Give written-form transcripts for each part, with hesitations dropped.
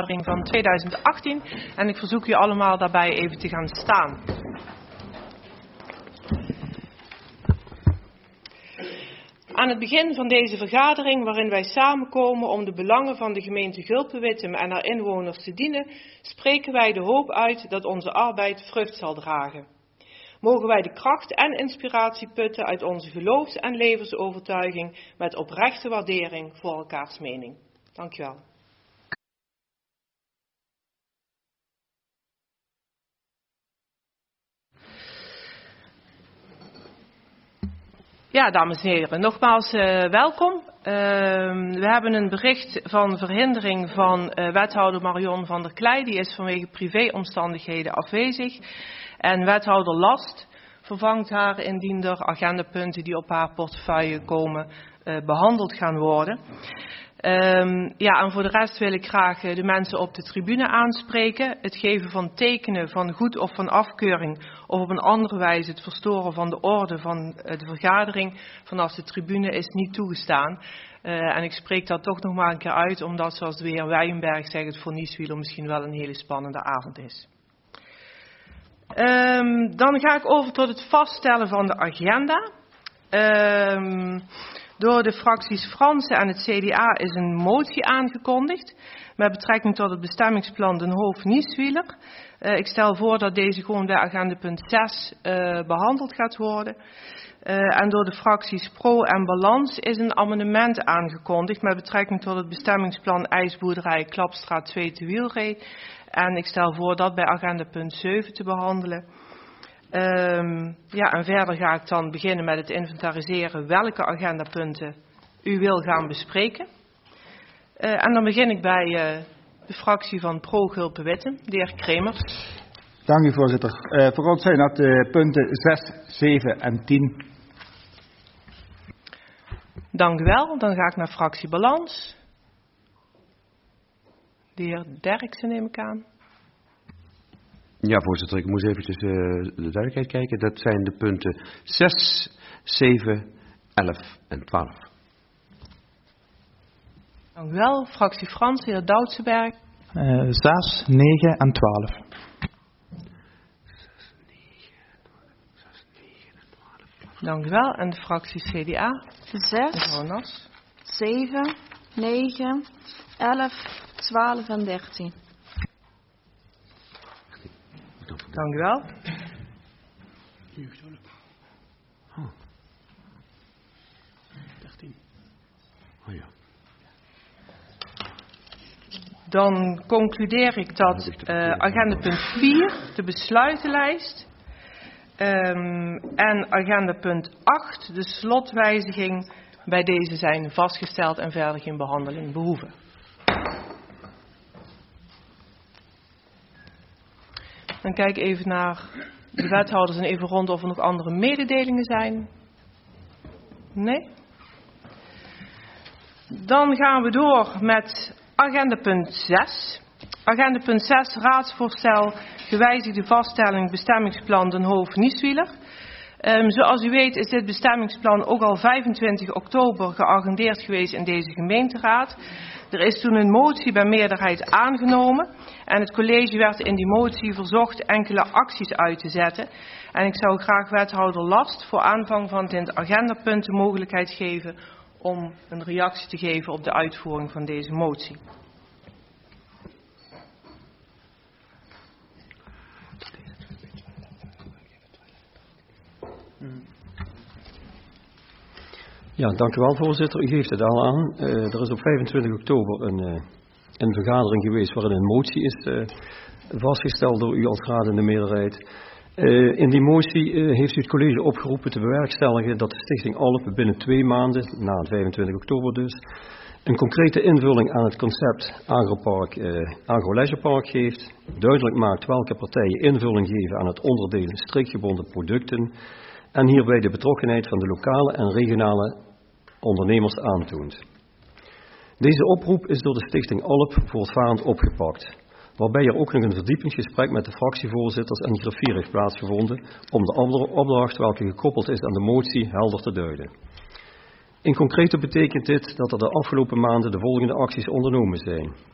van 2018 en ik verzoek u allemaal daarbij even te gaan staan. Aan het begin van deze vergadering, waarin wij samenkomen om de belangen van de gemeente Gulpen-Wittem en haar inwoners te dienen, spreken wij de hoop uit dat onze arbeid vrucht zal dragen. Mogen wij de kracht en inspiratie putten uit onze geloofs- en levensovertuiging met oprechte waardering voor elkaars mening. Dank u wel. Ja, dames en heren, nogmaals welkom. We hebben een bericht van verhindering van wethouder Marion van der Kleij. Die is vanwege privéomstandigheden afwezig. En wethouder Last vervangt haar indien er agendapunten die op haar portefeuille komen behandeld gaan worden. En voor de rest wil ik graag de mensen op de tribune aanspreken. Het geven van tekenen van goed of van afkeuring of op een andere wijze het verstoren van de orde van de vergadering vanaf de tribune is niet toegestaan. En ik spreek dat toch nog maar een keer uit, omdat zoals de heer Weijenberg zegt, het voor Nieswieler misschien wel een hele spannende avond is. Dan ga ik over tot het vaststellen van de agenda. Door de fracties Fransen en het CDA is een motie aangekondigd met betrekking tot het bestemmingsplan Den Hoofd-Nieswieler. Ik stel voor dat deze gewoon bij agendapunt 6 behandeld gaat worden. En door de fracties Pro en Balans is een amendement aangekondigd met betrekking tot het bestemmingsplan IJsboerderij Klapstraat 2 te Wielree. En ik stel voor dat bij agendapunt 7 te behandelen. En verder ga ik dan beginnen met het inventariseren welke agendapunten u wil gaan bespreken. En dan begin ik bij de fractie van Pro Gulpen-Wittem, de heer Kremers. Dank u, voorzitter. Voor ons zijn dat punten 6, 7 en 10. Dank u wel. Dan ga ik naar fractie Balans. De heer Derksen neem ik aan. Ja, voorzitter, ik moest eventjes de duidelijkheid kijken. Dat zijn de punten 6, 7, 11 en 12. Dank u wel. Fractie Frans, de heer Doutsenberg. 6, 9 en 12. 6, 9 en 12. Dank u wel. En de fractie CDA. 6, 7, 9, 11, 12 en 13. Dank u wel. Oh. 13. Oh ja. Dan concludeer ik dat agendapunt 4, de besluitenlijst, en agendapunt 8, de slotwijziging, bij deze zijn vastgesteld en verder geen behandeling behoeven. Dan kijk ik even naar de wethouders en even rond of er nog andere mededelingen zijn. Nee? Dan gaan we door met agendapunt 6. Agendapunt 6, raadsvoorstel, gewijzigde vaststelling bestemmingsplan Den Hoofd-Nieswieler. Zoals u weet is dit bestemmingsplan ook al 25 oktober geagendeerd geweest in deze gemeenteraad. Er is toen een motie bij meerderheid aangenomen en het college werd in die motie verzocht enkele acties uit te zetten. En ik zou graag wethouder Last voor aanvang van dit agendapunt de mogelijkheid geven om een reactie te geven op de uitvoering van deze motie. Ja, dank u wel, voorzitter. U geeft het al aan. Er is op 25 oktober een vergadering geweest waarin een motie is vastgesteld door u als raad en de meerderheid. In die motie heeft u het college opgeroepen te bewerkstelligen dat de stichting Alpen binnen 2 maanden, na het 25 oktober dus, een concrete invulling aan het concept Agro-Leisurepark geeft, duidelijk maakt welke partijen invulling geven aan het onderdeel streekgebonden producten en hierbij de betrokkenheid van de lokale en regionale ondernemers aantoont. Deze oproep is door de stichting Alp voortvarend opgepakt, waarbij er ook nog een verdiepend gesprek met de fractievoorzitters en griffier heeft plaatsgevonden om de opdracht welke gekoppeld is aan de motie helder te duiden. In concreto betekent dit dat er de afgelopen maanden de volgende acties ondernomen zijn.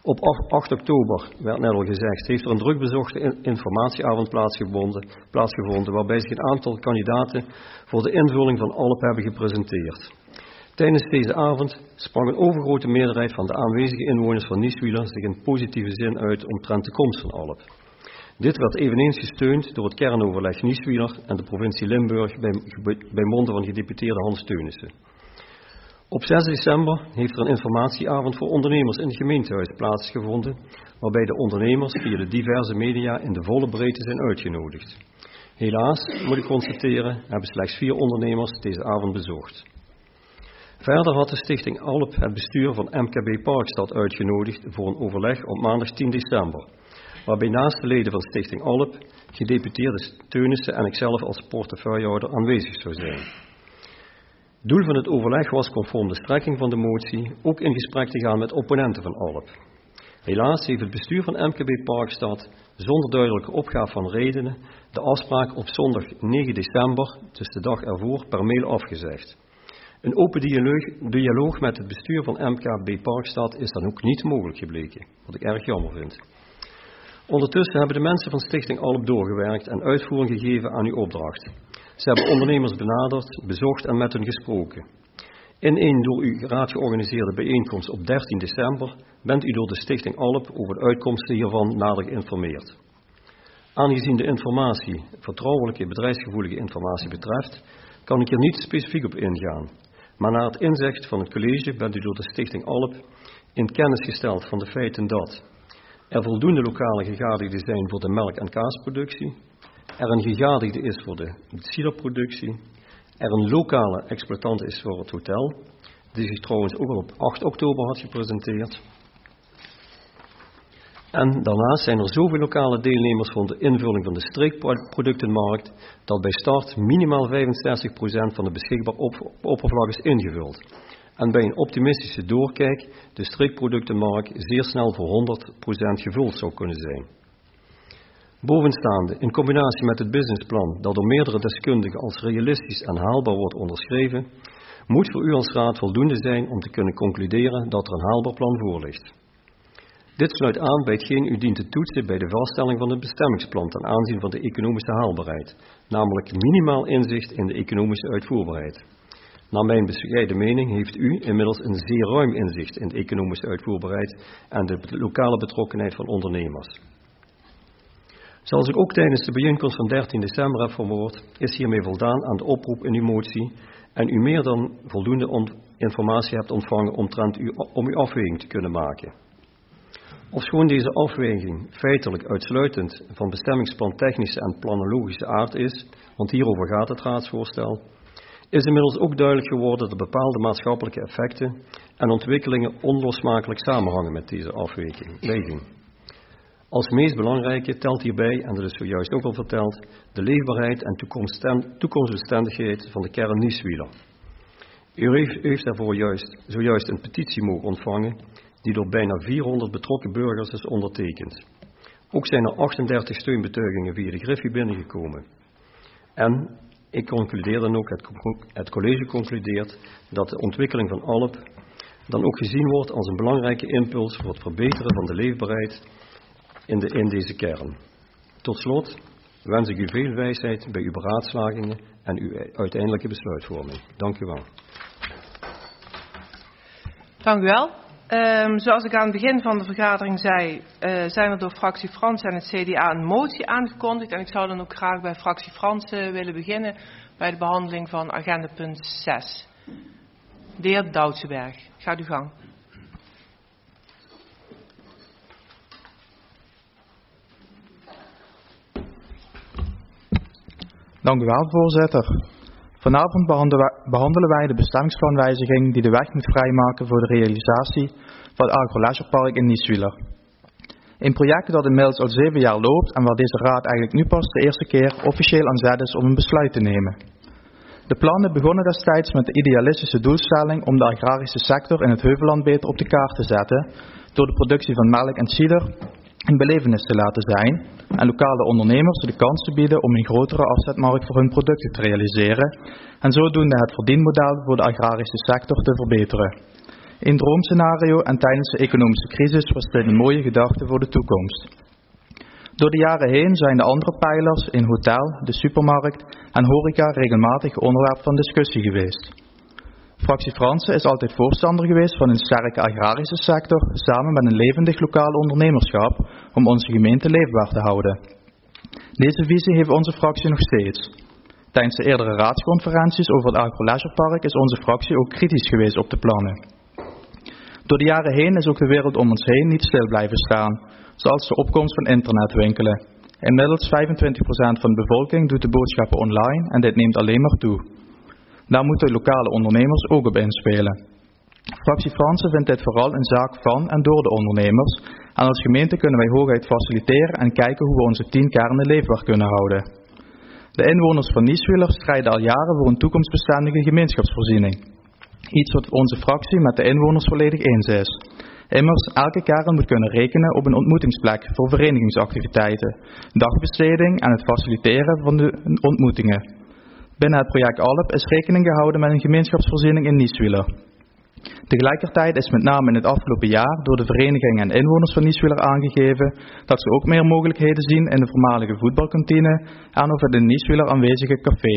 Op 8 oktober, werd net al gezegd, heeft er een druk bezochte informatieavond plaatsgevonden waarbij zich een aantal kandidaten voor de invulling van ALP hebben gepresenteerd. Tijdens deze avond sprak een overgrote meerderheid van de aanwezige inwoners van Nieswiller zich in positieve zin uit omtrent de komst van ALP. Dit werd eveneens gesteund door het kernoverleg Nieswiller en de provincie Limburg bij monden van gedeputeerde Hans Teunissen. Op 6 december heeft er een informatieavond voor ondernemers in het gemeentehuis plaatsgevonden, waarbij de ondernemers via de diverse media in de volle breedte zijn uitgenodigd. Helaas, moet ik constateren, hebben slechts 4 ondernemers deze avond bezocht. Verder had de stichting ALP het bestuur van MKB Parkstad uitgenodigd voor een overleg op maandag 10 december, waarbij naast de leden van stichting ALP, gedeputeerde Teunissen en ikzelf als portefeuillehouder aanwezig zou zijn. Doel van het overleg was conform de strekking van de motie ook in gesprek te gaan met opponenten van ALP. Helaas heeft het bestuur van MKB Parkstad zonder duidelijke opgave van redenen de afspraak op zondag 9 december, dus de dag ervoor, per mail afgezegd. Een open dialoog met het bestuur van MKB Parkstad is dan ook niet mogelijk gebleken, wat ik erg jammer vind. Ondertussen hebben de mensen van stichting ALP doorgewerkt en uitvoering gegeven aan uw opdracht. Ze hebben ondernemers benaderd, bezocht en met hen gesproken. In een door uw raad georganiseerde bijeenkomst op 13 december bent u door de stichting ALP over de uitkomsten hiervan nader geïnformeerd. Aangezien de informatie vertrouwelijke bedrijfsgevoelige informatie betreft, kan ik er niet specifiek op ingaan. Maar na het inzicht van het college bent u door de stichting ALP in kennis gesteld van de feiten dat er voldoende lokale gegadigden zijn voor de melk- en kaasproductie, er een gegadigde is voor de ciderproductie, er een lokale exploitant is voor het hotel, die zich trouwens ook al op 8 oktober had gepresenteerd. En daarnaast zijn er zoveel lokale deelnemers voor de invulling van de streekproductenmarkt, dat bij start minimaal 65% van de beschikbare oppervlak is ingevuld. En bij een optimistische doorkijk de streekproductenmarkt zeer snel voor 100% gevuld zou kunnen zijn. Bovenstaande, in combinatie met het businessplan dat door meerdere deskundigen als realistisch en haalbaar wordt onderschreven, moet voor u als raad voldoende zijn om te kunnen concluderen dat er een haalbaar plan voor ligt. Dit sluit aan bij hetgeen u dient te toetsen bij de vaststelling van het bestemmingsplan ten aanzien van de economische haalbaarheid, namelijk minimaal inzicht in de economische uitvoerbaarheid. Naar mijn bescheiden mening heeft u inmiddels een zeer ruim inzicht in de economische uitvoerbaarheid en de lokale betrokkenheid van ondernemers. Zoals ik ook tijdens de bijeenkomst van 13 december heb verwoord, is hiermee voldaan aan de oproep in uw motie en u meer dan voldoende informatie hebt ontvangen om uw afweging te kunnen maken. Ofschoon deze afweging feitelijk uitsluitend van bestemmingsplan technische en planologische aard is, want hierover gaat het raadsvoorstel, is inmiddels ook duidelijk geworden dat bepaalde maatschappelijke effecten en ontwikkelingen onlosmakelijk samenhangen met deze afweging. Als meest belangrijke telt hierbij, en dat is zojuist ook al verteld, de leefbaarheid en toekomstbestendigheid van de kern Nieswiller. U heeft daarvoor zojuist een petitie mogen ontvangen die door bijna 400 betrokken burgers is ondertekend. Ook zijn er 38 steunbetuigingen via de Griffie binnengekomen. En ik concludeer dan ook, het college concludeert, dat de ontwikkeling van ALP dan ook gezien wordt als een belangrijke impuls voor het verbeteren van de leefbaarheid in deze kern. Tot slot wens ik u veel wijsheid bij uw beraadslagingen en uw uiteindelijke besluitvorming. Dank u wel. Dank u wel. Zoals ik aan het begin van de vergadering zei, zijn er door fractie Frans en het CDA een motie aangekondigd. En ik zou dan ook graag bij fractie Frans willen beginnen bij de behandeling van agenda punt 6. De heer Doutsenberg, gaat uw gang. Dank u wel, voorzitter. Vanavond behandelen wij de bestemmingsplanwijziging die de weg moet vrijmaken voor de realisatie van het AgroLeisurepark in Nieswiller. Een project dat inmiddels al 7 jaar loopt en waar deze raad eigenlijk nu pas de eerste keer officieel aan zet is om een besluit te nemen. De plannen begonnen destijds met de idealistische doelstelling om de agrarische sector in het Heuvelland beter op de kaart te zetten door de productie van melk en cider een belevenis te laten zijn en lokale ondernemers de kans te bieden om een grotere afzetmarkt voor hun producten te realiseren en zodoende het verdienmodel voor de agrarische sector te verbeteren. een droomscenario en tijdens de economische crisis was dit een mooie gedachte voor de toekomst. Door de jaren heen zijn de andere pijlers in hotel, de supermarkt en horeca regelmatig onderwerp van discussie geweest. Fractie Fransen is altijd voorstander geweest van een sterke agrarische sector samen met een levendig lokaal ondernemerschap om onze gemeente leefbaar te houden. Deze visie heeft onze fractie nog steeds. Tijdens de eerdere raadsconferenties over het AgroLeisurepark is onze fractie ook kritisch geweest op de plannen. Door de jaren heen is ook de wereld om ons heen niet stil blijven staan, zoals de opkomst van internetwinkelen. Inmiddels 25% van de bevolking doet de boodschappen online en dit neemt alleen maar toe. Daar moeten lokale ondernemers ook op inspelen. Fractie Fransen vindt dit vooral een zaak van en door de ondernemers en als gemeente kunnen wij hooguit faciliteren en kijken hoe we onze 10 kernen leefbaar kunnen houden. De inwoners van Nieswiller strijden al jaren voor een toekomstbestendige gemeenschapsvoorziening. Iets wat onze fractie met de inwoners volledig eens is. Immers, elke kern moet kunnen rekenen op een ontmoetingsplek voor verenigingsactiviteiten, dagbesteding en het faciliteren van de ontmoetingen. Binnen het project ALP is rekening gehouden met een gemeenschapsvoorziening in Nieswiller. Tegelijkertijd is met name in het afgelopen jaar door de verenigingen en inwoners van Nieswiller aangegeven dat ze ook meer mogelijkheden zien in de voormalige voetbalkantine en of het in Nieswiller aanwezige café.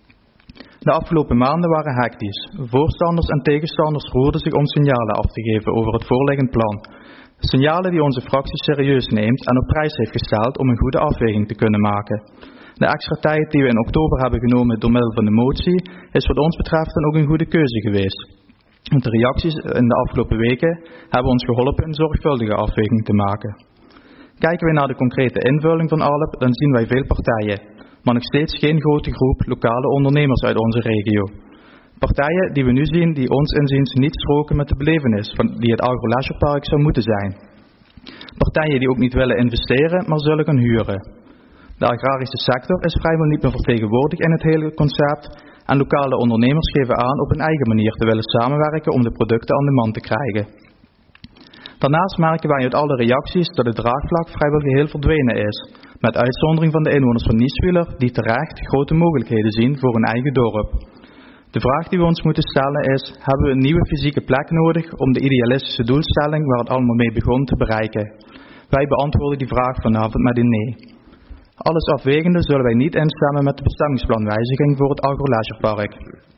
De afgelopen maanden waren hectisch. Voorstanders en tegenstanders roerden zich om signalen af te geven over het voorliggend plan. Signalen die onze fractie serieus neemt en op prijs heeft gesteld om een goede afweging te kunnen maken. De extra tijd die we in oktober hebben genomen door middel van de motie is wat ons betreft dan ook een goede keuze geweest. Want de reacties in de afgelopen weken hebben ons geholpen een zorgvuldige afweging te maken. Kijken we naar de concrete invulling van ALP, dan zien wij veel partijen, maar nog steeds geen grote groep lokale ondernemers uit onze regio. Partijen die we nu zien die ons inziens niet stroken met de belevenis die het AgroLeisurepark zou moeten zijn. Partijen die ook niet willen investeren, maar zullen gaan huren. De agrarische sector is vrijwel niet meer vertegenwoordigd in het hele concept en lokale ondernemers geven aan op hun eigen manier te willen samenwerken om de producten aan de man te krijgen. Daarnaast merken wij uit alle reacties dat het draagvlak vrijwel geheel verdwenen is, met uitzondering van de inwoners van Nieswiller die terecht grote mogelijkheden zien voor hun eigen dorp. De vraag die we ons moeten stellen is, hebben we een nieuwe fysieke plek nodig om de idealistische doelstelling waar het allemaal mee begon te bereiken? Wij beantwoorden die vraag vanavond met een nee. Alles afwegende zullen wij niet instemmen met de bestemmingsplanwijziging voor het AgroLeisurepark.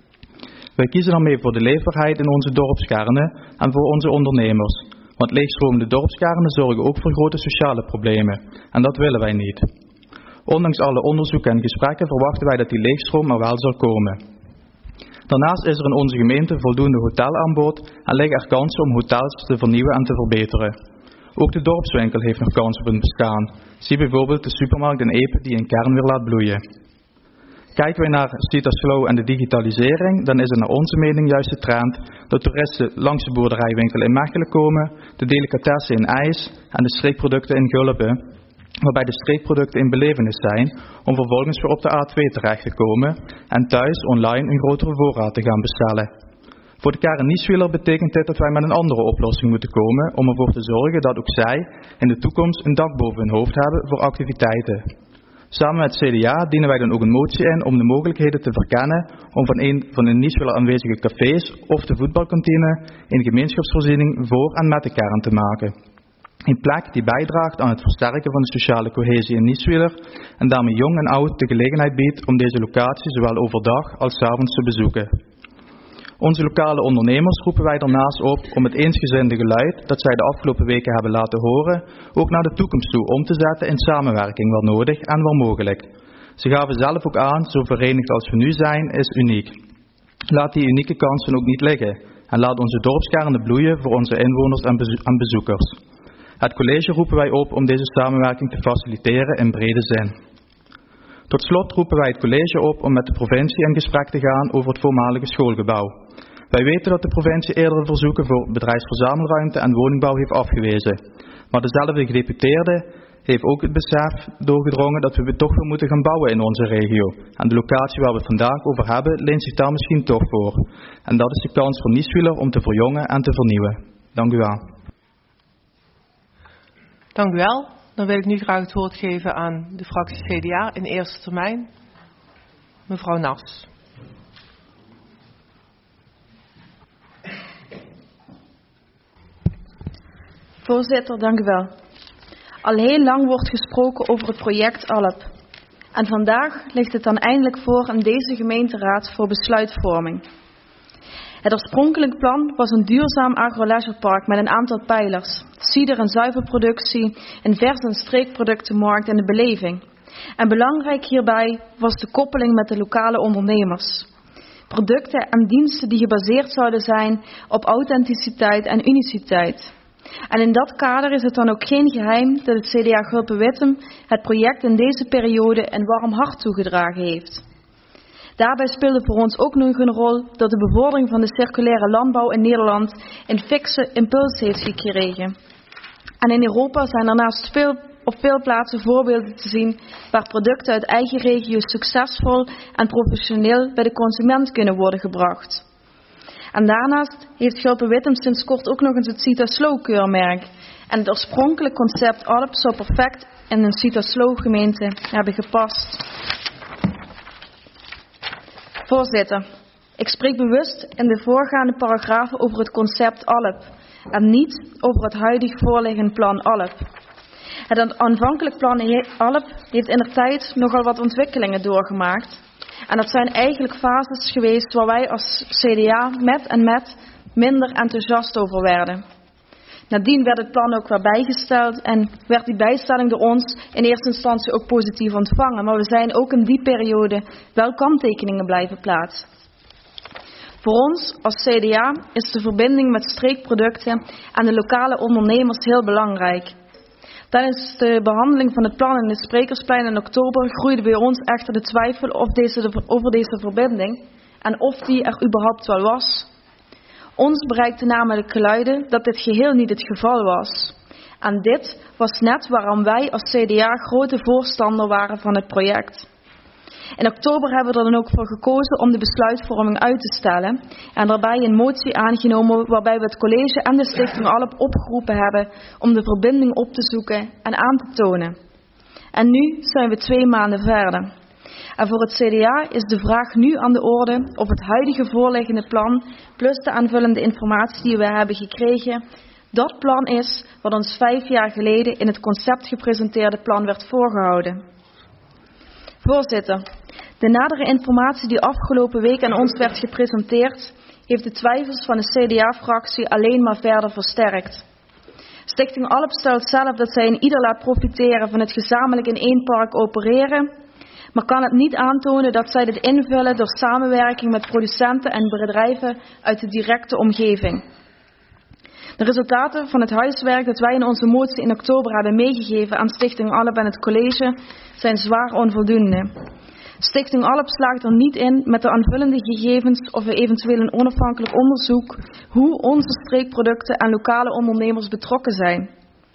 Wij kiezen daarmee voor de leefbaarheid in onze dorpskernen en voor onze ondernemers. Want leegstromende dorpskernen zorgen ook voor grote sociale problemen. En dat willen wij niet. Ondanks alle onderzoeken en gesprekken verwachten wij dat die leegstroom er wel zal komen. Daarnaast is er in onze gemeente voldoende hotelaanbod en liggen er kansen om hotels te vernieuwen en te verbeteren. Ook de dorpswinkel heeft nog kans op een bestaan. Zie bijvoorbeeld de supermarkt in Epe die een kern weer laat bloeien. Kijken we naar Citasflow en de digitalisering, dan is het naar onze mening juist de trend dat toeristen langs de boerderijwinkel in Mechelen komen, de delicatessen in IJs en de streekproducten in Gulpen, waarbij de streekproducten in belevenis zijn om vervolgens weer op de A2 terecht te komen en thuis online een grotere voorraad te gaan bestellen. Voor de kern Nieswiller betekent dit dat wij met een andere oplossing moeten komen om ervoor te zorgen dat ook zij in de toekomst een dak boven hun hoofd hebben voor activiteiten. Samen met het CDA dienen wij dan ook een motie in om de mogelijkheden te verkennen om van een van de Nieswiller aanwezige cafés of de voetbalkantine een gemeenschapsvoorziening voor en met de kern te maken. Een plek die bijdraagt aan het versterken van de sociale cohesie in Nieswiller en daarmee jong en oud de gelegenheid biedt om deze locatie zowel overdag als 's avonds te bezoeken. Onze lokale ondernemers roepen wij daarnaast op om het eensgezinde geluid dat zij de afgelopen weken hebben laten horen, ook naar de toekomst toe om te zetten in samenwerking waar nodig en waar mogelijk. Ze gaven zelf ook aan, zo verenigd als we nu zijn, is uniek. Laat die unieke kansen ook niet liggen en laat onze dorpskernen bloeien voor onze inwoners en bezoekers. Het college roepen wij op om deze samenwerking te faciliteren in brede zin. Tot slot roepen wij het college op om met de provincie in gesprek te gaan over het voormalige schoolgebouw. Wij weten dat de provincie eerdere verzoeken voor bedrijfsverzamelruimte en woningbouw heeft afgewezen. Maar dezelfde gedeputeerde heeft ook het besef doorgedrongen dat we toch weer moeten gaan bouwen in onze regio. En de locatie waar we het vandaag over hebben leent zich daar misschien toch voor. En dat is de kans voor Nieswiller om te verjongen en te vernieuwen. Dank u wel. Dank u wel. Dan wil ik nu graag het woord geven aan de fractie CDA in eerste termijn. Mevrouw Nas. Voorzitter, dank u wel. Al heel lang wordt gesproken over het project ALP. En vandaag ligt het dan eindelijk voor aan deze gemeenteraad voor besluitvorming. Het oorspronkelijk plan was een duurzaam agro-leisurepark met een aantal pijlers. Cider- en zuivelproductie, een vers- en streekproductenmarkt en de beleving. En belangrijk hierbij was de koppeling met de lokale ondernemers. Producten en diensten die gebaseerd zouden zijn op authenticiteit en uniciteit. En in dat kader is het dan ook geen geheim dat het CDA Gulpen-Wittem het project in deze periode een warm hart toegedragen heeft. Daarbij speelde voor ons ook nog een rol dat de bevordering van de circulaire landbouw in Nederland een fikse impuls heeft gekregen. En in Europa zijn daarnaast op veel plaatsen voorbeelden te zien waar producten uit eigen regio succesvol en professioneel bij de consument kunnen worden gebracht. En daarnaast heeft Gulpen-Wittem sinds kort ook nog eens het CITA-SLO-keurmerk. En het oorspronkelijk concept ALP zou perfect in een CITA-SLO-gemeente hebben gepast. Voorzitter, ik spreek bewust in de voorgaande paragrafen over het concept ALP en niet over het huidig voorliggende plan ALP. Het aanvankelijk plan ALP heeft indertijd nogal wat ontwikkelingen doorgemaakt. En dat zijn eigenlijk fases geweest waar wij als CDA met minder enthousiast over werden. Nadien werd het plan ook weer bijgesteld en werd die bijstelling door ons in eerste instantie ook positief ontvangen. Maar we zijn ook in die periode wel kanttekeningen blijven plaatsen. Voor ons als CDA is de verbinding met streekproducten en de lokale ondernemers heel belangrijk. Tijdens de behandeling van het plan in het Sprekersplein in oktober groeide bij ons echter de twijfel over deze verbinding en of die er überhaupt wel was. Ons bereikte namelijk geluiden dat dit geheel niet het geval was. En dit was net waarom wij als CDA grote voorstander waren van het project. In oktober hebben we er dan ook voor gekozen om de besluitvorming uit te stellen en daarbij een motie aangenomen waarbij we het college en de stichting ALP opgeroepen hebben om de verbinding op te zoeken en aan te tonen. En nu zijn we 2 maanden verder. En voor het CDA is de vraag nu aan de orde of het huidige voorliggende plan plus de aanvullende informatie die we hebben gekregen, dat plan is wat ons 5 jaar geleden in het concept gepresenteerde plan werd voorgehouden. Voorzitter, de nadere informatie die afgelopen week aan ons werd gepresenteerd, heeft de twijfels van de CDA-fractie alleen maar verder versterkt. Stichting ALP stelt zelf dat zij in ieder laat profiteren van het gezamenlijk in één park opereren, maar kan het niet aantonen dat zij dit invullen door samenwerking met producenten en bedrijven uit de directe omgeving. De resultaten van het huiswerk dat wij in onze motie in oktober hebben meegegeven aan Stichting ALP en het college zijn zwaar onvoldoende. Stichting ALP slaagt er niet in met de aanvullende gegevens of eventueel een onafhankelijk onderzoek hoe onze streekproducten en lokale ondernemers betrokken zijn.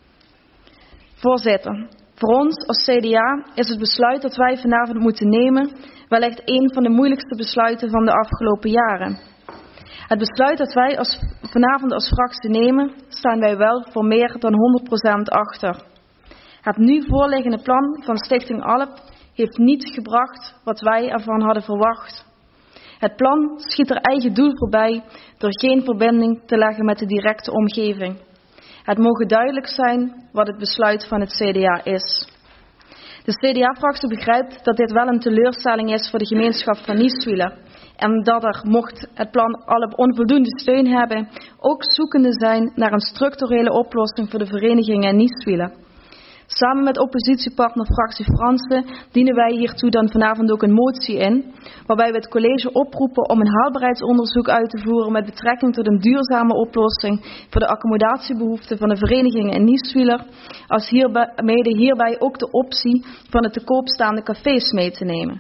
Voorzitter, voor ons als CDA is het besluit dat wij vanavond moeten nemen wellicht een van de moeilijkste besluiten van de afgelopen jaren. Het besluit dat wij vanavond als fractie nemen, staan wij wel voor meer dan 100% achter. Het nu voorliggende plan van Stichting ALP heeft niet gebracht wat wij ervan hadden verwacht. Het plan schiet er eigen doel voorbij door geen verbinding te leggen met de directe omgeving. Het mogen duidelijk zijn wat het besluit van het CDA is. De CDA-fractie begrijpt dat dit wel een teleurstelling is voor de gemeenschap van Nieswiller. En dat er, mocht het plan ALP onvoldoende steun hebben, ook zoekende zijn naar een structurele oplossing voor de verenigingen in Nieswiller. Samen met oppositiepartner fractie Fransen dienen wij hiertoe dan vanavond ook een motie in, waarbij we het college oproepen om een haalbaarheidsonderzoek uit te voeren met betrekking tot een duurzame oplossing voor de accommodatiebehoeften van de verenigingen in Nieswiller, als hierbij ook de optie van de te koop staande cafés mee te nemen.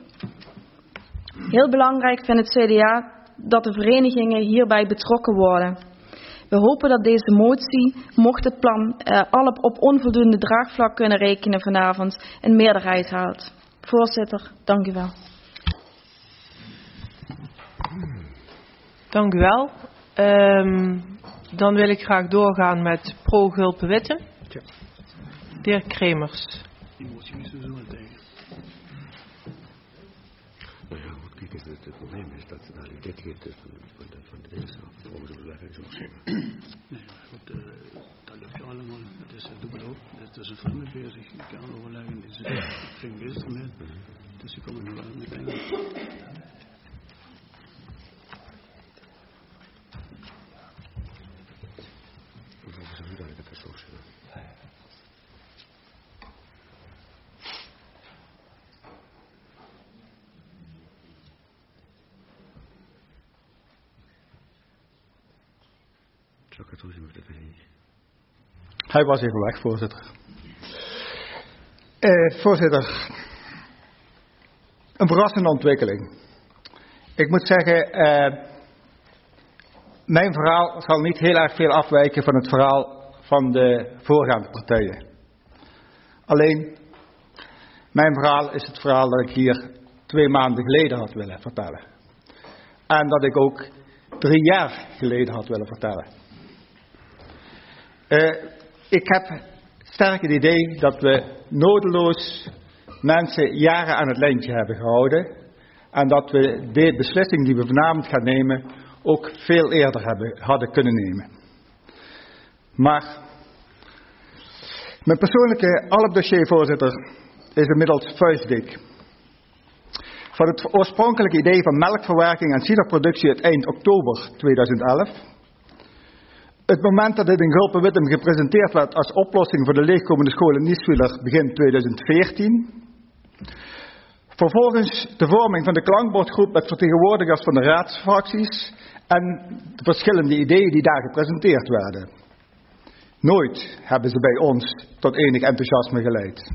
Heel belangrijk vindt het CDA dat de verenigingen hierbij betrokken worden. We hopen dat deze motie, mocht het plan ALP op onvoldoende draagvlak kunnen rekenen vanavond, een meerderheid haalt. Voorzitter, dank u wel. Dank u wel. Dan wil ik graag doorgaan met pro Gulpen-Wittem. De heer Kremers. Die motie is sowieso tegen. Nou ja, goed, kijk, het probleem is dat dit geeft van de deelzaal. Nee, goed, dat lukt allemaal. Dat is dubbel op. Dat is een veel mee bezig. Ik kan overleggen. Ik ben bezig met. Dus ik kom er nu wel meteen. Hij was even weg, voorzitter. Voorzitter, een verrassende ontwikkeling. Ik moet zeggen, mijn verhaal zal niet heel erg veel afwijken van het verhaal van de voorgaande partijen. Alleen, mijn verhaal is het verhaal dat ik hier 2 maanden geleden had willen vertellen. En dat ik ook 3 jaar geleden had willen vertellen. Ik heb sterk het idee dat we nodeloos mensen jaren aan het lijntje hebben gehouden. En dat we de beslissing die we vanavond gaan nemen ook veel eerder hadden kunnen nemen. Maar mijn persoonlijke ALP-dossier, voorzitter, is inmiddels vuistdik. Van het oorspronkelijke idee van melkverwerking en ciderproductie uit eind oktober 2011... Het moment dat dit in Gulpen-Wittem gepresenteerd werd als oplossing voor de leegkomende school in Nieswiller begin 2014. Vervolgens de vorming van de klankbordgroep met vertegenwoordigers van de raadsfracties en de verschillende ideeën die daar gepresenteerd werden. Nooit hebben ze bij ons tot enig enthousiasme geleid.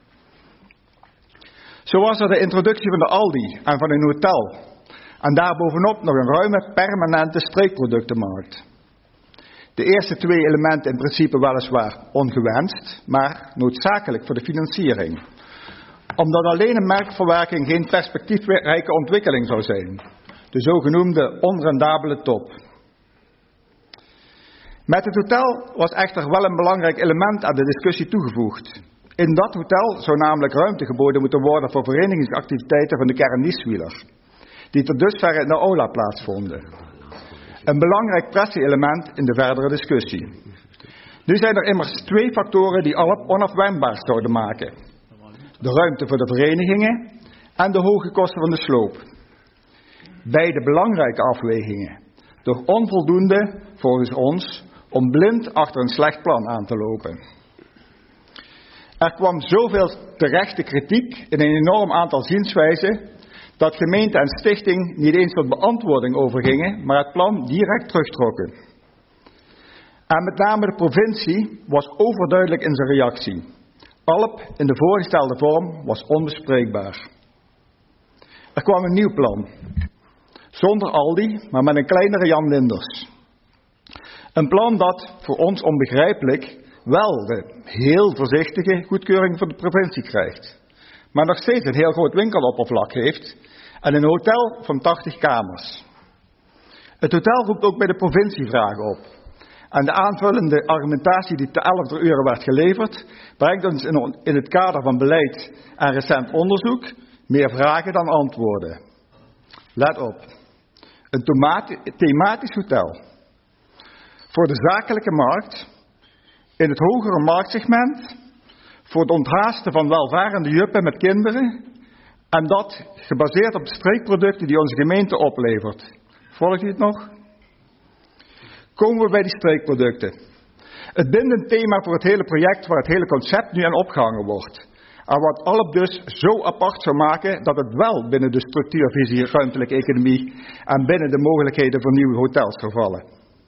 Zo was er de introductie van de Aldi en van een hotel. En daarbovenop nog een ruime permanente streekproductenmarkt. De eerste 2 elementen in principe weliswaar ongewenst, maar noodzakelijk voor de financiering. Omdat alleen een merkverwerking geen perspectiefrijke ontwikkeling zou zijn. De zogenoemde onrendabele top. Met het hotel was echter wel een belangrijk element aan de discussie toegevoegd. In dat hotel zou namelijk ruimte geboden moeten worden voor verenigingsactiviteiten van de kern Nieswiller, die tot dusver in de aula plaatsvonden. Een belangrijk pressie-element in de verdere discussie. Nu zijn er immers 2 factoren die ALP onafwendbaar zouden maken. De ruimte voor de verenigingen en de hoge kosten van de sloop. Beide belangrijke afwegingen, doch onvoldoende volgens ons om blind achter een slecht plan aan te lopen. Er kwam zoveel terechte kritiek in een enorm aantal zienswijzen dat gemeente en stichting niet eens tot beantwoording overgingen, maar het plan direct terugtrokken. En met name de provincie was overduidelijk in zijn reactie. ALP in de voorgestelde vorm was onbespreekbaar. Er kwam een nieuw plan. Zonder Aldi, maar met een kleinere Jan Linders. Een plan dat, voor ons onbegrijpelijk, wel de heel voorzichtige goedkeuring van de provincie krijgt. Maar nog steeds een heel groot winkeloppervlak heeft en een hotel van 80 kamers. Het hotel roept ook bij de provincie vragen op. En de aanvullende argumentatie die te 11 uur werd geleverd, brengt ons in het kader van beleid en recent onderzoek meer vragen dan antwoorden. Let op. Een thematisch hotel. Voor de zakelijke markt, in het hogere marktsegment, voor het onthaasten van welvarende juppen met kinderen, en dat gebaseerd op de streekproducten die onze gemeente oplevert. Volgt u het nog? Komen we bij die streekproducten. Het bindend thema voor het hele project waar het hele concept nu aan opgehangen wordt. En wat ALP dus zo apart zou maken dat het wel binnen de structuurvisie ruimtelijke economie en binnen de mogelijkheden voor nieuwe hotels zou vallen.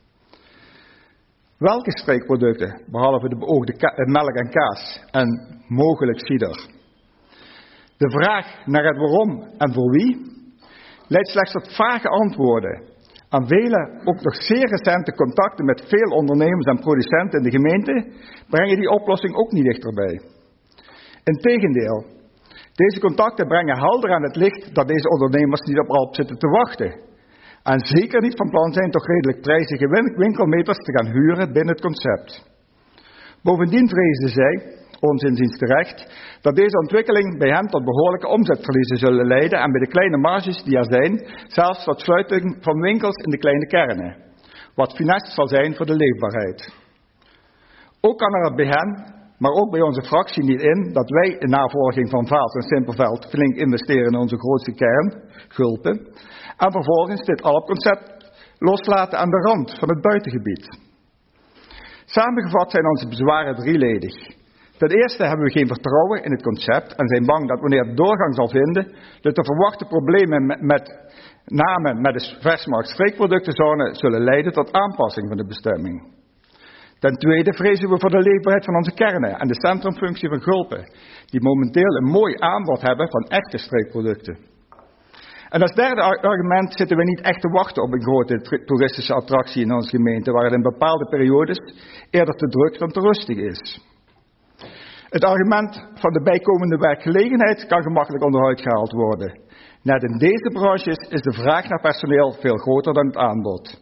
Welke streekproducten, behalve de beoogde melk en kaas en mogelijk cider? De vraag naar het waarom en voor wie leidt slechts tot vage antwoorden. Aan vele, ook nog zeer recente contacten met veel ondernemers en producenten in de gemeente brengen die oplossing ook niet dichterbij. Integendeel, deze contacten brengen helder aan het licht dat deze ondernemers niet op ALP zitten te wachten. En zeker niet van plan zijn toch redelijk prijzige winkelmeters te gaan huren binnen het concept. Bovendien vreesden zij, ons inziens terecht, dat deze ontwikkeling bij hen tot behoorlijke omzetverliezen zullen leiden en bij de kleine marges die er zijn, zelfs tot sluiting van winkels in de kleine kernen. wat funest zal zijn voor de leefbaarheid. Ook kan er bij hen, maar ook bij onze fractie niet in, dat wij in navolging van Vaals en Simpelveld flink investeren in onze grootste kern, Gulpen, en vervolgens dit ALP-concept loslaten aan de rand van het buitengebied. Samengevat zijn onze bezwaren drieledig. Ten eerste hebben we geen vertrouwen in het concept en zijn bang dat wanneer het doorgang zal vinden, dat de verwachte problemen met name met de versmarkt streekproductenzone zullen leiden tot aanpassing van de bestemming. Ten tweede vrezen we voor de leefbaarheid van onze kernen en de centrumfunctie van Gulpen, die momenteel een mooi aanbod hebben van echte streekproducten. En als derde argument zitten we niet echt te wachten op een grote toeristische attractie in onze gemeente, waar het in bepaalde periodes eerder te druk dan te rustig is. Het argument van de bijkomende werkgelegenheid kan gemakkelijk onderuit gehaald worden. Net in deze branches is de vraag naar personeel veel groter dan het aanbod.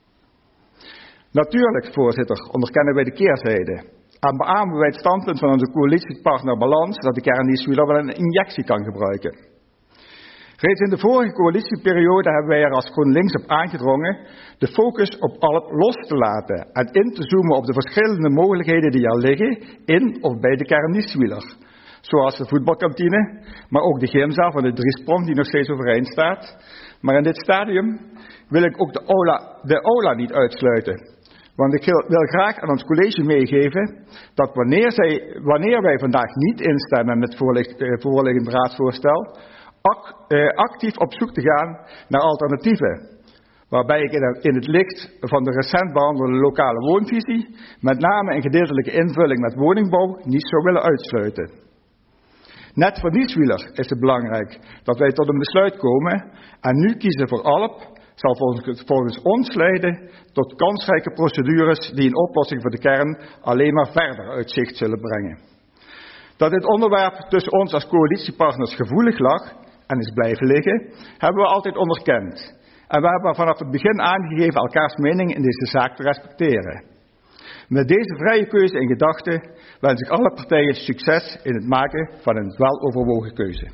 Natuurlijk, voorzitter, onderkennen wij de keerzijde. En beamen wij het standpunt van onze coalitiepartner Balans dat de kern Nieswiller wel een injectie kan gebruiken. Reeds in de vorige coalitieperiode hebben wij er als GroenLinks op aangedrongen de focus op ALP los te laten en in te zoomen op de verschillende mogelijkheden die er liggen in of bij de kern Nieswiller. Zoals de voetbalkantine, maar ook de gymzaal van de Driesprong die nog steeds overeind staat. Maar in dit stadium wil ik ook de aula niet uitsluiten. Want ik wil graag aan ons college meegeven dat wanneer wij vandaag niet instemmen met het voorliggend raadsvoorstel, actief op zoek te gaan naar alternatieven. Waarbij ik in het licht van de recent behandelde lokale woonvisie, met name een gedeeltelijke invulling met woningbouw, niet zou willen uitsluiten. Net voor Nieswiller is het belangrijk dat wij tot een besluit komen en nu kiezen voor ALP zal volgens ons leiden tot kansrijke procedures die een oplossing voor de kern alleen maar verder uit zicht zullen brengen. Dat dit onderwerp tussen ons als coalitiepartners gevoelig lag en is blijven liggen, hebben we altijd onderkend. En we hebben vanaf het begin aangegeven elkaars mening in deze zaak te respecteren. Met deze vrije keuze in gedachten wens ik alle partijen succes in het maken van een weloverwogen keuze.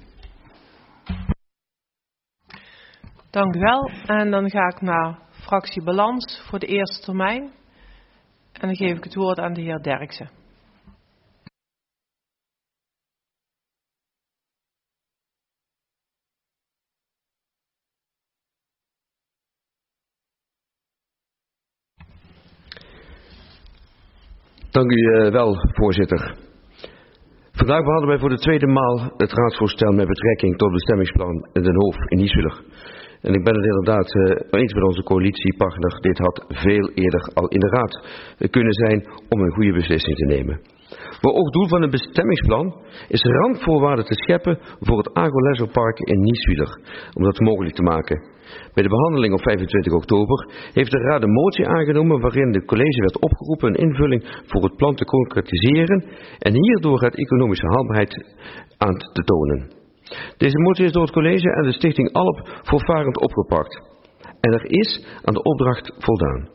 Dank u wel. En dan ga ik naar fractie Balans voor de eerste termijn. En dan geef ik het woord aan de heer Derksen. Dank u wel, voorzitter. Vandaag behandelen wij voor de tweede maal het raadsvoorstel met betrekking tot het bestemmingsplan in Den Hof in Nieswiller. En ik ben het inderdaad eens met onze coalitiepartner. Dit had veel eerder al in de raad kunnen zijn om een goede beslissing te nemen. Maar ook doel van het bestemmingsplan is randvoorwaarden te scheppen voor het Agro-Leisure-park in Nieswiller, om dat mogelijk te maken. Bij de behandeling op 25 oktober heeft de Raad een motie aangenomen waarin de college werd opgeroepen een invulling voor het plan te concretiseren en hierdoor het economische haalbaarheid aan te tonen. Deze motie is door het college en de stichting ALP voortvarend opgepakt. En er is aan de opdracht voldaan.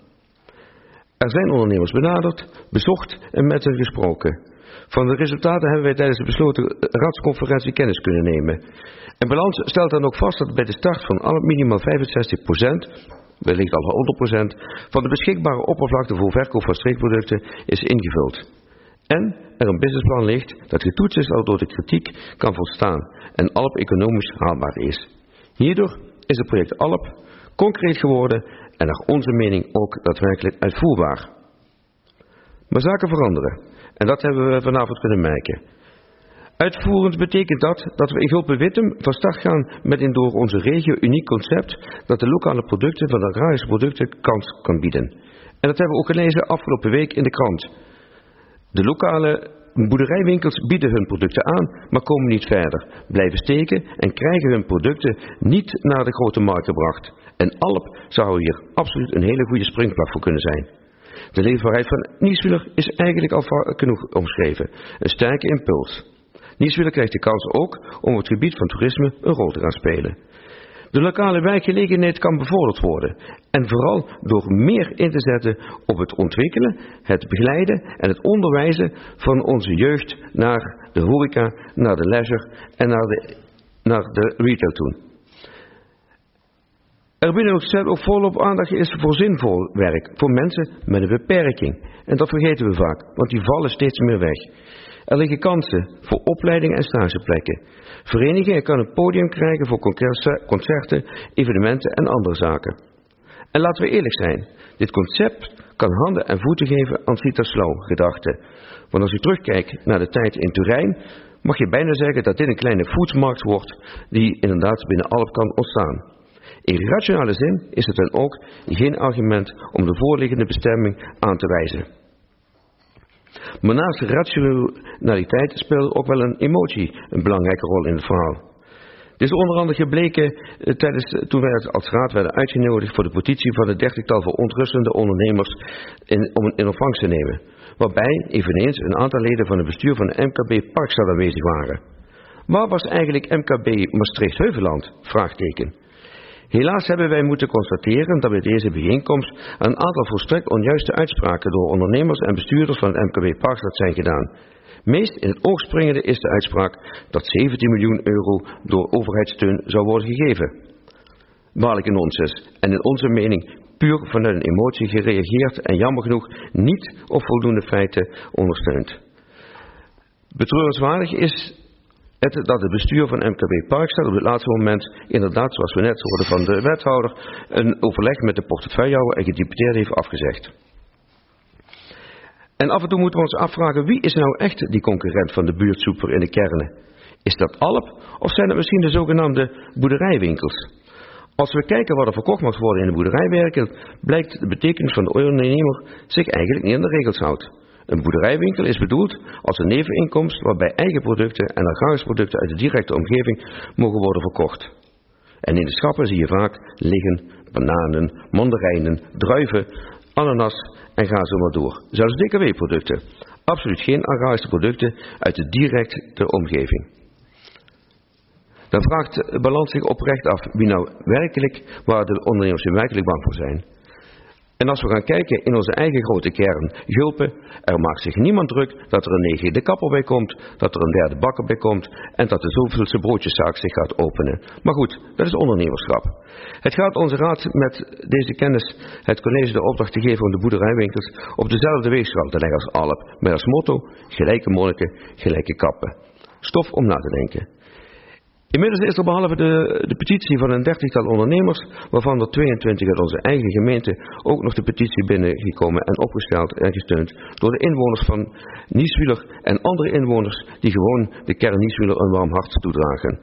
Er zijn ondernemers benaderd, bezocht en met hen gesproken. Van de resultaten hebben wij tijdens de besloten raadsconferentie kennis kunnen nemen. En Balans stelt dan ook vast dat bij de start van ALP minimaal 65%, wellicht al 100%, van de beschikbare oppervlakte voor verkoop van streekproducten is ingevuld. En er een businessplan ligt dat getoetst is al door de kritiek kan volstaan en ALP economisch haalbaar is. Hierdoor is het project ALP concreet geworden en naar onze mening ook daadwerkelijk uitvoerbaar. Maar zaken veranderen en dat hebben we vanavond kunnen merken. Uitvoerend betekent dat we in Gulpen-Wittem van start gaan met een door onze regio uniek concept dat de lokale producten van de agrarische producten kans kan bieden. En dat hebben we ook gelezen afgelopen week in de krant. De lokale boerderijwinkels bieden hun producten aan, maar komen niet verder, blijven steken en krijgen hun producten niet naar de grote markt gebracht. En ALP zou hier absoluut een hele goede springplank voor kunnen zijn. De leefbaarheid van Nieswiller is eigenlijk al genoeg omschreven. Een sterke impuls. Nieswiller krijgt de kans ook om op het gebied van toerisme een rol te gaan spelen. De lokale werkgelegenheid kan bevorderd worden. En vooral door meer in te zetten op het ontwikkelen, het begeleiden en het onderwijzen van onze jeugd naar de horeca, naar de leisure en naar de retail toe. Er binnen het concept ook volop aandacht is voor zinvol werk, voor mensen met een beperking. En dat vergeten we vaak, want die vallen steeds meer weg. Er liggen kansen voor opleidingen en stageplekken. Verenigingen kunnen een podium krijgen voor concerten, evenementen en andere zaken. En laten we eerlijk zijn, dit concept kan handen en voeten geven aan Cita-Slow-gedachten. Want als je terugkijkt naar de tijd in Turijn, mag je bijna zeggen dat dit een kleine voedselmarkt wordt die inderdaad binnen Alp kan ontstaan. In rationale zin is het dan ook geen argument om de voorliggende bestemming aan te wijzen. Maar naast rationaliteit speelt ook wel een emotie een belangrijke rol in het verhaal. Dit is onder andere gebleken toen wij als raad werden uitgenodigd voor de petitie van het 30-tal verontrustende ondernemers om in ontvangst te nemen. Waarbij eveneens een aantal leden van het bestuur van de MKB Parkstad aanwezig waren. Waar was eigenlijk MKB Maastricht-Heuveland? Vraagteken. Helaas hebben wij moeten constateren dat bij deze bijeenkomst een aantal volstrekt onjuiste uitspraken door ondernemers en bestuurders van het MKB Parkstad zijn gedaan. Meest in het oog springende is de uitspraak dat 17 miljoen euro door overheidssteun zou worden gegeven. Waarlijke nonsens en in onze mening puur vanuit een emotie gereageerd en jammer genoeg niet op voldoende feiten ondersteund. Betreurenswaardig is dat het bestuur van MKB Parkstad op het laatste moment inderdaad, zoals we net hoorden van de wethouder, een overleg met de portefeuillehouder en gedeputeerde heeft afgezegd. En af en toe moeten we ons afvragen, wie is nou echt die concurrent van de buurtsoeper in de kernen? Is dat Alp of zijn het misschien de zogenaamde boerderijwinkels? Als we kijken wat er verkocht mag worden in de boerderijwerken, blijkt de betekenis van de ondernemer zich eigenlijk niet aan de regels houdt. Een boerderijwinkel is bedoeld als een neveninkomst waarbij eigen producten en agrarische producten uit de directe omgeving mogen worden verkocht. En in de schappen zie je vaak liggen bananen, mandarijnen, druiven, ananas en ga zo maar door. Zelfs DKW-producten. Absoluut geen agrarische producten uit de directe omgeving. Dan vraagt Balans zich oprecht af wie nou werkelijk, waar de ondernemers werkelijk bang voor zijn. En als we gaan kijken in onze eigen grote kern, Gulpen, er maakt zich niemand druk dat er een negende kapper bij komt, dat er een derde bakker bij komt en dat de zoveelste broodjeszaak zich gaat openen. Maar goed, dat is ondernemerschap. Het gaat onze raad met deze kennis het college de opdracht te geven om de boerderijwinkels op dezelfde weegschaal te leggen als Alp, met als motto gelijke monniken, gelijke kappen. Stof om na te denken. Inmiddels is er behalve de petitie van een 30-tal ondernemers, waarvan er 22 uit onze eigen gemeente, ook nog de petitie binnengekomen en opgesteld en gesteund door de inwoners van Nieswiller en andere inwoners die gewoon de kern Nieswiller een warm hart toedragen.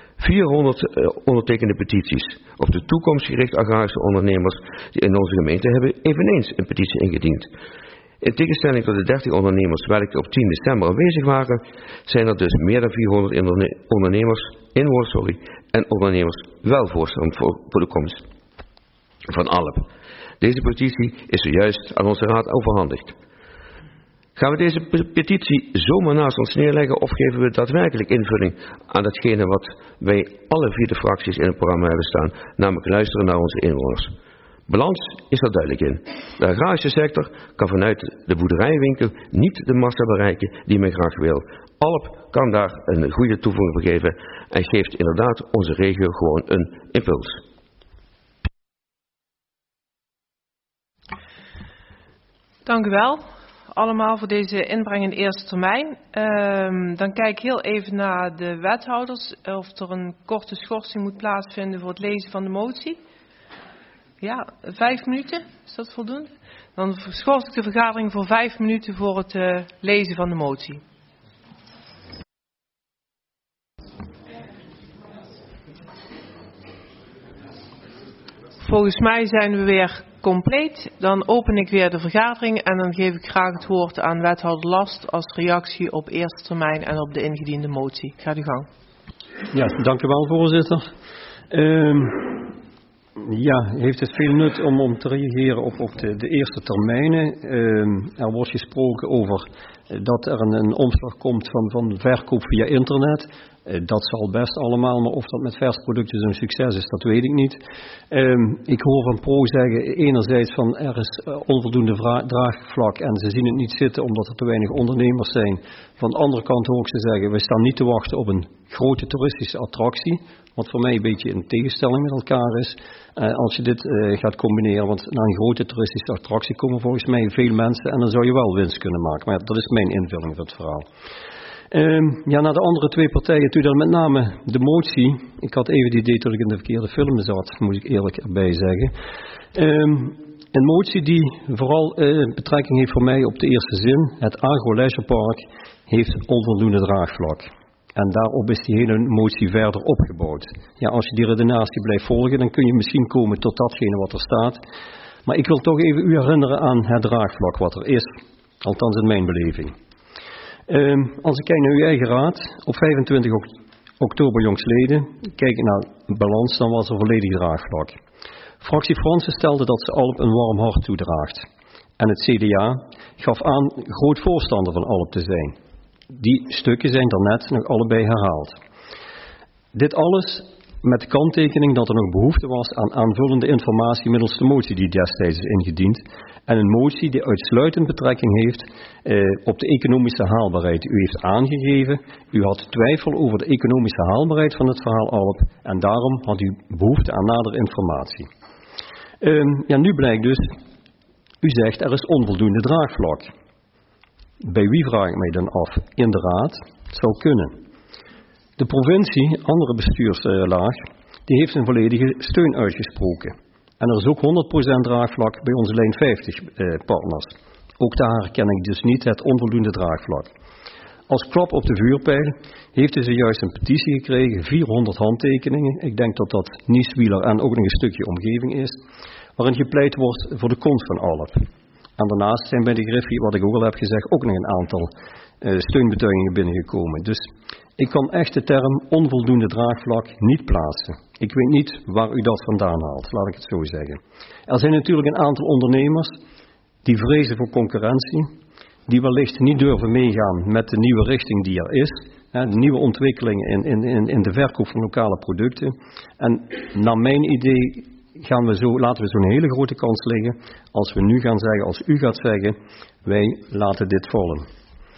400 ondertekende petities. Op de toekomstgericht agrarische ondernemers die in onze gemeente hebben eveneens een petitie ingediend. In tegenstelling tot de 30 ondernemers welke op 10 december aanwezig waren, zijn er dus meer dan 400 inwoners en ondernemers wel voorstander voor de komst van Alp. Deze petitie is zojuist aan onze raad overhandigd. Gaan we deze petitie zomaar naast ons neerleggen of geven we daadwerkelijk invulling aan datgene wat wij alle 4 de fracties in het programma hebben staan, namelijk luisteren naar onze inwoners? Balans is er duidelijk in. De agrarische sector kan vanuit de boerderijwinkel niet de massa bereiken die men graag wil. Alp kan daar een goede toevoeging voor geven en geeft inderdaad onze regio gewoon een impuls. Dank u wel allemaal voor deze inbreng in de eerste termijn. Dan kijk ik heel even naar de wethouders of er een korte schorsing moet plaatsvinden voor het lezen van de motie. Ja, 5 minuten, is dat voldoende? Dan schors ik de vergadering voor 5 minuten voor het lezen van de motie. Volgens mij zijn we weer compleet. Dan open ik weer de vergadering en dan geef ik graag het woord aan wethouder Last als reactie op eerste termijn en op de ingediende motie. Ga uw gang. Ja, dank u wel, voorzitter. Ja, heeft het veel nut om te reageren op de eerste termijnen. Er wordt gesproken over dat er een omslag komt van verkoop via internet. Dat zal best allemaal, maar of dat met versproducten zo'n succes is, dat weet ik niet. Ik hoor van Pro zeggen, enerzijds van er is onvoldoende draagvlak en ze zien het niet zitten omdat er te weinig ondernemers zijn. Van de andere kant hoor ik ze zeggen, we staan niet te wachten op een grote toeristische attractie, wat voor mij een beetje een tegenstelling met elkaar is. Als je dit gaat combineren, want naar een grote toeristische attractie komen volgens mij veel mensen en dan zou je wel winst kunnen maken. Maar ja, dat is mijn invulling van het verhaal. Naar de andere twee partijen, toen dan met name de motie, ik had even het idee dat ik in de verkeerde film zat, moet ik eerlijk erbij zeggen. Een motie die vooral betrekking heeft voor mij op de eerste zin, het Agro-Leisurepark heeft onvoldoende draagvlak. En daarop is die hele motie verder opgebouwd. Ja, als je die redenatie blijft volgen, dan kun je misschien komen tot datgene wat er staat. Maar ik wil toch even u herinneren aan het draagvlak wat er is, althans in mijn beleving. Als ik kijk naar uw eigen raad, op 25 oktober jongstleden, kijk ik naar de balans, dan was er volledig draagvlak. Fractie Fransen stelde dat ze ALP een warm hart toedraagt. En het CDA gaf aan groot voorstander van ALP te zijn. Die stukken zijn daarnet nog allebei herhaald. Dit alles met de kanttekening dat er nog behoefte was aan aanvullende informatie middels de motie die destijds is ingediend. En een motie die uitsluitend betrekking heeft op de economische haalbaarheid. U heeft aangegeven, u had twijfel over de economische haalbaarheid van het verhaal ALP en daarom had u behoefte aan nadere informatie. Nu blijkt dus, u zegt er is onvoldoende draagvlak. Bij wie vraag ik mij dan af? In de raad? Het zou kunnen. De provincie, andere bestuurslaag, die heeft een volledige steun uitgesproken. En er is ook 100% draagvlak bij onze lijn 50 partners. Ook daar herken ik dus niet het onvoldoende draagvlak. Als klap op de vuurpijl heeft u zojuist een petitie gekregen, 400 handtekeningen. Ik denk dat dat Nieswieler en ook nog een stukje omgeving is, waarin gepleit wordt voor de komst van ALP. En daarnaast zijn bij de Griffie, wat ik ook al heb gezegd, ook nog een aantal steunbetuigingen binnengekomen. Dus ik kan echt de term onvoldoende draagvlak niet plaatsen. Ik weet niet waar u dat vandaan haalt, laat ik het zo zeggen. Er zijn natuurlijk een aantal ondernemers die vrezen voor concurrentie, die wellicht niet durven meegaan met de nieuwe richting die er is, de nieuwe ontwikkelingen in de verkoop van lokale producten. En naar mijn idee laten we zo'n hele grote kans liggen als we nu gaan zeggen, als u gaat zeggen, wij laten dit vallen.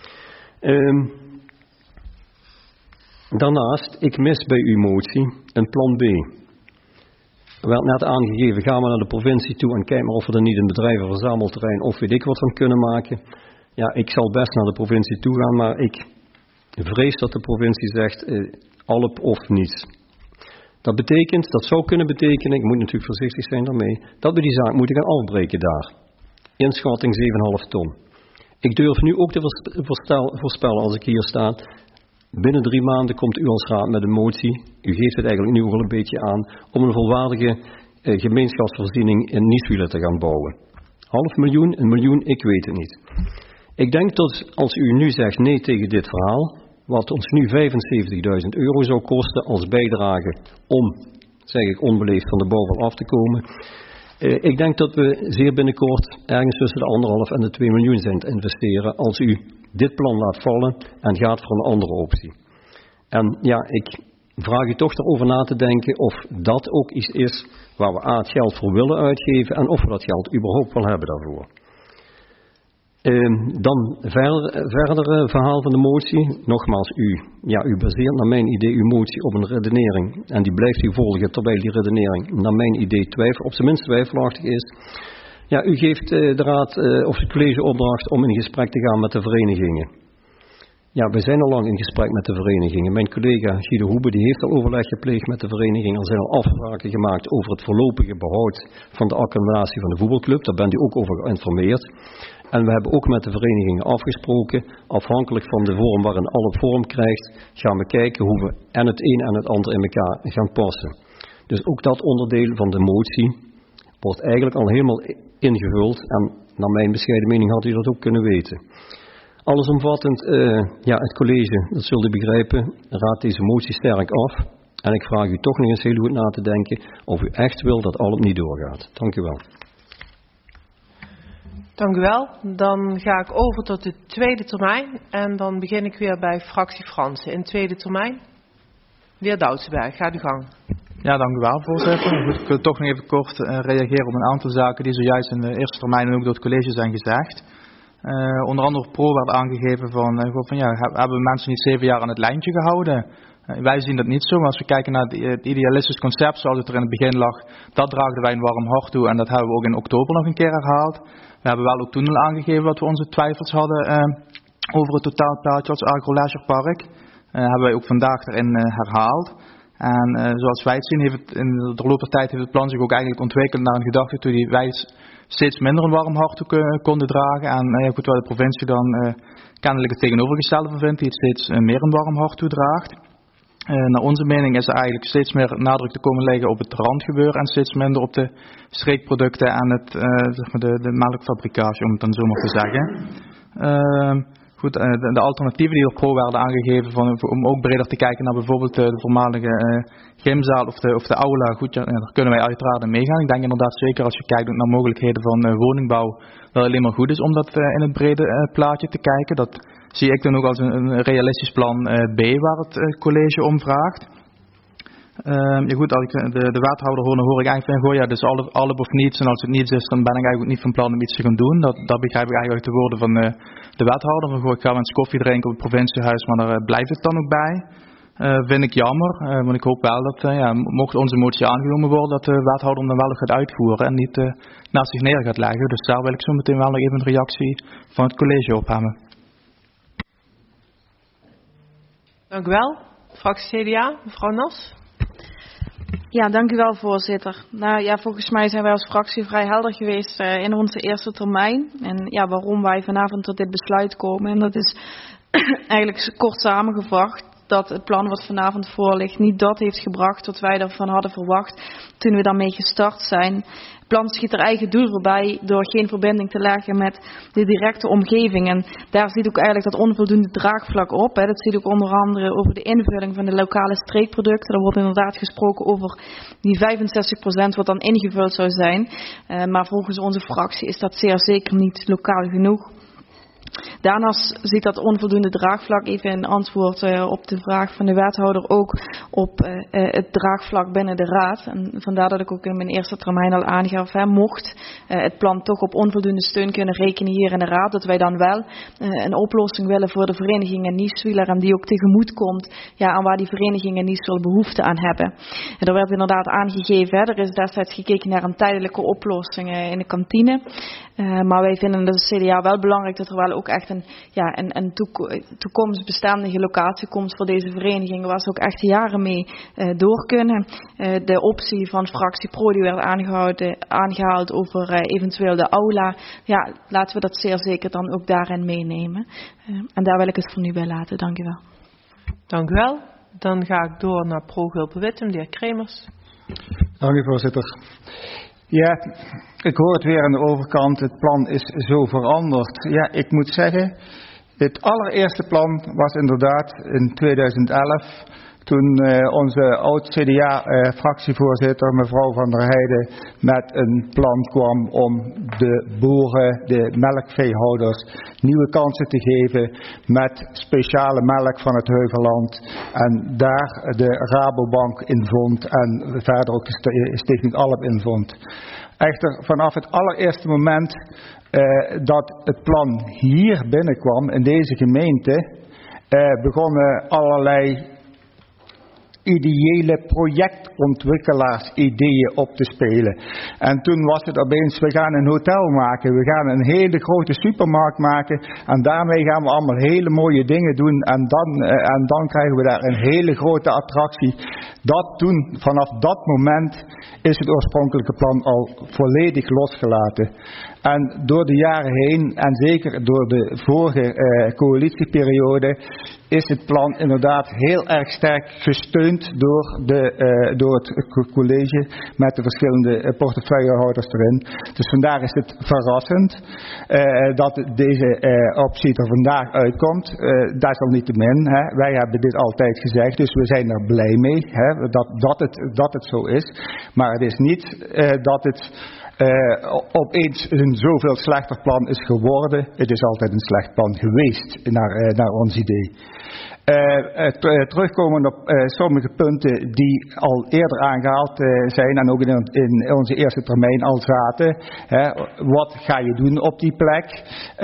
Daarnaast, ik mis bij uw motie een plan B. Er werd net aangegeven, ga maar naar de provincie toe en kijk maar of we er niet een bedrijvenverzamelterrein of weet ik wat van kunnen maken. Ja, ik zal best naar de provincie toe gaan, maar ik vrees dat de provincie zegt, ALP of niets. Dat zou kunnen betekenen, ik moet natuurlijk voorzichtig zijn daarmee, dat we die zaak moeten gaan afbreken daar. Inschatting 7,5 ton. Ik durf nu ook te voorspellen als ik hier sta, binnen 3 maanden komt u als raad met een motie, u geeft het eigenlijk nu ook al een beetje aan, om een volwaardige gemeenschapsvoorziening in Nieswieler te gaan bouwen. 500.000, 1 miljoen, ik weet het niet. Ik denk dat als u nu zegt nee tegen dit verhaal, wat ons nu €75.000 zou kosten als bijdrage om, zeg ik onbeleefd, van de bouwval af te komen. Ik denk dat we zeer binnenkort ergens tussen de 1,5 en de 2 miljoen zijn te investeren als u dit plan laat vallen en gaat voor een andere optie. En ja, ik vraag u toch erover na te denken of dat ook iets is waar we het geld voor willen uitgeven en of we dat geld überhaupt wel hebben daarvoor. Dan verder verhaal van de motie. Nogmaals, u baseert naar mijn idee uw motie op een redenering. En die blijft u volgen terwijl die redenering naar mijn idee op zijn minst twijfelachtig is. Ja, u geeft de raad of het college opdracht om in gesprek te gaan met de verenigingen. Ja, we zijn al lang in gesprek met de verenigingen. Mijn collega Guido Hoebe die heeft al overleg gepleegd met de verenigingen. Er zijn al afspraken gemaakt over het voorlopige behoud van de accommodatie van de voetbalclub. Daar bent u ook over geïnformeerd. En we hebben ook met de verenigingen afgesproken, afhankelijk van de vorm waarin ALP vorm krijgt, gaan we kijken hoe we en het een en het ander in elkaar gaan passen. Dus ook dat onderdeel van de motie wordt eigenlijk al helemaal ingevuld en naar mijn bescheiden mening had u dat ook kunnen weten. Allesomvattend, het college, dat zult u begrijpen, raadt deze motie sterk af. En ik vraag u toch nog eens heel goed na te denken of u echt wil dat ALP niet doorgaat. Dank u wel. Dank u wel. Dan ga ik over tot de tweede termijn. En dan begin ik weer bij fractie Fransen. In tweede termijn. De heer Doutsenberg, gaat uw gang. Ja, dank u wel, voorzitter. Goed, ik wil toch nog even kort reageren op een aantal zaken die zojuist in de eerste termijn en ook door het college zijn gezegd. Onder andere pro werd aangegeven van hebben mensen niet 7 jaar aan het lijntje gehouden? Wij zien dat niet zo, maar als we kijken naar het idealistisch concept zoals het er in het begin lag, dat draagden wij een warm hart toe en dat hebben we ook in oktober nog een keer herhaald. We hebben wel ook toen al aangegeven dat we onze twijfels hadden over het totaalplaatje als agro-leisurepark. Hebben wij ook vandaag erin herhaald. En zoals wij het zien, in de loop der tijd heeft het plan zich ook eigenlijk ontwikkeld naar een gedachte toe die wij steeds minder een warm hart toe konden dragen. En goed, waar de provincie dan kennelijk het tegenovergestelde van vindt, die het steeds meer een warm hart toedraagt. Naar onze mening is er eigenlijk steeds meer nadruk te komen leggen op het randgebeuren en steeds minder op de streekproducten en de melkfabricage, om het dan zo maar te zeggen. Goed, de alternatieven die door pro werden aangegeven om ook breder te kijken naar bijvoorbeeld de voormalige gymzaal of de aula, goed, daar kunnen wij uiteraard in meegaan. Ik denk inderdaad zeker als je kijkt naar mogelijkheden van woningbouw, dat het alleen maar goed is om dat in het brede plaatje te kijken. Dat zie ik dan ook als een realistisch plan B waar het college om vraagt. Goed, als ik de wethouder hoor ik eigenlijk van, dus alle of niets. En als het niets is, dan ben ik eigenlijk niet van plan om iets te gaan doen. Dat begrijp ik eigenlijk uit de woorden van de wethouder. Van, ik ga wel eens koffie drinken op het provinciehuis, maar daar blijft het dan ook bij. Vind ik jammer, want ik hoop wel dat, mocht onze motie aangenomen worden, dat de wethouder hem dan wel gaat uitvoeren en niet naast zich neer gaat leggen. Dus daar wil ik zo meteen wel nog even een reactie van het college op hebben. Dank u wel. Fractie CDA, mevrouw Nas. Ja, dank u wel, voorzitter. Nou ja, volgens mij zijn wij als fractie vrij helder geweest in onze eerste termijn. En ja, waarom wij vanavond tot dit besluit komen. En dat is eigenlijk kort samengevat dat het plan wat vanavond voorligt niet dat heeft gebracht wat wij ervan hadden verwacht toen we daarmee gestart zijn. Het plan schiet er eigen doel voorbij door geen verbinding te leggen met de directe omgeving. En daar zit ook eigenlijk dat onvoldoende draagvlak op. Dat zit ook onder andere over de invulling van de lokale streekproducten. Er wordt inderdaad gesproken over die 65% wat dan ingevuld zou zijn. Maar volgens onze fractie is dat zeer zeker niet lokaal genoeg. Daarnaast ziet dat onvoldoende draagvlak, even in antwoord op de vraag van de wethouder, ook op het draagvlak binnen de raad. En vandaar dat ik ook in mijn eerste termijn al aangaf, mocht het plan toch op onvoldoende steun kunnen rekenen hier in de raad, dat wij dan wel een oplossing willen voor de vereniging in Nieswiller en die ook tegemoet komt aan waar die vereniging in Nieswiller behoefte aan hebben. En er werd inderdaad aangegeven, er is destijds gekeken naar een tijdelijke oplossing in de kantine. Maar wij vinden de CDA wel belangrijk dat er wel ook echt een toekomstbestendige locatie komt voor deze vereniging, waar ze ook echt jaren mee door kunnen. De optie van fractie Pro die werd aangehaald over eventueel de aula. Ja, laten we dat zeer zeker dan ook daarin meenemen. En daar wil ik het voor nu bij laten. Dank u wel. Dank u wel. Dan ga ik door naar Pro Gulpen-Wittem, de heer Kremers. Dank u, voorzitter. Ja, ik hoor het weer aan de overkant. Het plan is zo veranderd. Ja, ik moet zeggen, het allereerste plan was inderdaad in 2011... toen onze oud-CDA-fractievoorzitter, mevrouw Van der Heijden, met een plan kwam om de boeren, de melkveehouders, nieuwe kansen te geven met speciale melk van het Heuvelland. En daar de Rabobank in vond en verder ook de Stichting Alp in vond. Echter, vanaf het allereerste moment dat het plan hier binnenkwam, in deze gemeente, begonnen allerlei ideële projectontwikkelaars ideeën op te spelen. En toen was het opeens, we gaan een hotel maken, we gaan een hele grote supermarkt maken en daarmee gaan we allemaal hele mooie dingen doen en dan krijgen we daar een hele grote attractie. Vanaf dat moment is het oorspronkelijke plan al volledig losgelaten. En door de jaren heen, en zeker door de vorige coalitieperiode, is het plan inderdaad heel erg sterk gesteund door het college met de verschillende portefeuillehouders erin. Dus vandaar is het verrassend dat deze optie er vandaag uitkomt. Desalniettemin, wij hebben dit altijd gezegd, dus we zijn er blij mee dat het zo is. Maar het is niet dat het opeens een zoveel slechter plan is geworden. Het is altijd een slecht plan geweest, naar ons idee. Terugkomen op sommige punten die al eerder aangehaald zijn en ook in onze eerste termijn al zaten. Wat ga je doen op die plek?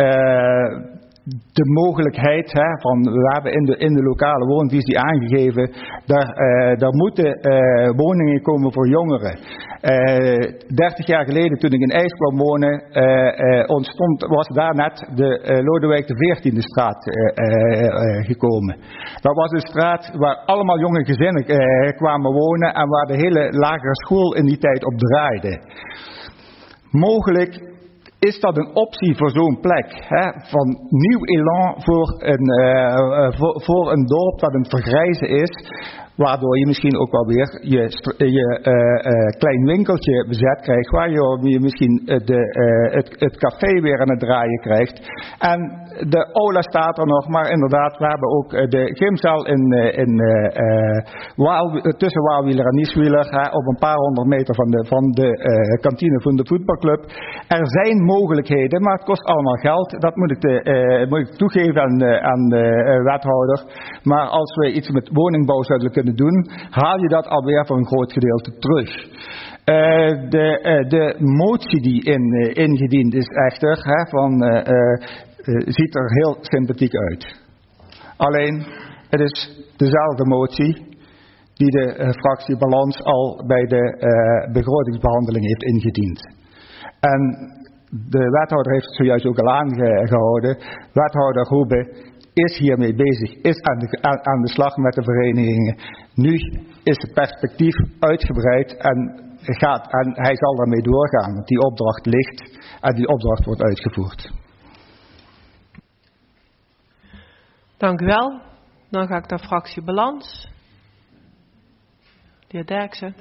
De mogelijkheid van, we hebben in de lokale woonvisie aangegeven, daar moeten woningen komen voor jongeren. 30 jaar geleden toen ik in IJs kwam wonen, was daar net de Lodewijk XIV straat gekomen. Dat was een straat waar allemaal jonge gezinnen kwamen wonen en waar de hele lagere school in die tijd op draaide. Mogelijk is dat een optie voor zo'n plek, van nieuw elan voor een dorp dat een vergrijzen is, waardoor je misschien ook wel weer je klein winkeltje bezet krijgt, waar je misschien het café weer aan het draaien krijgt. En de aula staat er nog, maar inderdaad, we hebben ook de gymzaal tussen Waalwieler en Nieswieler, op een paar honderd meter van de kantine van de voetbalclub. Er zijn mogelijkheden, maar het kost allemaal geld. Dat moet ik toegeven aan de wethouder. Maar als we iets met woningbouw zouden kunnen doen, haal je dat alweer voor een groot gedeelte terug. De motie die ingediend is echter, ziet er heel sympathiek uit. Alleen, het is dezelfde motie die de fractie Balans al bij de begrotingsbehandeling heeft ingediend. En de wethouder heeft het zojuist ook al aangehouden. Wethouder Hoebe is hiermee bezig, is aan de slag met de verenigingen. Nu is het perspectief uitgebreid en hij zal daarmee doorgaan. Want die opdracht ligt en die opdracht wordt uitgevoerd. Dank u wel. Dan ga ik naar fractie Balans. De heer Derksen.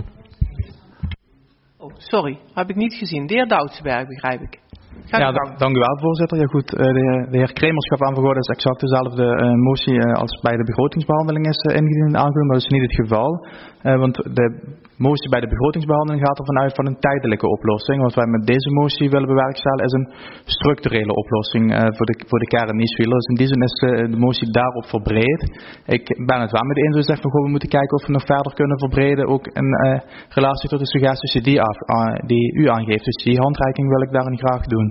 Oh, sorry, heb ik niet gezien. De heer Doudsberg, begrijp ik. Ja, dank u wel, voorzitter. Ja, goed, de heer Kremers gaf aan verhouden, dat is exact dezelfde motie als bij de begrotingsbehandeling is ingediend en aangenomen. Dat is niet het geval, want de motie bij de begrotingsbehandeling gaat ervan uit van een tijdelijke oplossing. Wat wij met deze motie willen bewerkstelligen is een structurele oplossing voor de kern Nieswieler. Dus in die zin is de motie daarop verbreed. Ik ben het wel met eens, dus van we moeten kijken of we nog verder kunnen verbreden, ook in relatie tot de suggesties die u aangeeft. Dus die handreiking wil ik daarin graag doen.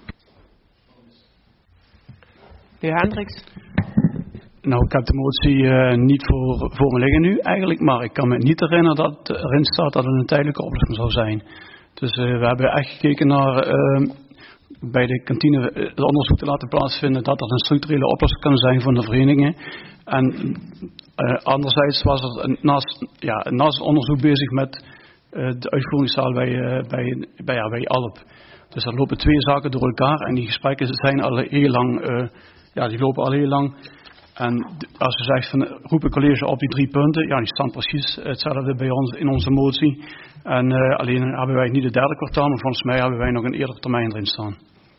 De heer Hendricks. Nou, ik heb de motie niet voor me liggen nu eigenlijk, maar ik kan me niet herinneren dat erin staat dat het een tijdelijke oplossing zou zijn. Dus we hebben echt gekeken naar bij de kantine het onderzoek te laten plaatsvinden dat dat een structurele oplossing kan zijn voor de verenigingen. En anderzijds was er naast het onderzoek bezig met de uitvoeringszaal bij Alp. Dus er lopen twee zaken door elkaar en die gesprekken zijn al heel lang, die lopen al heel lang. En als je zegt van roep een college op die 3 punten, ja, die staan precies hetzelfde bij ons in onze motie. En alleen hebben wij niet het derde kwartaal, maar volgens mij hebben wij nog een eerder termijn erin staan.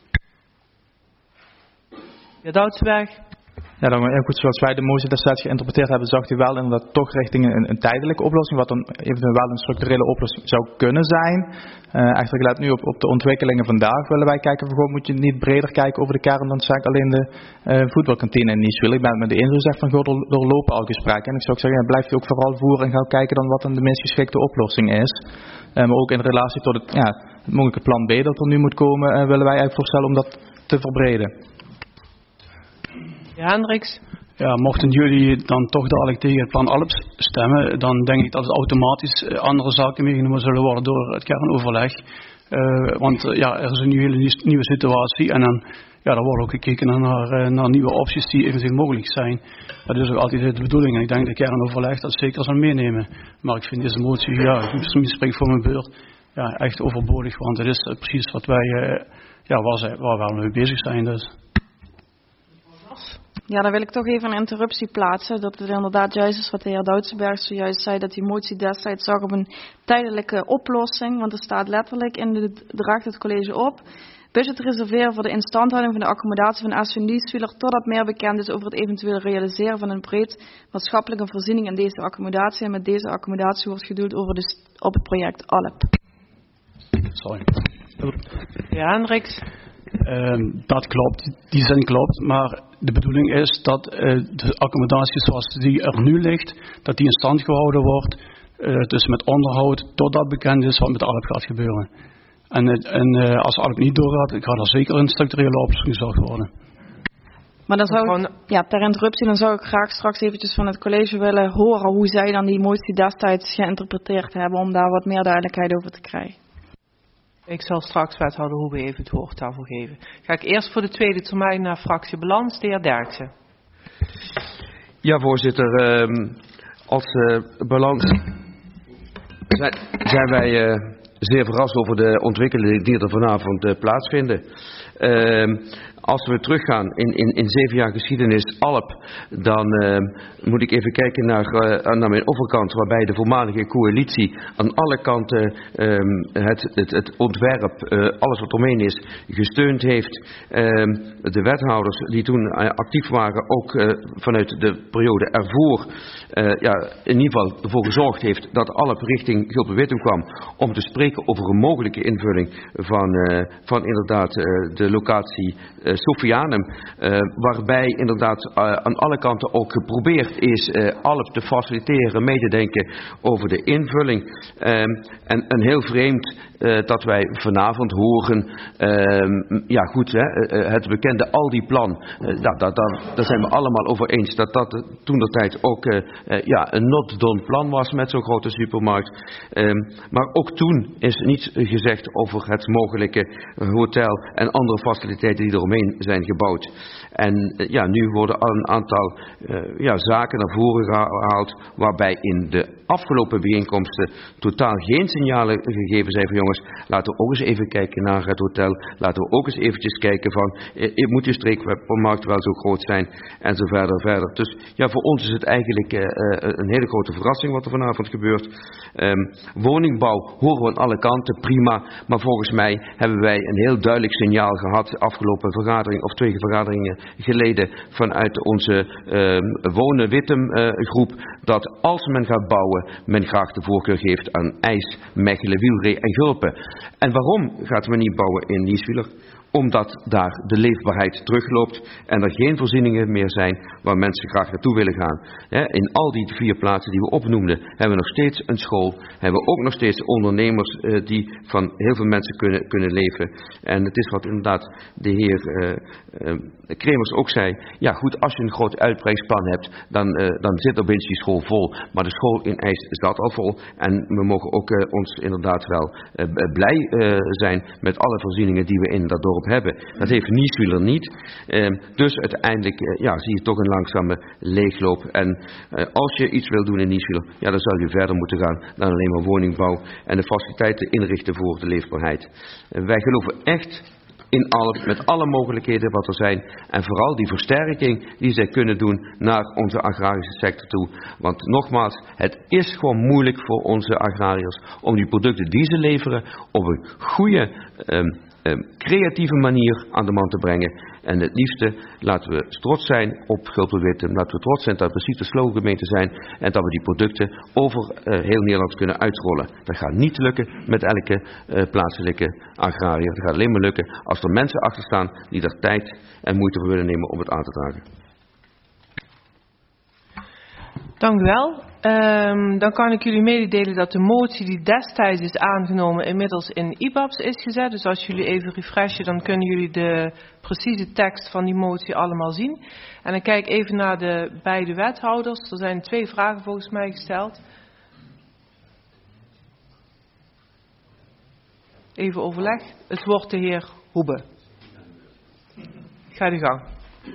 Ja, Doudsberg. Ja, dan goed, zoals wij de motie destijds geïnterpreteerd hebben, zag u wel inderdaad toch richting een tijdelijke oplossing, wat dan eventueel wel een structurele oplossing zou kunnen zijn. Echter, gelet nu op de ontwikkelingen vandaag, willen wij kijken, moet je niet breder kijken over de kern dan zeg alleen de voetbalkantine in Nieswieler. Ik ben het met de eens gezegd van, er lopen al gesprekken. En ik zou ook zeggen, blijf je ook vooral voeren en ga kijken dan wat dan de meest geschikte oplossing is. Maar ook in relatie tot het mogelijke plan B dat er nu moet komen, willen wij eigenlijk voorstellen om dat te verbreden. Ja, Hendricks. Ja, mochten jullie dan toch dadelijk tegen het plan Alp stemmen, dan denk ik dat het automatisch andere zaken meegenomen zullen worden door het kernoverleg. Want er is een hele nieuwe situatie en dan wordt ook gekeken naar nieuwe opties die eventueel mogelijk zijn. Dat is ook altijd de bedoeling en ik denk dat het kernoverleg dat zeker zal meenemen. Maar ik vind deze motie, ik spreek voor mijn beurt, echt overbodig, want het is precies wat wij, waar we mee bezig zijn dus. Ja, dan wil ik toch even een interruptie plaatsen. Dat het inderdaad juist is wat de heer Doudsberg zojuist zei. Dat die motie destijds zag op een tijdelijke oplossing. Want er staat letterlijk in draagt het college op. Budget reserveren voor de instandhouding van de accommodatie van SU Nieswieler. Totdat meer bekend is over het eventueel realiseren van een breed maatschappelijke voorziening in deze accommodatie. En met deze accommodatie wordt gedoeld op het project Alp. Sorry. Ja, Hendricks. Dat klopt, die zin klopt, maar de bedoeling is dat de accommodatie zoals die er nu ligt, dat die in stand gehouden wordt, dus met onderhoud, totdat bekend is wat met Alp gaat gebeuren. En als Alp niet doorgaat, gaat er zeker een structurele oplossing gezorgd worden. Maar dan zou ik, ter interruptie, dan zou ik graag straks eventjes van het college willen horen hoe zij dan die motie destijds geïnterpreteerd hebben, om daar wat meer duidelijkheid over te krijgen. Ik zal straks wethouder Hoebe even het woord daarvoor geven. Ga ik eerst voor de tweede termijn naar fractie Balans, de heer Derksen. Ja, voorzitter. Als Balans zijn wij zeer verrast over de ontwikkelingen die er vanavond plaatsvinden. Als we teruggaan in 7 jaar geschiedenis Alp, dan moet ik even kijken naar mijn overkant, waarbij de voormalige coalitie aan alle kanten het ontwerp, alles wat omheen is, gesteund heeft. De wethouders die toen actief waren, ook vanuit de periode ervoor, in ieder geval ervoor gezorgd heeft dat Alp richting Gulpen-Wittem kwam, om te spreken over een mogelijke invulling van inderdaad de locatie Sofianum, waarbij inderdaad aan alle kanten ook geprobeerd is Alp te faciliteren, mee te denken over de invulling. En heel vreemd dat wij vanavond horen, het bekende Aldi-plan, daar zijn we allemaal over eens dat toentertijd ook een not done plan was met zo'n grote supermarkt. Maar ook toen is niets gezegd over het mogelijke hotel en andere faciliteiten die eromheen zijn gebouwd. En nu worden al een aantal zaken naar voren gehaald, waarbij in de afgelopen bijeenkomsten totaal geen signalen gegeven zijn van jongens, laten we ook eens even kijken naar het hotel, laten we ook eens eventjes kijken van, moet die streekmarkt wel zo groot zijn, en zo verder. Dus voor ons is het eigenlijk een hele grote verrassing wat er vanavond gebeurt. Woningbouw horen we aan alle kanten, prima, maar volgens mij hebben wij een heel duidelijk signaal gehad de afgelopen vergadering of 2 vergaderingen geleden vanuit onze Wonen Wittem groep, dat als men gaat bouwen, men graag de voorkeur geeft aan IJs, Mechelen, Wielree en Gulpen. En waarom gaat men niet bouwen in Nieswiller? Omdat daar de leefbaarheid terugloopt en er geen voorzieningen meer zijn waar mensen graag naartoe willen gaan. In al die 4 plaatsen die we opnoemden hebben we nog steeds een school. Hebben we ook nog steeds ondernemers die van heel veel mensen kunnen leven. En het is wat inderdaad de heer Kremers ook zei. Ja goed, als je een groot uitbreidingsplan hebt, dan zit opeens die school vol. Maar de school in IJs zat al vol. En we mogen ook ons inderdaad wel blij zijn met alle voorzieningen die we in dat dorp hebben. Dat heeft Nieswiller niet. Dus uiteindelijk zie je toch een langzame leegloop. En als je iets wil doen in Nieswiller, dan zal je verder moeten gaan dan alleen maar woningbouw en de faciliteiten inrichten voor de leefbaarheid. Wij geloven echt in Alp, met alle mogelijkheden wat er zijn. En vooral die versterking die zij kunnen doen naar onze agrarische sector toe. Want nogmaals, het is gewoon moeilijk voor onze agrariërs om die producten die ze leveren op een goede, creatieve manier aan de man te brengen. En het liefste laten we trots zijn op Gulpen-Wittem. Laten we trots zijn dat we precies de slogangemeente zijn. En dat we die producten over heel Nederland kunnen uitrollen. Dat gaat niet lukken met elke plaatselijke agrariër. Dat gaat alleen maar lukken als er mensen achter staan die er tijd en moeite voor willen nemen om het aan te dragen. Dank u wel. Dan kan ik jullie mededelen dat de motie die destijds is aangenomen inmiddels in IBABS is gezet. Dus als jullie even refreshen, dan kunnen jullie de precieze tekst van die motie allemaal zien. En dan kijk ik even naar de beide wethouders. Er zijn 2 vragen volgens mij gesteld. Even overleg. Het wordt de heer Hoebe. Ga de gang.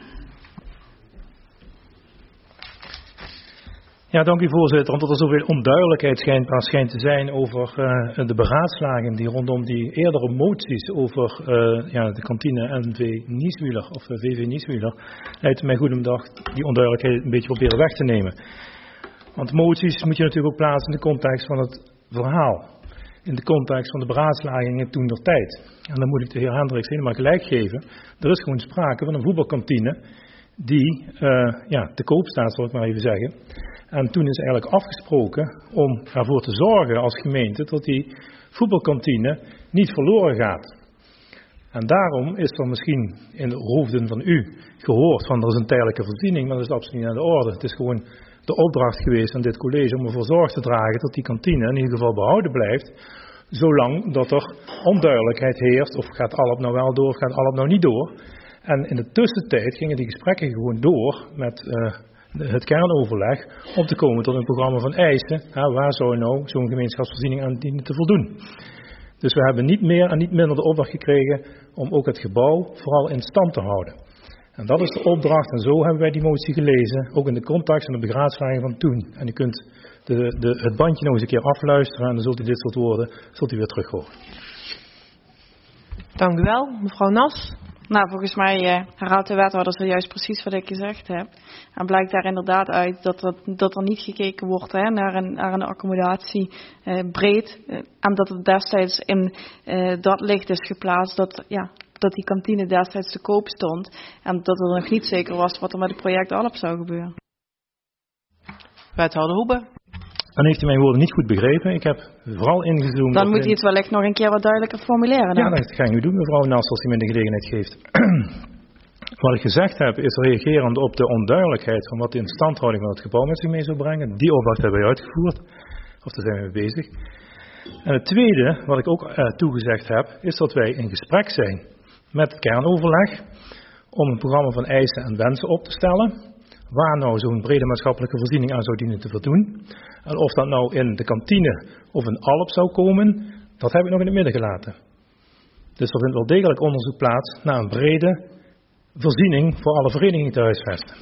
Ja, dank u voorzitter. Omdat er zoveel onduidelijkheid schijnt te zijn over de beraadslaging die rondom die eerdere moties over de kantine NV Nieswiller of VV Nieswiller, lijkt het mij goed om die onduidelijkheid een beetje proberen weg te nemen. Want moties moet je natuurlijk ook plaatsen in de context van het verhaal. In de context van de beraadslagingen toentertijd. En dan moet ik de heer Hendricks helemaal gelijk geven. Er is gewoon sprake van een voetbalkantine die te koop staat, zal ik maar even zeggen. En toen is eigenlijk afgesproken om ervoor te zorgen als gemeente dat die voetbalkantine niet verloren gaat. En daarom is er misschien in de hoofden van u gehoord van er is een tijdelijke voorziening, maar dat is absoluut niet aan de orde. Het is gewoon de opdracht geweest aan dit college om ervoor zorg te dragen dat die kantine in ieder geval behouden blijft, zolang dat er onduidelijkheid heerst of gaat Alp nou wel door of gaat Alp nou niet door. En in de tussentijd gingen die gesprekken gewoon door met het kernoverleg om te komen tot een programma van eisen. Waar zou nou zo'n gemeenschapsvoorziening aan dienen te voldoen? Dus we hebben niet meer en niet minder de opdracht gekregen om ook het gebouw vooral in stand te houden. En dat is de opdracht en zo hebben wij die motie gelezen, ook in de context en de beraadslaging van toen. En u kunt het bandje nog eens een keer afluisteren en dan zult u dit soort woorden weer terug horen. Dank u wel, mevrouw Nas. Nou, volgens mij herhaalt de wethouder zojuist precies wat ik gezegd heb. En blijkt daar inderdaad uit dat er niet gekeken wordt naar een accommodatie breed. En dat het destijds in dat licht is geplaatst dat die kantine destijds te koop stond. En dat er nog niet zeker was wat er met het project Alp zou gebeuren. Wethouder Hoebe. Dan heeft u mijn woorden niet goed begrepen. Ik heb vooral ingezoomd. Dan moet u het wellicht nog een keer wat duidelijker formuleren. Dan. Ja, dat ga ik nu doen, mevrouw Nas, als u me de gelegenheid geeft. Wat ik gezegd heb, is reagerend op de onduidelijkheid van wat de instandhouding van het gebouw met zich mee zou brengen. Die opdracht hebben wij uitgevoerd, of daar zijn we mee bezig. En het tweede, wat ik ook toegezegd heb, is dat wij in gesprek zijn met het kernoverleg om een programma van eisen en wensen op te stellen, waar nou zo'n brede maatschappelijke voorziening aan zou dienen te voldoen. En of dat nou in de kantine of in Alp zou komen, dat heb ik nog in het midden gelaten. Dus er vindt wel degelijk onderzoek plaats naar een brede voorziening voor alle verenigingen te huisvesten.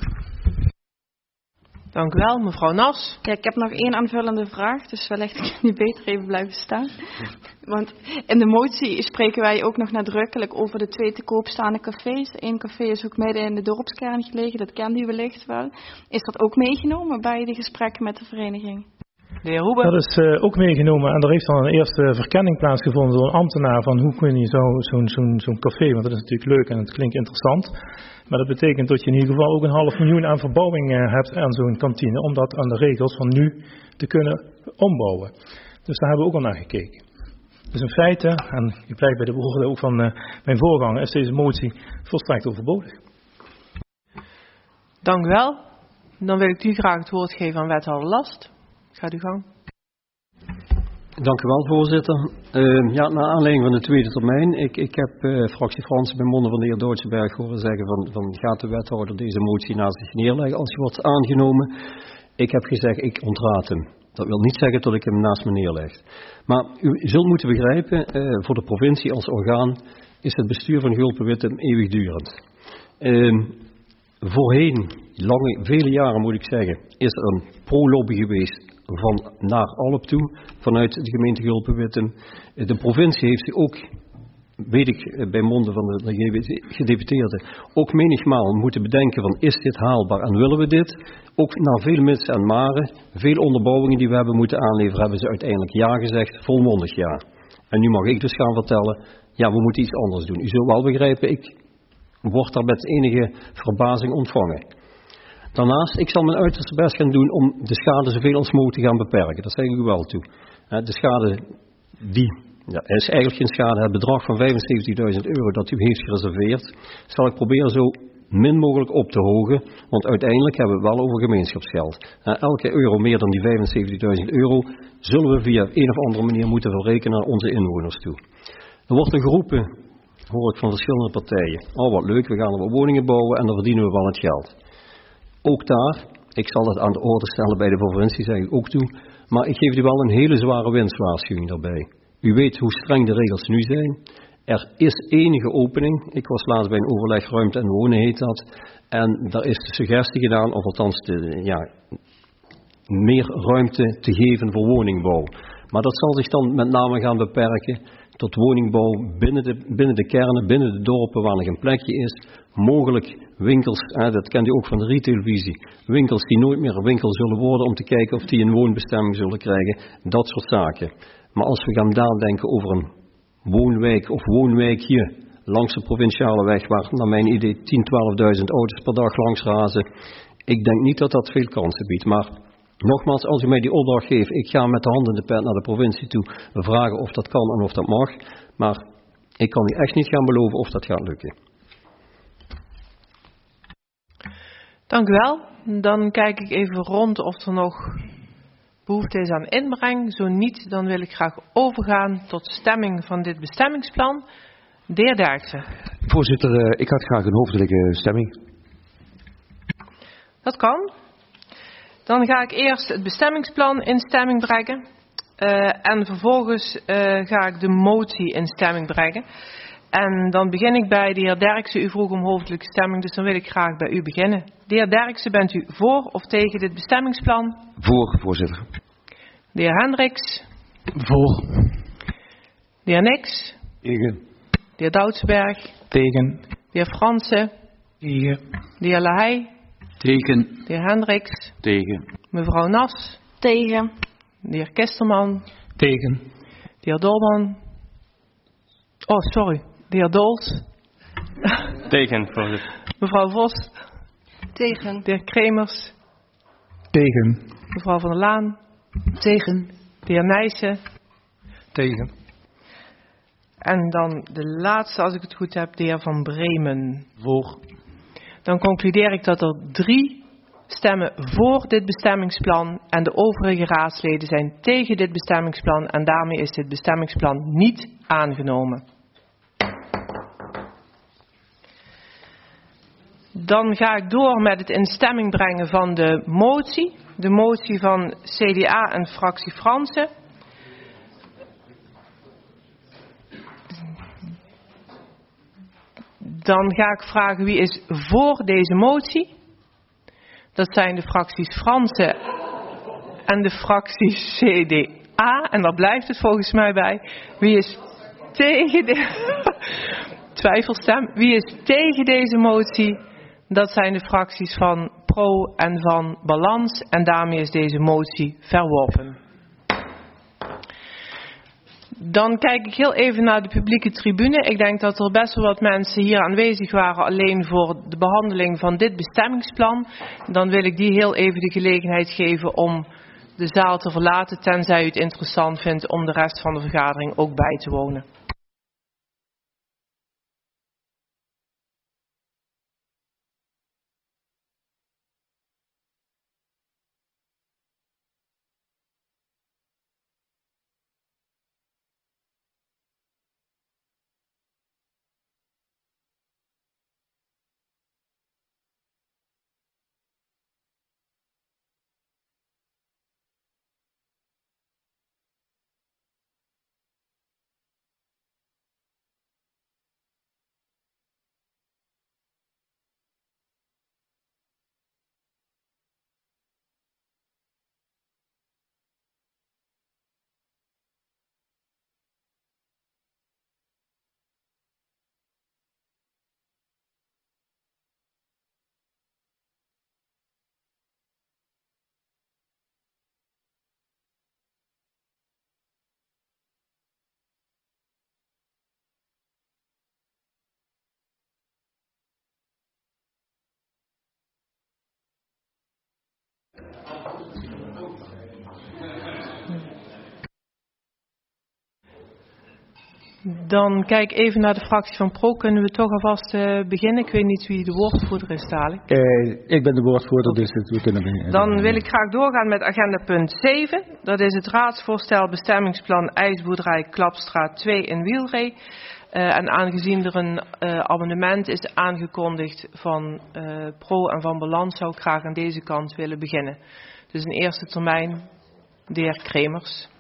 Dank u wel, mevrouw Nas. Ja, ik heb nog één aanvullende vraag, dus wellicht kan je beter even blijven staan. Want in de motie spreken wij ook nog nadrukkelijk over de 2 te koop staande cafés. Eén café is ook midden in de dorpskern gelegen, dat kent u wellicht wel. Is dat ook meegenomen bij de gesprekken met de vereniging? De heer Hoebe. Dat is ook meegenomen en er heeft dan een eerste verkenning plaatsgevonden door een ambtenaar van hoe kun je zo'n café, want dat is natuurlijk leuk en het klinkt interessant. Maar dat betekent dat je in ieder geval ook 500.000 aan verbouwing hebt aan zo'n kantine, om dat aan de regels van nu te kunnen ombouwen. Dus daar hebben we ook al naar gekeken. Dus in feite, en ik blijf bij de woorden ook van mijn voorganger, is deze motie volstrekt overbodig. Dank u wel. Dan wil ik u graag het woord geven aan wethouder Last. Gaat uw gang. Dank u wel, voorzitter. Naar aanleiding van de tweede termijn. Ik heb fractie Fransen bij monden van de heer Duitsenberg horen zeggen van gaat de wethouder deze motie naast zich neerleggen als die wordt aangenomen. Ik heb gezegd, ik ontraad hem. Dat wil niet zeggen dat ik hem naast me neerleg. Maar u zult moeten begrijpen, voor de provincie als orgaan is het bestuur van Gulpen-Wittem eeuwigdurend. Voorheen, vele jaren moet ik zeggen, is er een pro-lobby geweest van naar Alp toe, vanuit de gemeente Gulpen-Wittem. De provincie heeft zich ook, weet ik bij monden van de gedeputeerden, ook menigmaal moeten bedenken van is dit haalbaar en willen we dit? Ook na veel mits en maren, veel onderbouwingen die we hebben moeten aanleveren, hebben ze uiteindelijk ja gezegd, volmondig ja. En nu mag ik dus gaan vertellen, ja we moeten iets anders doen. U zult wel begrijpen, ik word daar met enige verbazing ontvangen. Daarnaast, ik zal mijn uiterste best gaan doen om de schade zoveel als mogelijk te gaan beperken. Dat zeg ik u wel toe. De schade is eigenlijk geen schade. Het bedrag van €75.000 dat u heeft gereserveerd, zal ik proberen zo min mogelijk op te hogen. Want uiteindelijk hebben we het wel over gemeenschapsgeld. Elke euro meer dan die €75.000 zullen we via een of andere manier moeten verrekenen naar onze inwoners toe. Er wordt er geroepen, hoor ik van verschillende partijen. Oh wat leuk, we gaan er wat woningen bouwen en dan verdienen we wel het geld. Ook daar, ik zal het aan de orde stellen bij de provincie, zeg ik ook toe, maar ik geef u wel een hele zware winstwaarschuwing daarbij. U weet hoe streng de regels nu zijn. Er is enige opening. Ik was laatst bij een overleg ruimte en wonen heet dat. En daar is de suggestie gedaan, of althans meer ruimte te geven voor woningbouw. Maar dat zal zich dan met name gaan beperken tot woningbouw binnen de kernen, binnen de dorpen waar nog een plekje is. Mogelijk winkels, dat kent u ook van de retailvisie. Winkels die nooit meer een winkel zullen worden om te kijken of die een woonbestemming zullen krijgen. Dat soort zaken. Maar als we gaan nadenken over een woonwijk of woonwijkje langs de provinciale weg waar naar mijn idee 10.000, 12.000 auto's per dag langs razen. Ik denk niet dat dat veel kansen biedt. Maar Nogmaals, als u mij die opdracht geeft, ik ga met de hand in de pet naar de provincie toe vragen of dat kan en of dat mag. Maar ik kan u echt niet gaan beloven of dat gaat lukken. Dank u wel. Dan kijk ik even rond of er nog behoefte is aan inbreng. Zo niet, dan wil ik graag overgaan tot stemming van dit bestemmingsplan. De heer Derksen. Voorzitter, ik had graag een hoofdelijke stemming. Dat kan. Dan ga ik eerst het bestemmingsplan in stemming brengen. En vervolgens ga ik de motie in stemming brengen. En dan begin ik bij de heer Derksen. U vroeg om hoofdelijke stemming, dus dan wil ik graag bij u beginnen. De heer Derksen, bent u voor of tegen dit bestemmingsplan? Voor, voorzitter. De heer Hendricks? Voor. De heer Nix? Tegen. De heer Doudsberg? Tegen. De heer Fransen? Tegen. De heer Lahey? Tegen. De heer Hendricks? Tegen. Mevrouw Nas? Tegen. De heer Kisterman? Tegen. De heer Dolman? Oh, sorry. De heer Dols? Tegen, voorzitter. Mevrouw Vos? Tegen. De heer Kremers? Tegen. Mevrouw van der Laan? Tegen. De heer Nijssen? Tegen. En dan de laatste, als ik het goed heb, de heer Van Bremen. Voor. Dan concludeer ik dat er 3 stemmen voor dit bestemmingsplan en de overige raadsleden zijn tegen dit bestemmingsplan en daarmee is dit bestemmingsplan niet aangenomen. Dan ga ik door met het in stemming brengen van de motie. De motie van CDA en fractie Fransen. Dan ga ik vragen wie is voor deze motie. Dat zijn de fracties Fransen en de fractie CDA. En daar blijft het volgens mij bij. Wie is tegen twijfelstem. Wie is tegen deze motie? Dat zijn de fracties van Pro en van Balans. En daarmee is deze motie verworpen. Dan kijk ik heel even naar de publieke tribune. Ik denk dat er best wel wat mensen hier aanwezig waren alleen voor de behandeling van dit bestemmingsplan. Dan wil ik die heel even de gelegenheid geven om de zaal te verlaten, tenzij u het interessant vindt om de rest van de vergadering ook bij te wonen. Dan kijk even naar de fractie van Pro. Kunnen we toch alvast beginnen? Ik weet niet wie de woordvoerder is dadelijk. Ik ben de woordvoerder, dus we kunnen beginnen. Dan wil ik graag doorgaan met agenda punt 7. Dat is het raadsvoorstel bestemmingsplan IJsboerderij Klapstraat 2 in Wielree. En aangezien er een amendement is aangekondigd van Pro en van Balans, zou ik graag aan deze kant willen beginnen. Dus in eerste termijn de heer Kremers.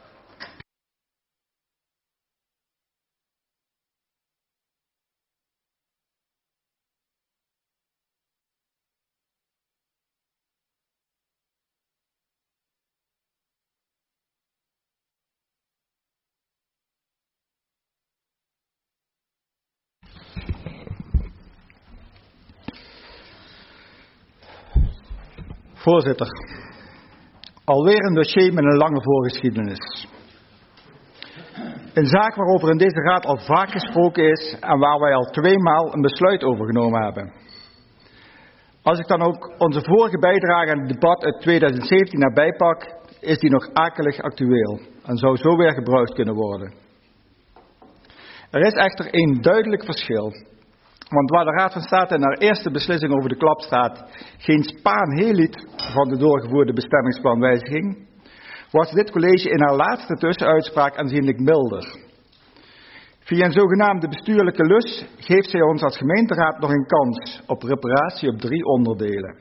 Voorzitter, alweer een dossier met een lange voorgeschiedenis. Een zaak waarover in deze raad al vaak gesproken is en waar wij al 2 maal een besluit over genomen hebben. Als ik dan ook onze vorige bijdrage aan het debat uit 2017 erbij pak, is die nog akelig actueel en zou zo weer gebruikt kunnen worden. Er is echter één duidelijk verschil. Want waar de Raad van State in haar eerste beslissing over de Klapstraat geen spaan heel liet van de doorgevoerde bestemmingsplanwijziging, was dit college in haar laatste tussenuitspraak aanzienlijk milder. Via een zogenaamde bestuurlijke lus geeft zij ons als gemeenteraad nog een kans op reparatie op 3 onderdelen.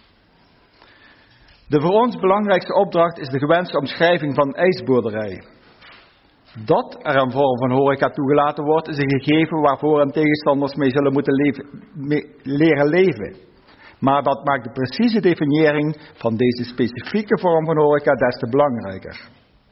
De voor ons belangrijkste opdracht is de gewenste omschrijving van ijsboerderij. Dat er een vorm van horeca toegelaten wordt, is een gegeven waarvoor een tegenstanders mee zullen moeten leren leven. Maar dat maakt de precieze definiëring van deze specifieke vorm van horeca des te belangrijker.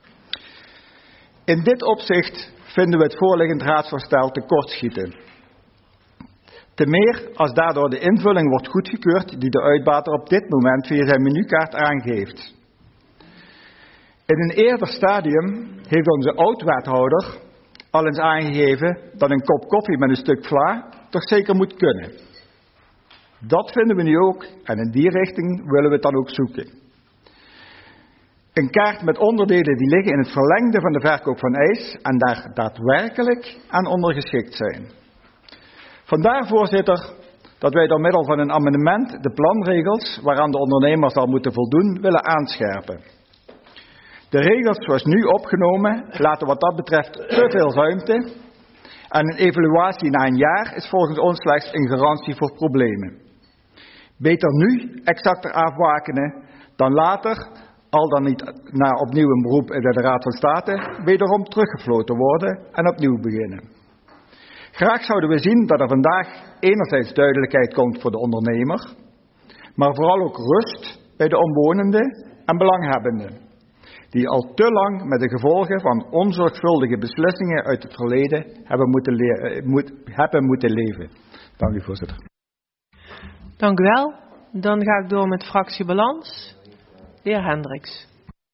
In dit opzicht vinden we het voorliggend raadsvoorstel tekortschieten. Te meer als daardoor de invulling wordt goedgekeurd die de uitbater op dit moment via zijn menukaart aangeeft. In een eerder stadium heeft onze oud-wethouder al eens aangegeven dat een kop koffie met een stuk vla toch zeker moet kunnen. Dat vinden we nu ook en in die richting willen we het dan ook zoeken. Een kaart met onderdelen die liggen in het verlengde van de verkoop van ijs en daar daadwerkelijk aan ondergeschikt zijn. Vandaar, voorzitter, dat wij door middel van een amendement de planregels waaraan de ondernemer zal moeten voldoen willen aanscherpen. De regels zoals nu opgenomen laten wat dat betreft te veel ruimte en een evaluatie na een jaar is volgens ons slechts een garantie voor problemen. Beter nu exacter afbakenen dan later, al dan niet na opnieuw een beroep bij de Raad van State, wederom teruggefloten worden en opnieuw beginnen. Graag zouden we zien dat er vandaag enerzijds duidelijkheid komt voor de ondernemer, maar vooral ook rust bij de omwonenden en belanghebbenden, die al te lang met de gevolgen van onzorgvuldige beslissingen uit het verleden hebben moeten leven. Dank u, voorzitter. Dank u wel. Dan ga ik door met fractiebalans. De heer Hendricks.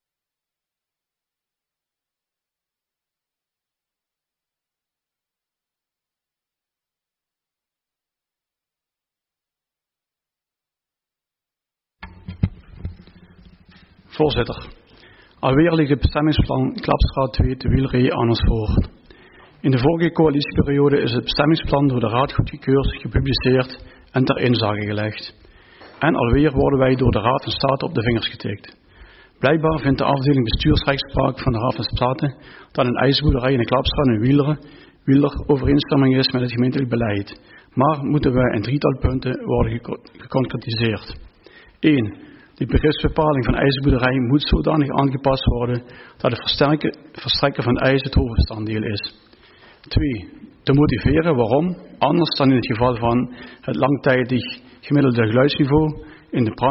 Voorzitter, alweer ligt het bestemmingsplan Klapstraat 2 te Wielree aan ons voor. In de vorige coalitieperiode is het bestemmingsplan door de Raad goedgekeurd, gepubliceerd en ter inzage gelegd. En alweer worden wij door de Raad van State op de vingers getikt. Blijkbaar vindt de afdeling bestuursrechtspraak van de Raad van State dat een ijsboerderij in de Klapstraat en Wieler overeenstemming is met het gemeentelijk beleid. Maar moeten wij een drietal punten worden geconcretiseerd. 1. De begripsbepaling van ijsboerderij moet zodanig aangepast worden dat het verstrekken van ijs het hoofdbestanddeel is. 2. Te motiveren waarom, anders dan in het geval van het langtijdig gemiddelde geluidsniveau, in de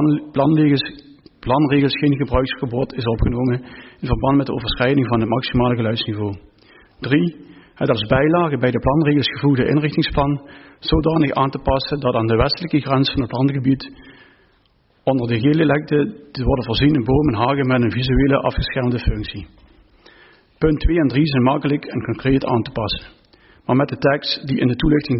planregels geen gebruiksverbod is opgenomen in verband met de overschrijding van het maximale geluidsniveau. 3. Het als bijlage bij de planregels gevoegde inrichtingsplan zodanig aan te passen dat aan de westelijke grens van het landgebied onder de gele lekte te worden voorzien in bomen en hagen met een visuele afgeschermde functie. Punt 2 en 3 zijn makkelijk en concreet aan te passen. Maar met de tekst die in de toelichting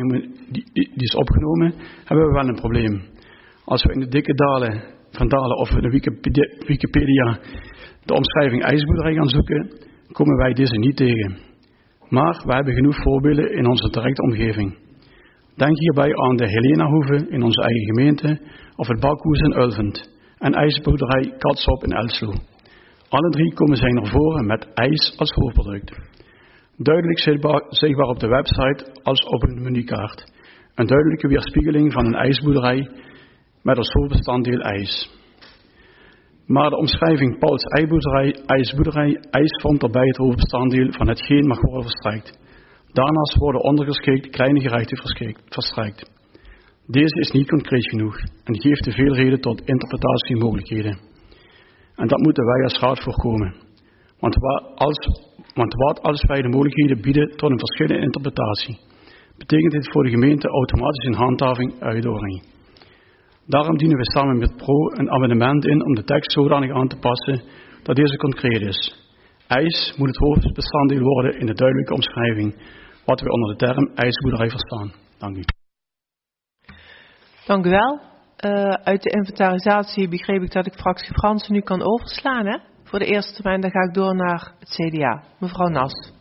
die is opgenomen, hebben we wel een probleem. Als we in de dikke van Dalen of in de Wikipedia de omschrijving ijsboerderij gaan zoeken, komen wij deze niet tegen. Maar we hebben genoeg voorbeelden in onze directe omgeving. Denk hierbij aan de Helenahoeve in onze eigen gemeente of het Bakhoes in Ulvend en ijsboerderij Katsop in Elslo. Alle 3 komen zij naar voren met ijs als hoofdproduct. Duidelijk zichtbaar op de website als op een menukaart. Een duidelijke weerspiegeling van een ijsboerderij met als hoofdbestanddeel ijs. Maar de omschrijving Pauls ijsboerderij, ijs vormt erbij het hoofdbestanddeel van hetgeen mag worden verstrekt. Daarnaast worden ondergeschikt kleine gerechten verstrekt. Deze is niet concreet genoeg en geeft te veel reden tot interpretatiemogelijkheden. En dat moeten wij als raad voorkomen. Want wat als wij de mogelijkheden bieden tot een verschillende interpretatie, betekent dit voor de gemeente automatisch een handhaving uitdaging. Daarom dienen we samen met PRO een amendement in om de tekst zodanig aan te passen dat deze concreet is. IJs moet het hoofdbestanddeel worden in de duidelijke omschrijving, wat we onder de term ijsboerderij verstaan. Dank u. Dank u wel. Uit de inventarisatie begreep ik dat ik fractie Fransen nu kan overslaan, hè? Voor de eerste termijn, dan ga ik door naar het CDA. Mevrouw Nas.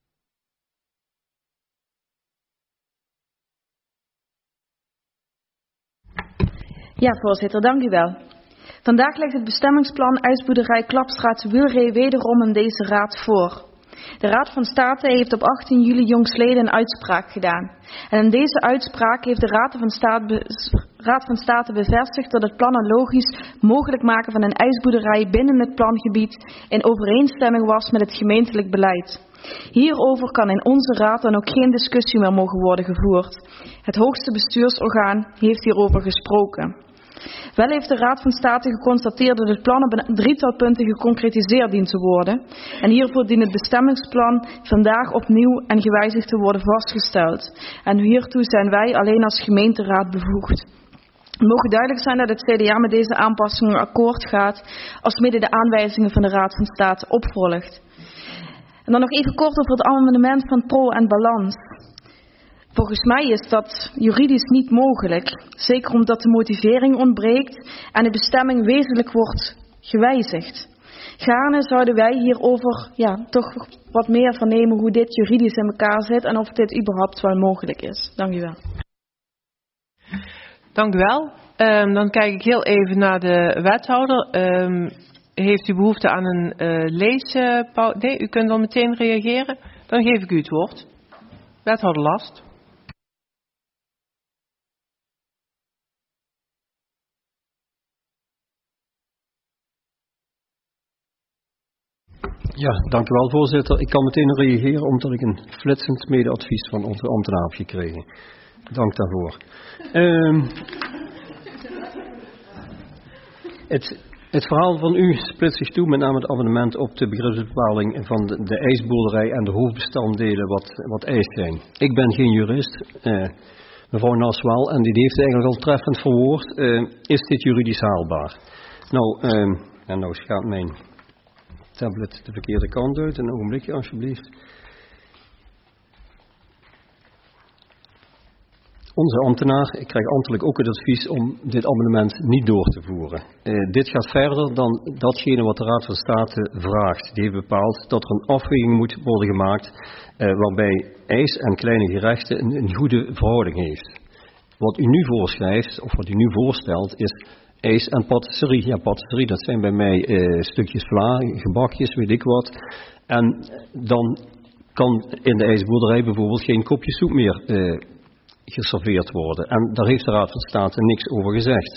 Ja, voorzitter, dank u wel. Vandaag ligt het bestemmingsplan ijsboerderij Klapstraat Wielree wederom in deze raad voor. De Raad van State heeft op 18 juli jongstleden een uitspraak gedaan. En in deze uitspraak heeft de Raad van State bevestigd dat het planologisch mogelijk maken van een ijsboerderij binnen het plangebied in overeenstemming was met het gemeentelijk beleid. Hierover kan in onze raad dan ook geen discussie meer mogen worden gevoerd. Het hoogste bestuursorgaan heeft hierover gesproken. Wel heeft de Raad van State geconstateerd dat het plan op een drietal punten geconcretiseerd dient te worden. En hiervoor dient het bestemmingsplan vandaag opnieuw en gewijzigd te worden vastgesteld. En hiertoe zijn wij alleen als gemeenteraad bevoegd. Het mogen duidelijk zijn dat het CDA met deze aanpassingen akkoord gaat, als mede de aanwijzingen van de Raad van State opvolgt. En dan nog even kort over het amendement van Pro en Balans. Volgens mij is dat juridisch niet mogelijk, zeker omdat de motivering ontbreekt en de bestemming wezenlijk wordt gewijzigd. Gaarne zouden wij hierover toch wat meer vernemen hoe dit juridisch in elkaar zit en of dit überhaupt wel mogelijk is. Dank u wel. Dank u wel. Dan kijk ik heel even naar de wethouder. Heeft u behoefte aan een leespauze? Nee, u kunt al meteen reageren. Dan geef ik u het woord. Wethouder Last. Ja, dank u wel, voorzitter. Ik kan meteen reageren omdat ik een flitsend medeadvies van onze ambtenaar heb gekregen. Dank daarvoor. Het verhaal van u splitst zich toe met name het amendement op de begripsbepaling van de ijsboerderij en de hoofdbestanddelen wat ijs zijn. Ik ben geen jurist, mevrouw Nas wel, en die heeft eigenlijk al treffend verwoord. Is dit juridisch haalbaar? Nou gaat mijn tablet de verkeerde kant uit. Een ogenblikje alsjeblieft. Onze ambtenaar krijgt ambtelijk ook het advies om dit amendement niet door te voeren. Dit gaat verder dan datgene wat de Raad van State vraagt. Die heeft bepaald dat er een afweging moet worden gemaakt waarbij ijs en kleine gerechten een goede verhouding heeft. Wat u nu voorschrijft, of wat u nu voorstelt, is ijs en patisserie. Ja, patisserie, dat zijn bij mij stukjes vla, gebakjes, weet ik wat. En dan kan in de ijsboerderij bijvoorbeeld geen kopje soep meer geserveerd worden. En daar heeft de Raad van State niks over gezegd.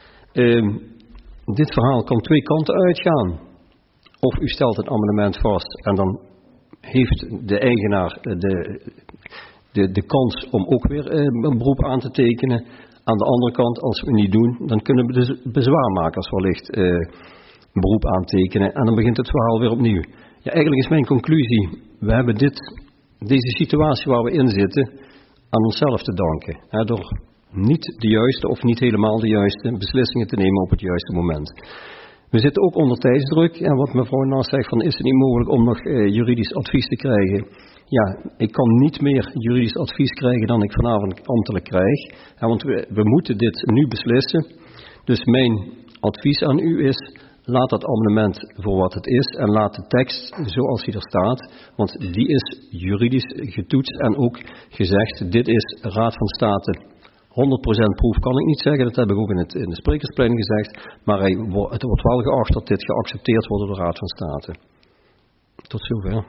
Dit verhaal kan twee kanten uitgaan. Of u stelt het amendement vast en dan heeft de eigenaar de kans om ook weer een beroep aan te tekenen. Aan de andere kant, als we het niet doen, dan kunnen we de bezwaarmakers wellicht een beroep aantekenen. En dan begint het verhaal weer opnieuw. Ja, eigenlijk is mijn conclusie, we hebben deze situatie waar we in zitten aan onszelf te danken. Hè, door niet de juiste of niet helemaal de juiste beslissingen te nemen op het juiste moment. We zitten ook onder tijdsdruk. En wat mevrouw Nas zegt, van, is het niet mogelijk om nog juridisch advies te krijgen? Ja, ik kan niet meer juridisch advies krijgen dan ik vanavond ambtelijk krijg. Want we moeten dit nu beslissen. Dus mijn advies aan u is, laat dat amendement voor wat het is en laat de tekst zoals die er staat. Want die is juridisch getoetst en ook gezegd, dit is Raad van State 100% proef kan ik niet zeggen, dat heb ik ook in de sprekersplein gezegd. Maar het wordt wel geacht dat dit geaccepteerd wordt door de Raad van State. Tot zover.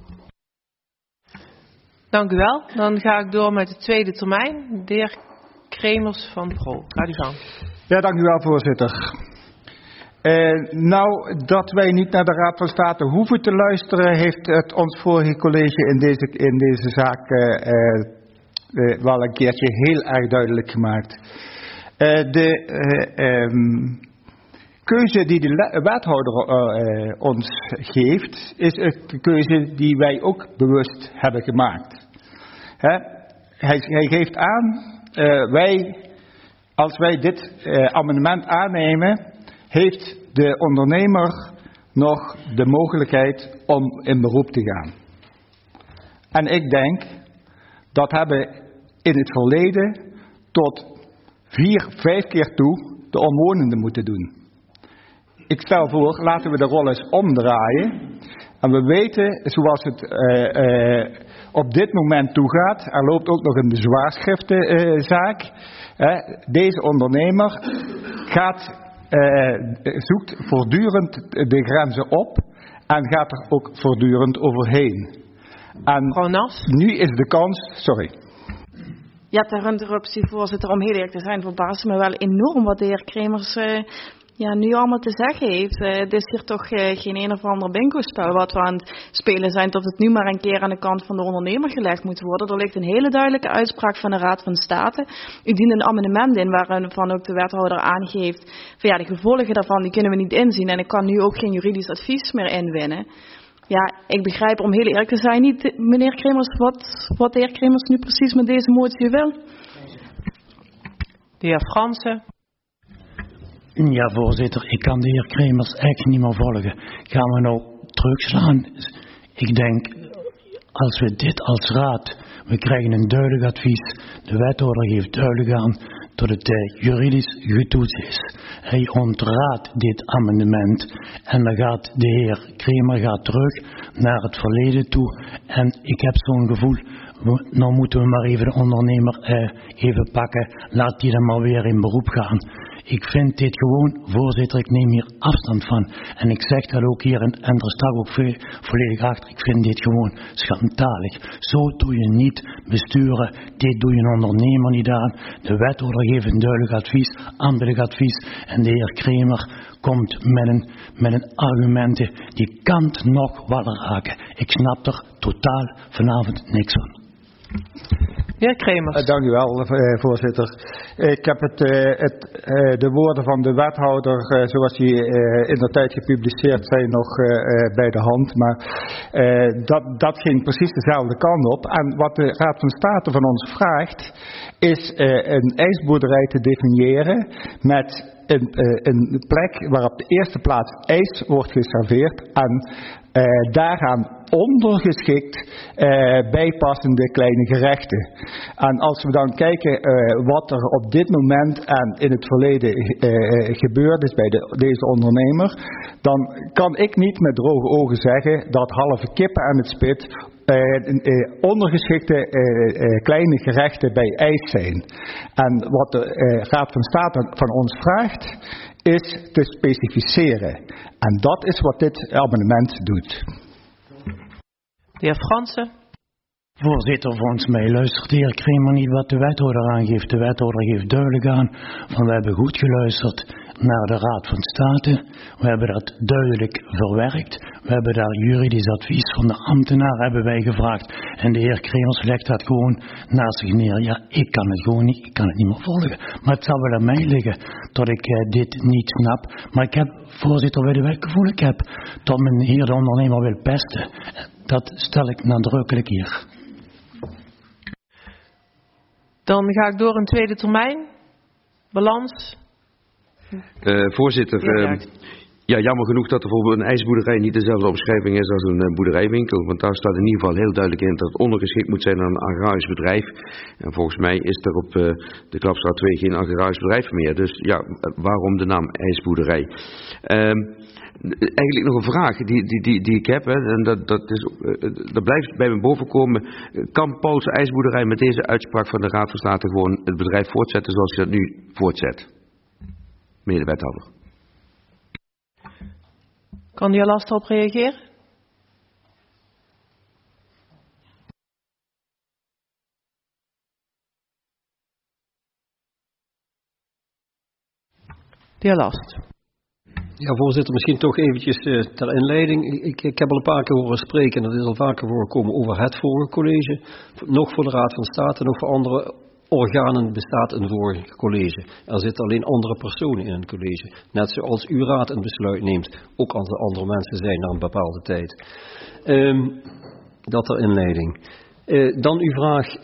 Dank u wel. Dan ga ik door met de tweede termijn. De heer Kremers van Pro. Gaat u gang. Ja, dank u wel, voorzitter. Nou, dat wij niet naar de Raad van State hoeven te luisteren, heeft het ons vorige college in deze zaak wel een keertje heel erg duidelijk gemaakt. De keuze die de wethouder ons geeft, is een keuze die wij ook bewust hebben gemaakt. Hij geeft aan, als wij dit amendement aannemen, heeft de ondernemer nog de mogelijkheid om in beroep te gaan. En ik denk, dat hebben in het verleden tot 5 keer toe de omwonenden moeten doen. Ik stel voor, laten we de rol eens omdraaien. En we weten, zoals het op dit moment toegaat, er loopt ook nog een bezwaarschriftenzaak. Deze ondernemer zoekt voortdurend de grenzen op en gaat er ook voortdurend overheen. En nu is de kans, sorry. Ja, ter interruptie, voorzitter, om heel eerlijk te zijn, verbaast me wel enorm wat de heer Kremers nu allemaal te zeggen heeft. Het is hier toch geen een of ander bingo-spel wat we aan het spelen zijn, dat het nu maar een keer aan de kant van de ondernemer gelegd moet worden. Er ligt een hele duidelijke uitspraak van de Raad van State. U dient een amendement in waarvan ook de wethouder aangeeft van de gevolgen daarvan die kunnen we niet inzien en ik kan nu ook geen juridisch advies meer inwinnen. Ja, ik begrijp, om heel eerlijk te zijn, niet, meneer Kremers, wat de heer Kremers nu precies met deze motie wil. De heer Fransen. Ja, voorzitter, ik kan de heer Kremers echt niet meer volgen. Gaan we nou terugslaan? Ik denk, als we dit als raad, we krijgen een duidelijk advies. De wethouder geeft duidelijk aan dat het juridisch getoetst is. Hij ontraadt dit amendement en dan gaat de heer Kremer terug naar het verleden toe. En ik heb zo'n gevoel, nou moeten we maar even de ondernemer even pakken. Laat die dan maar weer in beroep gaan. Ik vind dit gewoon, voorzitter, ik neem hier afstand van. En ik zeg dat ook hier en er staat ook volledig achter. Ik vind dit gewoon schandalig. Zo doe je niet besturen. Dit doe je een ondernemer niet aan. De wethouder geeft een duidelijk advies, ambtelijk advies. En de heer Kremer komt met een argumenten die kant nog wel raken. Ik snap er totaal vanavond niks van. Heer Kremers. Dank u wel, voorzitter. Ik heb de woorden van de wethouder, zoals die in de tijd gepubliceerd zijn, nog bij de hand. Maar dat ging precies dezelfde kant op. En wat de Raad van State van ons vraagt, is een ijsboerderij te definiëren met een plek waar op de eerste plaats ijs wordt geserveerd en daaraan ondergeschikt bijpassende kleine gerechten. En als we dan kijken wat er op dit moment en in het verleden gebeurd is bij deze ondernemer, dan kan ik niet met droge ogen zeggen dat halve kippen aan het spit ondergeschikte kleine gerechten bij ijs zijn. En wat de Raad van State van ons vraagt, is te specificeren. En dat is wat dit amendement doet. De heer Fransen. Voorzitter, volgens mij luistert de heer Kremer niet wat de wethouder aangeeft. De wethouder geeft duidelijk aan van we hebben goed geluisterd naar de Raad van State. We hebben dat duidelijk verwerkt. We hebben daar juridisch advies van de ambtenaar hebben wij gevraagd. En de heer Kremers legt dat gewoon naast zich neer. Ja, ik kan het gewoon niet, ik kan het niet meer volgen. Maar het zal wel aan mij liggen dat ik dit niet snap. Maar ik heb, voorzitter, weet u welk gevoel ik heb? Dat men hier de ondernemer wil pesten. Dat stel ik nadrukkelijk hier. Dan ga ik door een tweede termijn. Balans. Voorzitter, jammer genoeg dat er voor een ijsboerderij niet dezelfde omschrijving is als een boerderijwinkel. Want daar staat in ieder geval heel duidelijk in dat het ondergeschikt moet zijn aan een agrarisch bedrijf. En volgens mij is er op de Klapstraat 2 geen agrarisch bedrijf meer. Dus ja, waarom de naam ijsboerderij? Eigenlijk nog een vraag die ik heb, hè, en dat blijft bij me bovenkomen. Kan Paulse IJsboerderij met deze uitspraak van de Raad van State gewoon het bedrijf voortzetten zoals hij dat nu voortzet? Meneer de wethouder. Kan de heer Last op reageren? De heer Last. Ja, voorzitter, misschien toch eventjes ter inleiding. Ik heb al een paar keer horen spreken, en dat is al vaker voorgekomen, over het vorige college. Nog voor de Raad van State, nog voor andere organen bestaat een vorig college. Er zitten alleen andere personen in een college. Net zoals uw raad een besluit neemt, ook als er andere mensen zijn na een bepaalde tijd. Dat ter inleiding. Dan uw vraag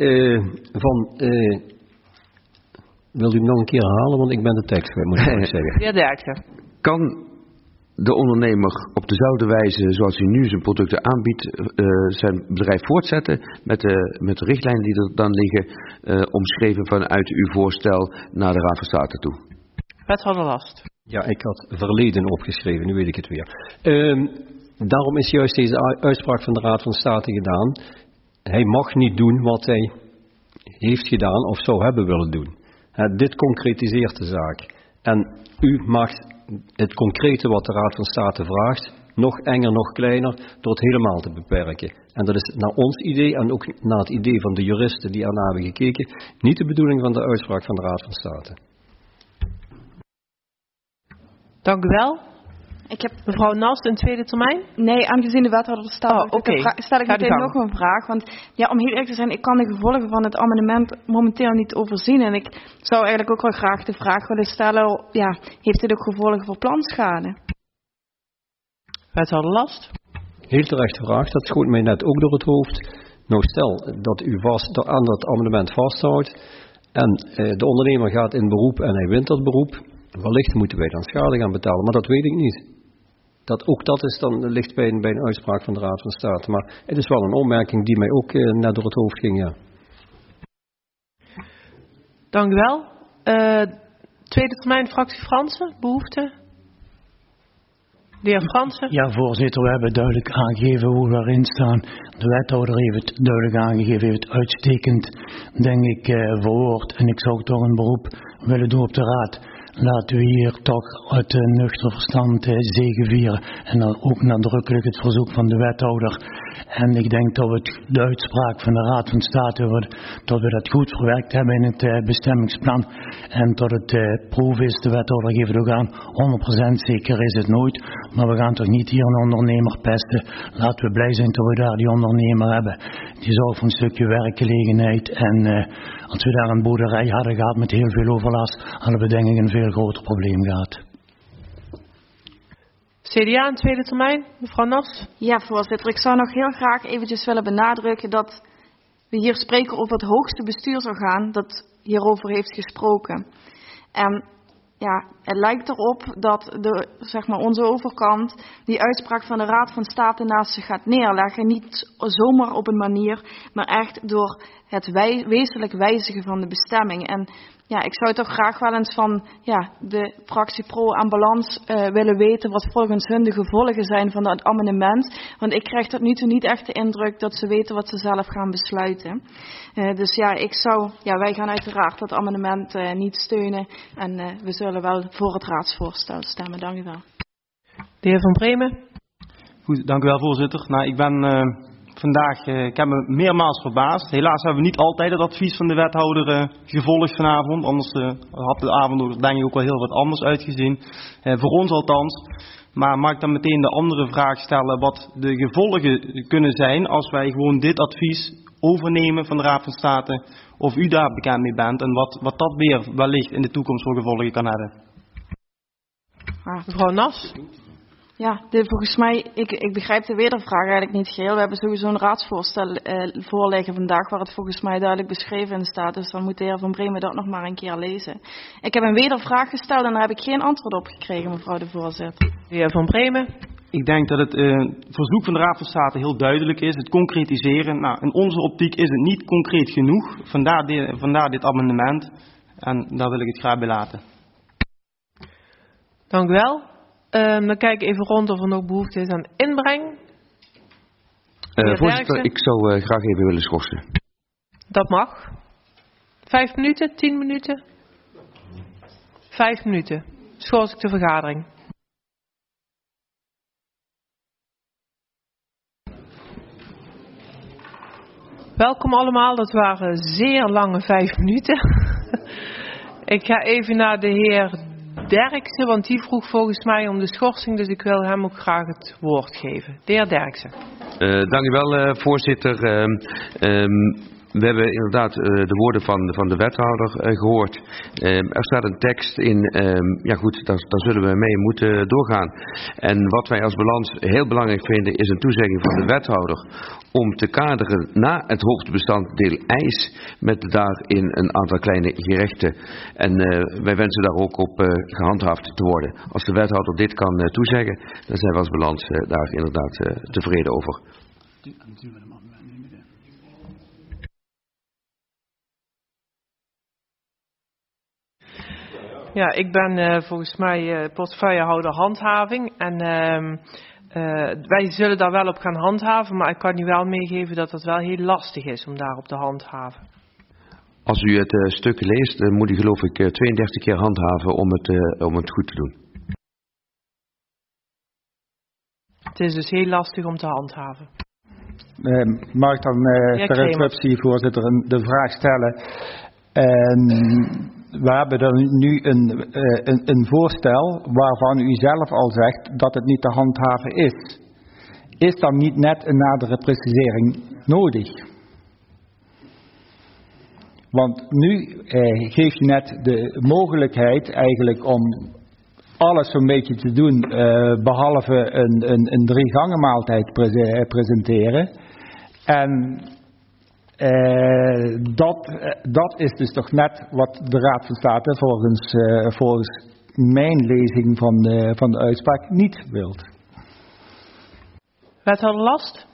wil u hem nog een keer herhalen, want ik ben de tekst kwijt, moet ik zeggen. Heer Derksen. Kan de ondernemer op dezelfde wijze zoals hij nu zijn producten aanbiedt, zijn bedrijf voortzetten met de richtlijnen die er dan liggen, omschreven vanuit uw voorstel naar de Raad van State toe. Wethouder Last. Ja, ik had verleden opgeschreven, nu weet ik het weer. Daarom is juist deze uitspraak van de Raad van State gedaan. Hij mag niet doen wat hij heeft gedaan of zou hebben willen doen. Dit concretiseert de zaak. En u maakt het concrete wat de Raad van State vraagt nog enger, nog kleiner, door het helemaal te beperken. En dat is naar ons idee en ook naar het idee van de juristen die ernaar hebben gekeken, niet de bedoeling van de uitspraak van de Raad van State. Dank u wel. Mevrouw Nast, in tweede termijn? Nee, aangezien de wethouder staat, stel ik meteen nog een vraag. Want ja, om heel eerlijk te zijn, ik kan de gevolgen van het amendement momenteel niet overzien. En ik zou eigenlijk ook wel graag de vraag willen stellen, ja, heeft dit ook gevolgen voor planschade? Wethouder Last? Heel terecht gevraagd, dat schoot mij net ook door het hoofd. Nou, stel dat u aan dat amendement vasthoudt en de ondernemer gaat in beroep en hij wint dat beroep. Wellicht moeten wij dan schade gaan betalen, maar dat weet ik niet. Ook dat is dan, ligt bij een uitspraak van de Raad van State. Maar het is wel een opmerking die mij ook net door het hoofd ging, ja. Dank u wel. Tweede termijn, fractie Fransen, behoefte? De heer Fransen? Ja, voorzitter, we hebben duidelijk aangegeven hoe we erin staan. De wethouder heeft het duidelijk aangegeven, heeft het uitstekend, denk ik, verwoord. En ik zou toch een beroep willen doen op de Raad. Laten we hier toch uit nuchter verstand zegevieren. En dan ook nadrukkelijk het verzoek van de wethouder. En ik denk dat we de uitspraak van de Raad van State, dat we dat goed verwerkt hebben in het bestemmingsplan. En dat het proef is, de wethouder geeft het ook aan, 100% zeker is het nooit. Maar we gaan toch niet hier een ondernemer pesten. Laten we blij zijn dat we daar die ondernemer hebben. Die zorgt voor een stukje werkgelegenheid. En als we daar een boerderij hadden gehad met heel veel overlast, hadden we denk ik een veel groter probleem gehad. CDA in tweede termijn, mevrouw Nas? Ja, voorzitter. Ik zou nog heel graag eventjes willen benadrukken dat we hier spreken over het hoogste bestuursorgaan dat hierover heeft gesproken. En ja, het lijkt erop dat onze overkant die uitspraak van de Raad van State naast zich gaat neerleggen. Niet zomaar op een manier, maar echt door het wezenlijk wijzigen van de bestemming. En ja, ik zou toch graag wel eens van de fractie Pro aan Balans willen weten wat volgens hun de gevolgen zijn van dat amendement. Want ik krijg tot nu toe niet echt de indruk dat ze weten wat ze zelf gaan besluiten. Dus ja, wij gaan uiteraard dat amendement niet steunen. En we zullen wel voor het raadsvoorstel stemmen. Dank u wel. De heer Van Bremen. Goed, dank u wel, voorzitter. Nou, ik ben vandaag, ik heb me meermaals verbaasd. Helaas hebben we niet altijd het advies van de wethouder gevolgd vanavond. Anders had de avond denk ik ook wel heel wat anders uitgezien. Voor ons althans. Maar mag ik dan meteen de andere vraag stellen wat de gevolgen kunnen zijn als wij gewoon dit advies overnemen van de Raad van State. Of u daar bekend mee bent en wat dat weer wellicht in de toekomst voor gevolgen kan hebben. Mevrouw Nas? Ja, volgens mij, ik begrijp de wedervraag eigenlijk niet geheel. We hebben sowieso een raadsvoorstel voorleggen vandaag waar het volgens mij duidelijk beschreven in staat. Dus dan moet de heer Van Bremen dat nog maar een keer lezen. Ik heb een wedervraag gesteld en daar heb ik geen antwoord op gekregen, mevrouw de voorzitter. De heer Van Bremen. Ik denk dat het verzoek van de Raad van State heel duidelijk is. Het concretiseren. Nou, in onze optiek is het niet concreet genoeg. Vandaar dit amendement. En daar wil ik het graag bij laten. Dank u wel. Dan kijk ik even rond of er nog behoefte is aan inbreng. Voorzitter, ik zou graag even willen schorsen. Dat mag. 5 minuten, 10 minuten? 5 minuten. Schors ik de vergadering. Welkom allemaal, dat waren zeer lange 5 minuten. Ik ga even naar de heer Derksen, want die vroeg volgens mij om de schorsing, dus ik wil hem ook graag het woord geven. De heer Derksen. Dank u wel, voorzitter. We hebben inderdaad de woorden van de wethouder gehoord. Er staat een tekst in, ja goed, daar zullen we mee moeten doorgaan. En wat wij als balans heel belangrijk vinden is een toezegging van de wethouder om te kaderen na het hoofdbestanddeel ijs met daarin een aantal kleine gerechten. En wij wensen daar ook op gehandhaafd te worden. Als de wethouder dit kan toezeggen, dan zijn we als balans daar inderdaad tevreden over. Ja, ik ben volgens mij portefeuillehouder handhaving en wij zullen daar wel op gaan handhaven, maar ik kan u wel meegeven dat het wel heel lastig is om daarop te handhaven. Als u het stuk leest, dan moet u geloof ik 32 keer handhaven om het goed te doen. Het is dus heel lastig om te handhaven. Mag ik dan ter interruptie, voorzitter, de vraag stellen? We hebben dan nu een voorstel waarvan u zelf al zegt dat het niet te handhaven is. Is dan niet net een nadere precisering nodig? Want nu geef je net de mogelijkheid eigenlijk om alles zo'n beetje te doen, behalve een 3-gangen maaltijd presenteren. En dat is dus toch net wat de Raad van State volgens mijn lezing van de uitspraak niet wilt. Wethouder Last?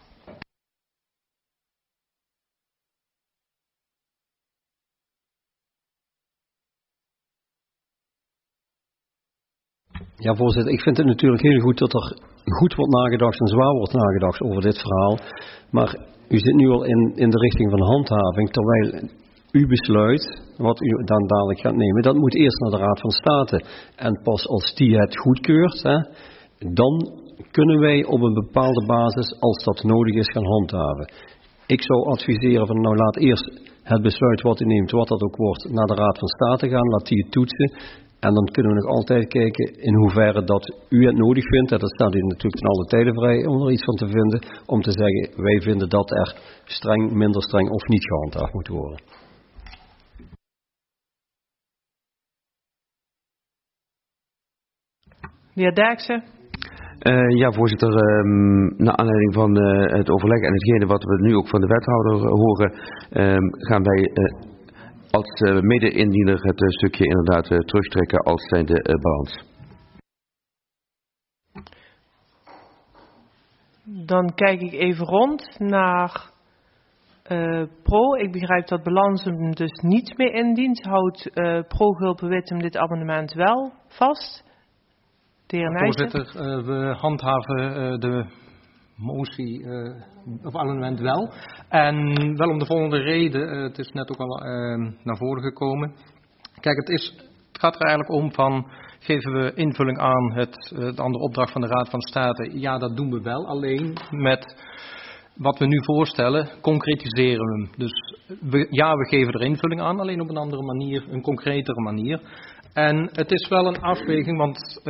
Ja, voorzitter, ik vind het natuurlijk heel goed dat er goed wordt nagedacht en zwaar wordt nagedacht over dit verhaal. Maar u zit nu al in de richting van handhaving, terwijl u besluit, wat u dan dadelijk gaat nemen, dat moet eerst naar de Raad van State. En pas als die het goedkeurt, dan kunnen wij op een bepaalde basis, als dat nodig is, gaan handhaven. Ik zou adviseren van nou laat eerst het besluit wat u neemt, wat dat ook wordt, naar de Raad van State gaan, laat die het toetsen. En dan kunnen we nog altijd kijken in hoeverre dat u het nodig vindt. En dat staat u natuurlijk ten alle tijde vrij om er iets van te vinden. Om te zeggen, wij vinden dat er streng, minder streng of niet gehandhaafd moet worden. De heer Derksen. Ja, voorzitter. Naar aanleiding van het overleg en hetgene wat we nu ook van de wethouder horen, gaan wij als mede-indiener het stukje inderdaad terugtrekken als zijnde balans. Dan kijk ik even rond naar Pro. Ik begrijp dat balans hem dus niet meer indient. Houdt Pro Gulpen-Wittem dit amendement wel vast? De heer Nijssen. Voorzitter, we handhaven de motie of amendement wel. En wel om de volgende reden, het is net ook al naar voren gekomen. Kijk, het gaat er eigenlijk om van, geven we invulling aan de andere opdracht van de Raad van State? Ja, dat doen we wel, alleen met wat we nu voorstellen, concretiseren we hem. Dus we geven er invulling aan, alleen op een andere manier, een concretere manier. En het is wel een afweging, want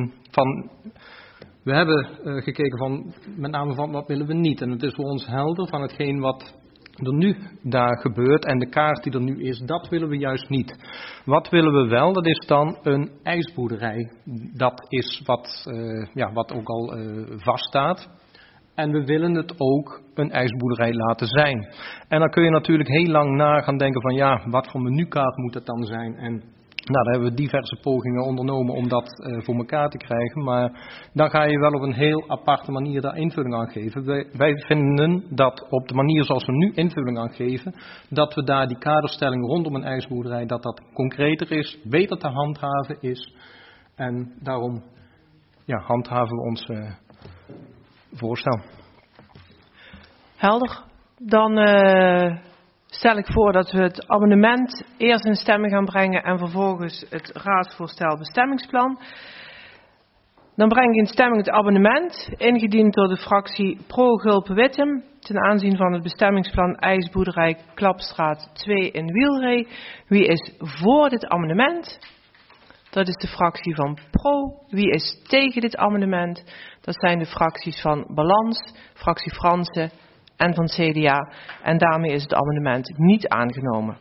we hebben gekeken van, met name van wat willen we niet. En het is voor ons helder van hetgeen wat er nu daar gebeurt en de kaart die er nu is, dat willen we juist niet. Wat willen we wel? Dat is dan een ijsboerderij. Dat is wat ook al vaststaat. En we willen het ook een ijsboerderij laten zijn. En dan kun je natuurlijk heel lang na gaan denken van ja, wat voor menukaart moet het dan zijn? En nou, daar hebben we diverse pogingen ondernomen om dat voor elkaar te krijgen. Maar dan ga je wel op een heel aparte manier daar invulling aan geven. Wij vinden dat op de manier zoals we nu invulling aan geven, dat we daar die kaderstelling rondom een ijsboerderij, dat concreter is, beter te handhaven is. En daarom handhaven we ons voorstel. Helder. Dan stel ik voor dat we het amendement eerst in stemming gaan brengen en vervolgens het raadsvoorstel bestemmingsplan. Dan breng ik in stemming het amendement, ingediend door de fractie Pro Gulpen-Wittem, ten aanzien van het bestemmingsplan IJsboerderij Klapstraat 2 in Wielree. Wie is voor dit amendement? Dat is de fractie van Pro. Wie is tegen dit amendement? Dat zijn de fracties van Balans, fractie Fransen en van CDA. En daarmee is het amendement niet aangenomen.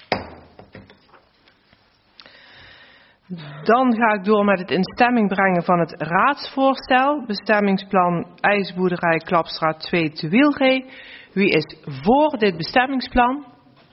Dan ga ik door met het in stemming brengen van het raadsvoorstel. Bestemmingsplan IJsboerderij Klapstraat 2 te Wielree. Wie is voor dit bestemmingsplan?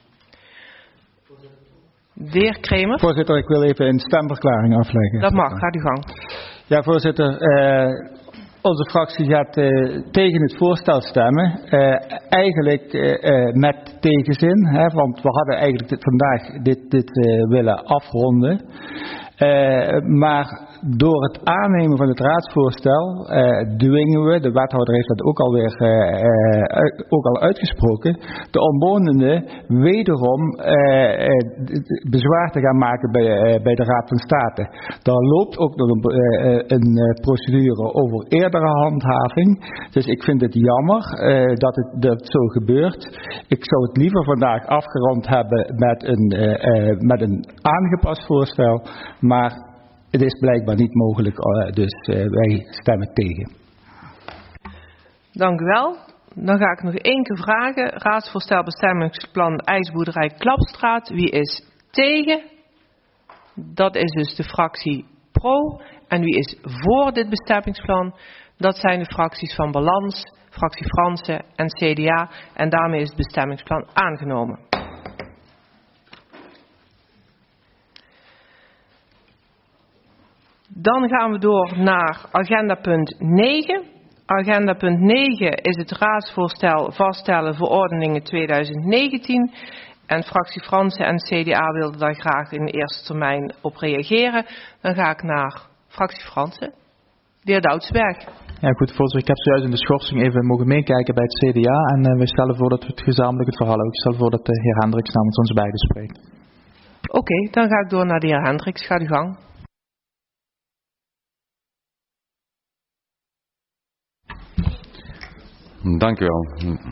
De heer Kremer. Voorzitter, ik wil even een stemverklaring afleggen. Dat mag, gaat u gang. Ja, voorzitter. Onze fractie gaat tegen het voorstel stemmen. Eigenlijk met tegenzin, hè, want we hadden eigenlijk vandaag dit willen afronden. Maar door het aannemen van het raadsvoorstel dwingen we, de wethouder heeft dat ook al uitgesproken, de omwonenden wederom bezwaar te gaan maken bij de Raad van State. Daar loopt ook nog een procedure over eerdere handhaving. Dus ik vind het jammer dat zo gebeurt. Ik zou het liever vandaag afgerond hebben met een aangepast voorstel. Maar het is blijkbaar niet mogelijk, dus wij stemmen tegen. Dank u wel. Dan ga ik nog één keer vragen. Raadsvoorstel bestemmingsplan IJsboerderij Klapstraat. Wie is tegen? Dat is dus de fractie pro. En wie is voor dit bestemmingsplan? Dat zijn de fracties van Balans, fractie Fransen en CDA. En daarmee is het bestemmingsplan aangenomen. Dan gaan we door naar agenda punt 9. Agenda punt 9 is het raadsvoorstel vaststellen verordeningen 2019. En fractie Fransen en CDA wilden daar graag in de eerste termijn op reageren. Dan ga ik naar fractie Fransen. De heer Doudsberg. Ja, goed, voorzitter. Ik heb zojuist in de schorsing even mogen meekijken bij het CDA. En wij stellen voor dat we het gezamenlijk het verhaal ook. Ik stel voor dat de heer Hendricks namens ons beiden spreekt. Oké, dan ga ik door naar de heer Hendricks. Ga uw gang. Dank u wel.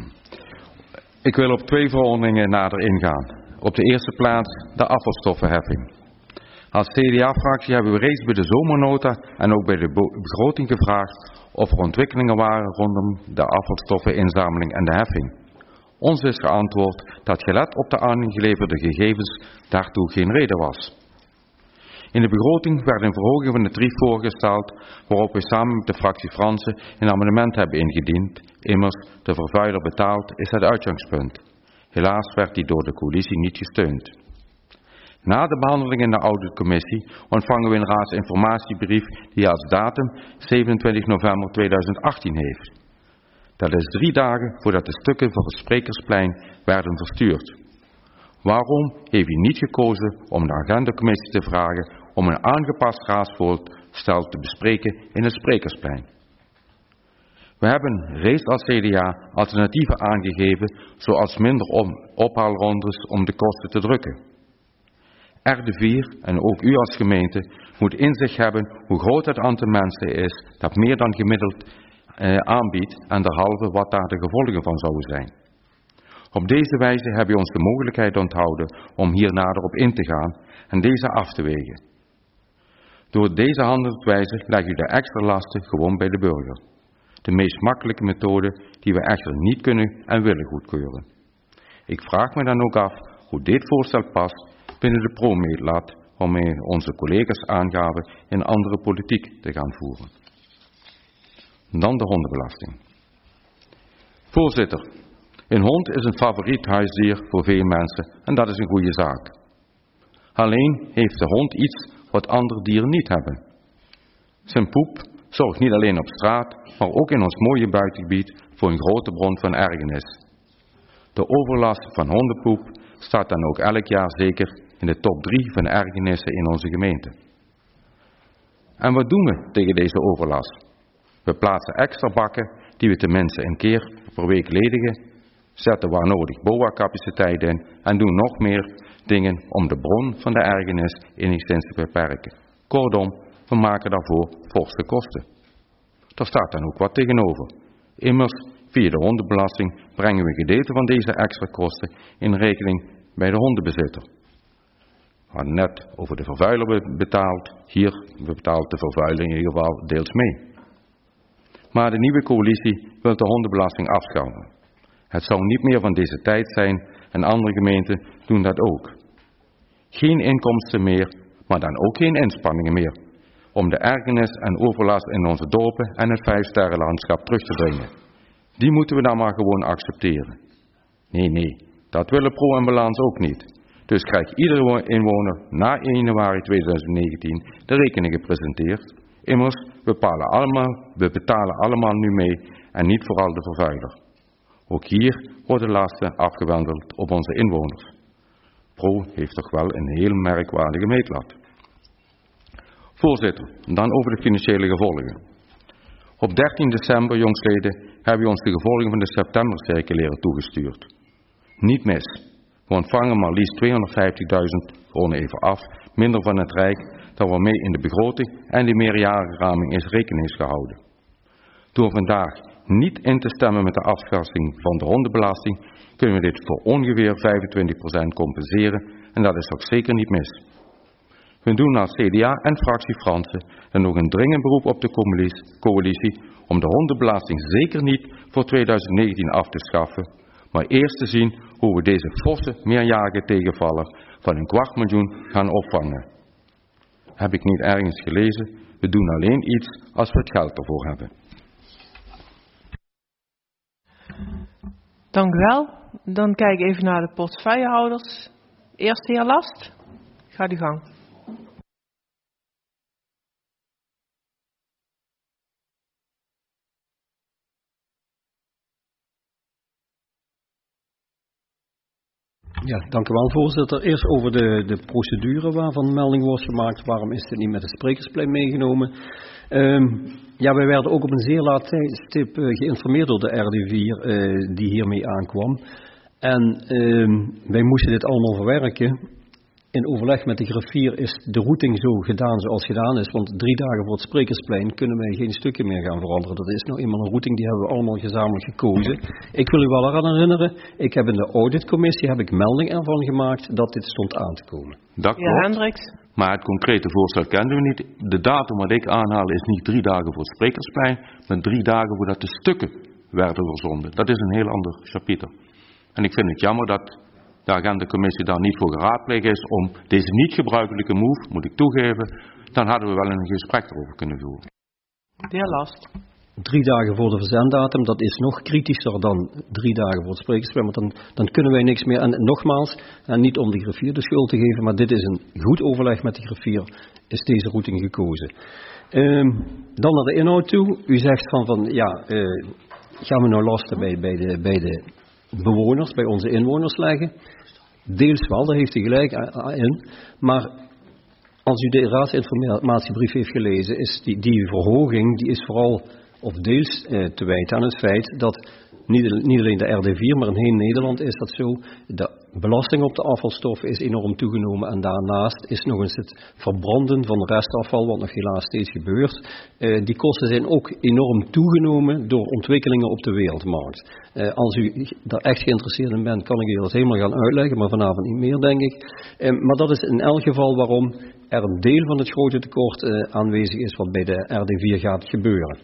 Ik wil op 2 verordeningen nader ingaan. Op de eerste plaats de afvalstoffenheffing. Als CDA-fractie hebben we reeds bij de zomernota en ook bij de begroting gevraagd of er ontwikkelingen waren rondom de afvalstoffeninzameling en de heffing. Ons is geantwoord dat gelet op de aangeleverde gegevens daartoe geen reden was. In de begroting werd een verhoging van de tarief voorgesteld, waarop we samen met de fractie Fransen een amendement hebben ingediend. Immers, de vervuiler betaalt is het uitgangspunt. Helaas werd die door de coalitie niet gesteund. Na de behandeling in de auditcommissie ontvangen we een raadsinformatiebrief die als datum 27 november 2018 heeft. Dat is 3 dagen voordat de stukken voor het Sprekersplein werden verstuurd. Waarom heeft u niet gekozen om de agendacommissie te vragen om een aangepast raadsvoorstel te bespreken in het Sprekersplein? We hebben reeds als CDA alternatieven aangegeven, zoals minder ophaalrondes om de kosten te drukken. RD4 en ook u als gemeente moet inzicht hebben hoe groot het aantal mensen is dat meer dan gemiddeld aanbiedt en derhalve wat daar de gevolgen van zouden zijn. Op deze wijze heb je ons de mogelijkheid onthouden om hier nader op in te gaan en deze af te wegen. Door deze handelswijze leg u de extra lasten gewoon bij de burger. De meest makkelijke methode die we echter niet kunnen en willen goedkeuren. Ik vraag me dan ook af hoe dit voorstel past binnen de pro-meetlat waarmee onze collega's aangaven in andere politiek te gaan voeren. Dan de hondenbelasting. Voorzitter, een hond is een favoriet huisdier voor veel mensen en dat is een goede zaak. Alleen heeft de hond iets wat andere dieren niet hebben. Zijn poep zorgt niet alleen op straat, maar ook in ons mooie buitengebied voor een grote bron van ergernis. De overlast van hondenpoep staat dan ook elk jaar zeker in de top 3 van ergernissen in onze gemeente. En wat doen we tegen deze overlast? We plaatsen extra bakken die we tenminste een keer per week ledigen, zetten waar nodig BOA-capaciteit in en doen nog meer dingen om de bron van de ergernis enigszins te beperken. Kortom, we maken daarvoor forse kosten. Daar staat dan ook wat tegenover. Immers, via de hondenbelasting brengen we een gedeelte van deze extra kosten in rekening bij de hondenbezitter. We hadden net over de vervuiler betaald. Hier betaalt de vervuiler in ieder geval deels mee. Maar de nieuwe coalitie wil de hondenbelasting afschaffen. Het zou niet meer van deze tijd zijn en andere gemeenten doen dat ook. Geen inkomsten meer, maar dan ook geen inspanningen meer om de ergernis en overlast in onze dorpen en het 5-sterrenlandschap terug te brengen. Die moeten we dan maar gewoon accepteren. Nee, dat willen Pro en Balans ook niet. Dus krijgt iedere inwoner na 1 januari 2019 de rekening gepresenteerd. Immers, we betalen allemaal nu mee en niet vooral de vervuiler. Ook hier worden lasten afgewendeld op onze inwoners. Pro heeft toch wel een heel merkwaardige meetlat. Voorzitter, dan over de financiële gevolgen. Op 13 december, jongsleden, hebben we ons de gevolgen van de septembercirculaire toegestuurd. Niet mis. We ontvangen maar liefst 250.000, gewoon even af, minder van het Rijk dan waarmee in de begroting en de meerjarige raming is rekening is gehouden. Door vandaag niet in te stemmen met de afschaffing van de hondenbelasting, kunnen we dit voor ongeveer 25% compenseren en dat is toch zeker niet mis. We doen als CDA en fractie Fransen dan nog een dringend beroep op de coalitie om de hondenbelasting zeker niet voor 2019 af te schaffen, maar eerst te zien hoe we deze forse meerjarige tegenvaller van 250.000 gaan opvangen. Heb ik niet ergens gelezen, we doen alleen iets als we het geld ervoor hebben. Dank u wel. Dan kijk ik even naar de portefeuillehouders. Eerst de heer Last. Ga uw gang. Ja, dank u wel, voorzitter. Eerst over de procedure waarvan melding wordt gemaakt. Waarom is dit niet met het sprekersplein meegenomen? Ja, wij werden ook op een zeer laat tijdstip geïnformeerd door de RD4 die hiermee aankwam. En wij moesten dit allemaal verwerken. In overleg met de griffier is de routing zo gedaan zoals gedaan is. Want 3 dagen voor het sprekersplein kunnen wij geen stukje meer gaan veranderen. Dat is nou eenmaal een routing, die hebben we allemaal gezamenlijk gekozen. Ik wil u wel eraan herinneren, ik heb in de auditcommissie melding ervan gemaakt dat dit stond aan te komen. Dat klopt, maar het concrete voorstel kenden we niet. De datum wat ik aanhaal is niet 3 dagen voor het sprekersplein, maar 3 dagen voordat de stukken werden verzonden. Dat is een heel ander chapiter. En ik vind het jammer dat de agendacommissie daar niet voor geraadpleegd is om deze niet gebruikelijke move, moet ik toegeven, dan hadden we wel een gesprek erover kunnen voeren. De heer Last. 3 dagen voor de verzenddatum, dat is nog kritischer dan 3 dagen voor het sprekerssplein, want dan kunnen wij niks meer. En nogmaals, niet om de griffier de schuld te geven, maar dit is een goed overleg met de griffier, is deze routing gekozen. Dan naar de inhoud toe. U zegt gaan we nou lasten bij de bewoners, bij onze inwoners leggen? Deels wel, daar heeft u gelijk in. Maar als u de raadsinformatiebrief heeft gelezen, is die verhoging, die is vooral of deels te wijten aan het feit dat niet alleen de RD4, maar in heel Nederland is dat zo. De belasting op de afvalstoffen is enorm toegenomen en daarnaast is nog eens het verbranden van restafval, wat nog helaas steeds gebeurt. Die kosten zijn ook enorm toegenomen door ontwikkelingen op de wereldmarkt. Als u daar echt geïnteresseerd in bent, kan ik u dat helemaal gaan uitleggen, maar vanavond niet meer, denk ik. Maar dat is in elk geval waarom er een deel van het grote tekort aanwezig is wat bij de RD4 gaat gebeuren.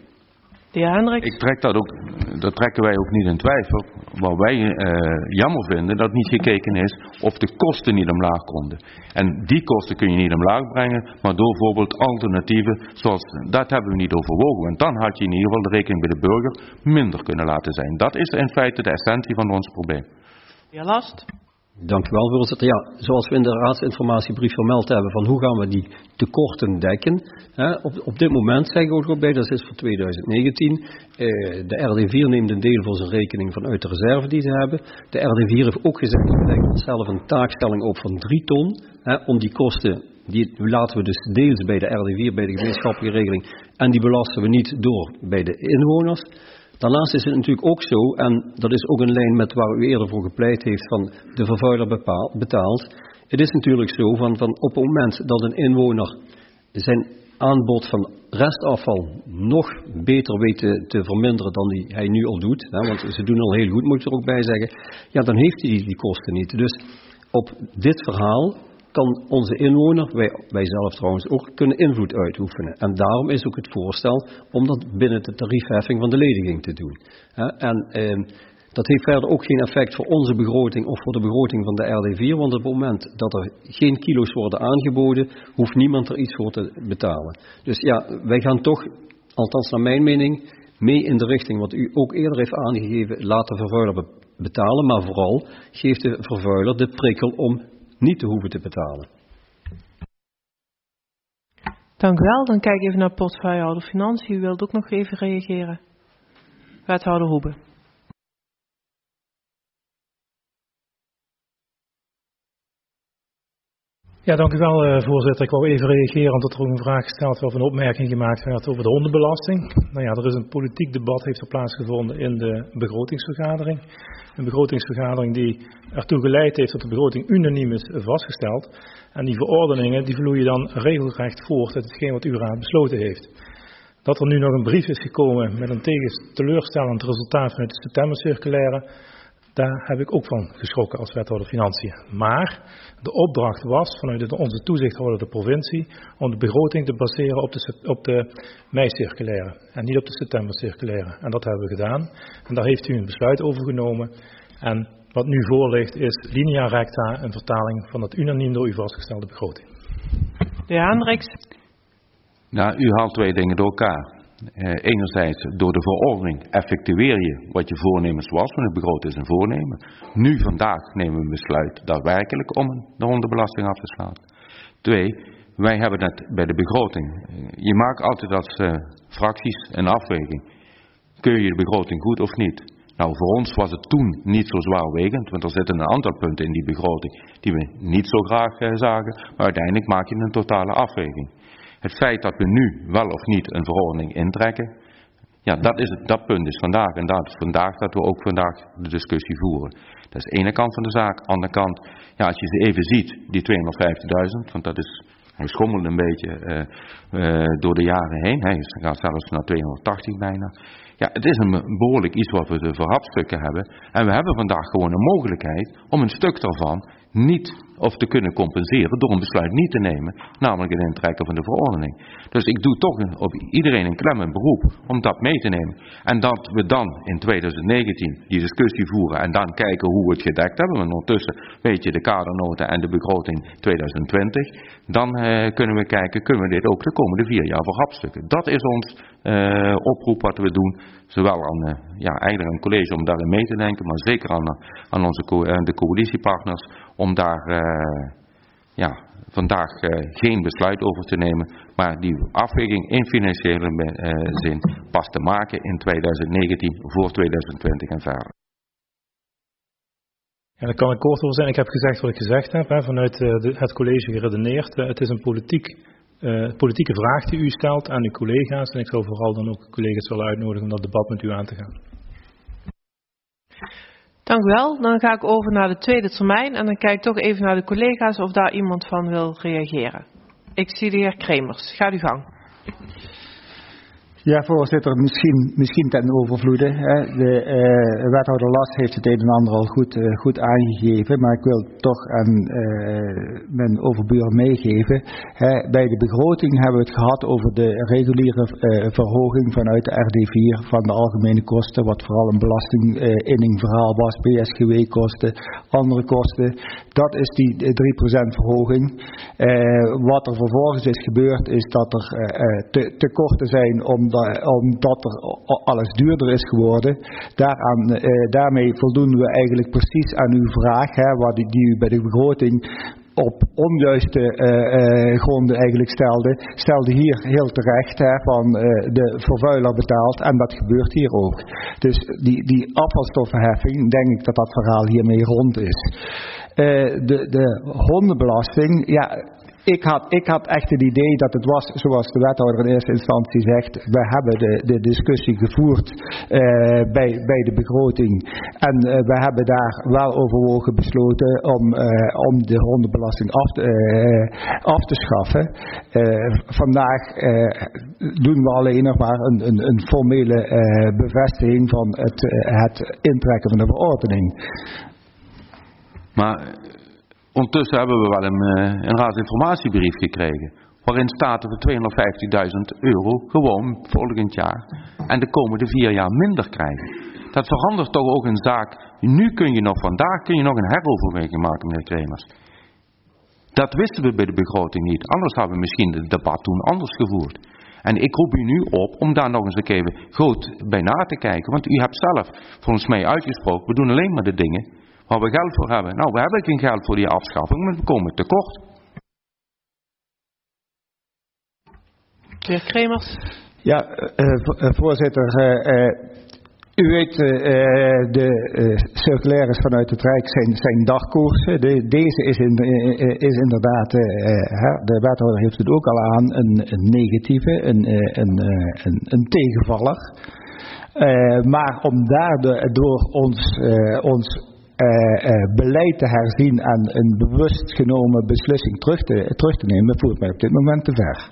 Dat trekken wij ook niet in twijfel. Wat wij jammer vinden, dat niet gekeken is of de kosten niet omlaag konden. En die kosten kun je niet omlaag brengen, maar door bijvoorbeeld alternatieven, dat hebben we niet overwogen. Want dan had je in ieder geval de rekening bij de burger minder kunnen laten zijn. Dat is in feite de essentie van ons probleem. Ja, Last. Dank u wel, voorzitter. Ja, zoals we in de raadsinformatiebrief vermeld hebben van hoe gaan we die tekorten dekken. Op dit moment zeggen we ook bij, dat is voor 2019. De RD4 neemt een deel voor zijn rekening vanuit de reserve die ze hebben. De RD4 heeft ook gezegd, we leggen onszelf een taakstelling op van 3 ton. Om die kosten, die laten we dus deels bij de RD4, bij de gemeenschappelijke regeling. En die belasten we niet door bij de inwoners. Daarnaast is het natuurlijk ook zo, en dat is ook in lijn met waar u eerder voor gepleit heeft van de vervuiler betaalt. Het is natuurlijk zo van op het moment dat een inwoner zijn aanbod van restafval nog beter weet te verminderen dan hij nu al doet, want ze doen al heel goed, moet ik er ook bij zeggen, ja, dan heeft hij die kosten niet. Dus op dit verhaal kan onze inwoner, wij zelf trouwens ook, kunnen invloed uitoefenen. En daarom is ook het voorstel om dat binnen de tariefheffing van de lediging te doen. Dat heeft verder ook geen effect voor onze begroting of voor de begroting van de RD4, want op het moment dat er geen kilo's worden aangeboden, hoeft niemand er iets voor te betalen. Dus ja, wij gaan toch, althans naar mijn mening, mee in de richting wat u ook eerder heeft aangegeven, laat de vervuiler betalen, maar vooral geeft de vervuiler de prikkel om niet te hoeven te betalen. Dank u wel. Dan kijk ik even naar portefeuillehouder Financiën. U wilt ook nog even reageren. Wethouder Hoebe. Ja, dank u wel, voorzitter. Ik wou even reageren omdat er ook een vraag gesteld werd of een opmerking gemaakt werd over de hondenbelasting. Nou ja, er is een politiek debat heeft er plaatsgevonden in de begrotingsvergadering. Een begrotingsvergadering die ertoe geleid heeft dat de begroting unaniem is vastgesteld. En die verordeningen die vloeien dan regelrecht voort uit hetgeen wat uw raad besloten heeft. Dat er nu nog een brief is gekomen met een teleurstellend resultaat vanuit de septembercirculaire, daar heb ik ook van geschrokken als wethouder Financiën. Maar de opdracht was vanuit onze toezichthouder de provincie om de begroting te baseren op de mei-circulaire en niet op de septembercirculaire. En dat hebben we gedaan. En daar heeft u een besluit over genomen. En wat nu voor ligt is linea recta een vertaling van het unaniem door u vastgestelde begroting. De heer Hendricks. Nou, u haalt twee dingen door elkaar. Enerzijds door de verordening effectueer je wat je voornemens was, want het begroting is een voornemen. Nu vandaag nemen we een besluit daadwerkelijk om de hondenbelasting af te slaan. 2, wij hebben het bij de begroting. Je maakt altijd als fracties een afweging. Keur je de begroting goed of niet? Nou, voor ons was het toen niet zo zwaarwegend, want er zitten een aantal punten in die begroting die we niet zo graag zagen, maar uiteindelijk maak je een totale afweging. Het feit dat we nu wel of niet een verordening intrekken, ja, dat punt is vandaag. En dat is vandaag dat we ook vandaag de discussie voeren. Dat is de ene kant van de zaak. Aan de andere kant, ja, als je ze even ziet, die 250.000, want dat is, hij schommelt een beetje door de jaren heen. Hij gaat zelfs naar 280 bijna. Ja, het is een behoorlijk iets wat we voor hapstukken hebben. En we hebben vandaag gewoon een mogelijkheid om een stuk daarvan niet of te kunnen compenseren door een besluit niet te nemen, namelijk het intrekken van de verordening. Dus ik doe toch op iedereen een klem en beroep om dat mee te nemen. En dat we dan in 2019 die discussie voeren en dan kijken hoe we het gedekt hebben. Want ondertussen weet je de kadernoten en de begroting 2020. Dan kunnen we kijken, kunnen we dit ook de komende 4 jaar verhapstukken. Dat is ons oproep wat we doen. Zowel aan eigenlijk een college om daarin mee te denken, maar zeker aan de coalitiepartners om daar vandaag geen besluit over te nemen, maar die afweging in financiële zin pas te maken in 2019 voor 2020 en verder. Ja, daar kan ik kort over zijn. Ik heb gezegd wat ik gezegd heb, vanuit het college geredeneerd. Het is een politieke vraag die u stelt aan uw collega's en ik zou vooral dan ook collega's willen uitnodigen om dat debat met u aan te gaan. Dank u wel. Dan ga ik over naar de tweede termijn en dan kijk ik toch even naar de collega's of daar iemand van wil reageren. Ik zie de heer Kremers. Gaat uw gang. Ja, voorzitter, misschien ten overvloede. De wethouder Last heeft het een en ander al goed aangegeven, maar ik wil toch aan mijn overbuur meegeven. Bij de begroting hebben we het gehad over de reguliere verhoging vanuit de RD4 van de algemene kosten, wat vooral een belastinginningverhaal was, BSGW-kosten, andere kosten. Dat is die 3% verhoging. Wat er vervolgens is gebeurd, is dat er tekorten zijn omdat er alles duurder is geworden. Daarmee voldoen we eigenlijk precies aan uw vraag, die u bij de begroting op onjuiste gronden eigenlijk stelde hier heel terecht van de vervuiler betaalt en dat gebeurt hier ook. Dus die afvalstoffenheffing, denk ik dat verhaal hiermee rond is. De hondenbelasting, ja. Ik had echt het idee dat het was, zoals de wethouder in eerste instantie zegt, we hebben de discussie gevoerd bij de begroting. En we hebben daar wel overwogen besloten om de hondenbelasting af te schaffen. Vandaag doen we alleen nog maar een formele bevestiging van het intrekken van de verordening. Maar ondertussen hebben we wel een raadsinformatiebrief gekregen waarin staat dat we €250.000 gewoon volgend jaar en de komende 4 jaar minder krijgen. Dat verandert toch ook een zaak. Vandaag kun je nog een heroverweging maken, meneer Kremers. Dat wisten we bij de begroting niet. Anders hadden we misschien het debat toen anders gevoerd. En ik roep u nu op om daar nog eens even goed bij na te kijken. Want u hebt zelf volgens mij uitgesproken, we doen alleen maar de dingen waar we geld voor hebben. Nou, we hebben geen geld voor die afschaffing, maar we komen tekort. Meneer Kremers. Ja, voorzitter. U weet, de circulaires vanuit het Rijk zijn dagkoersen. Deze is inderdaad, de wethouder heeft het ook al aan, een negatieve, een tegenvaller. Maar om daardoor ons beleid te herzien en een bewust genomen beslissing terug te nemen, voert mij op dit moment te ver.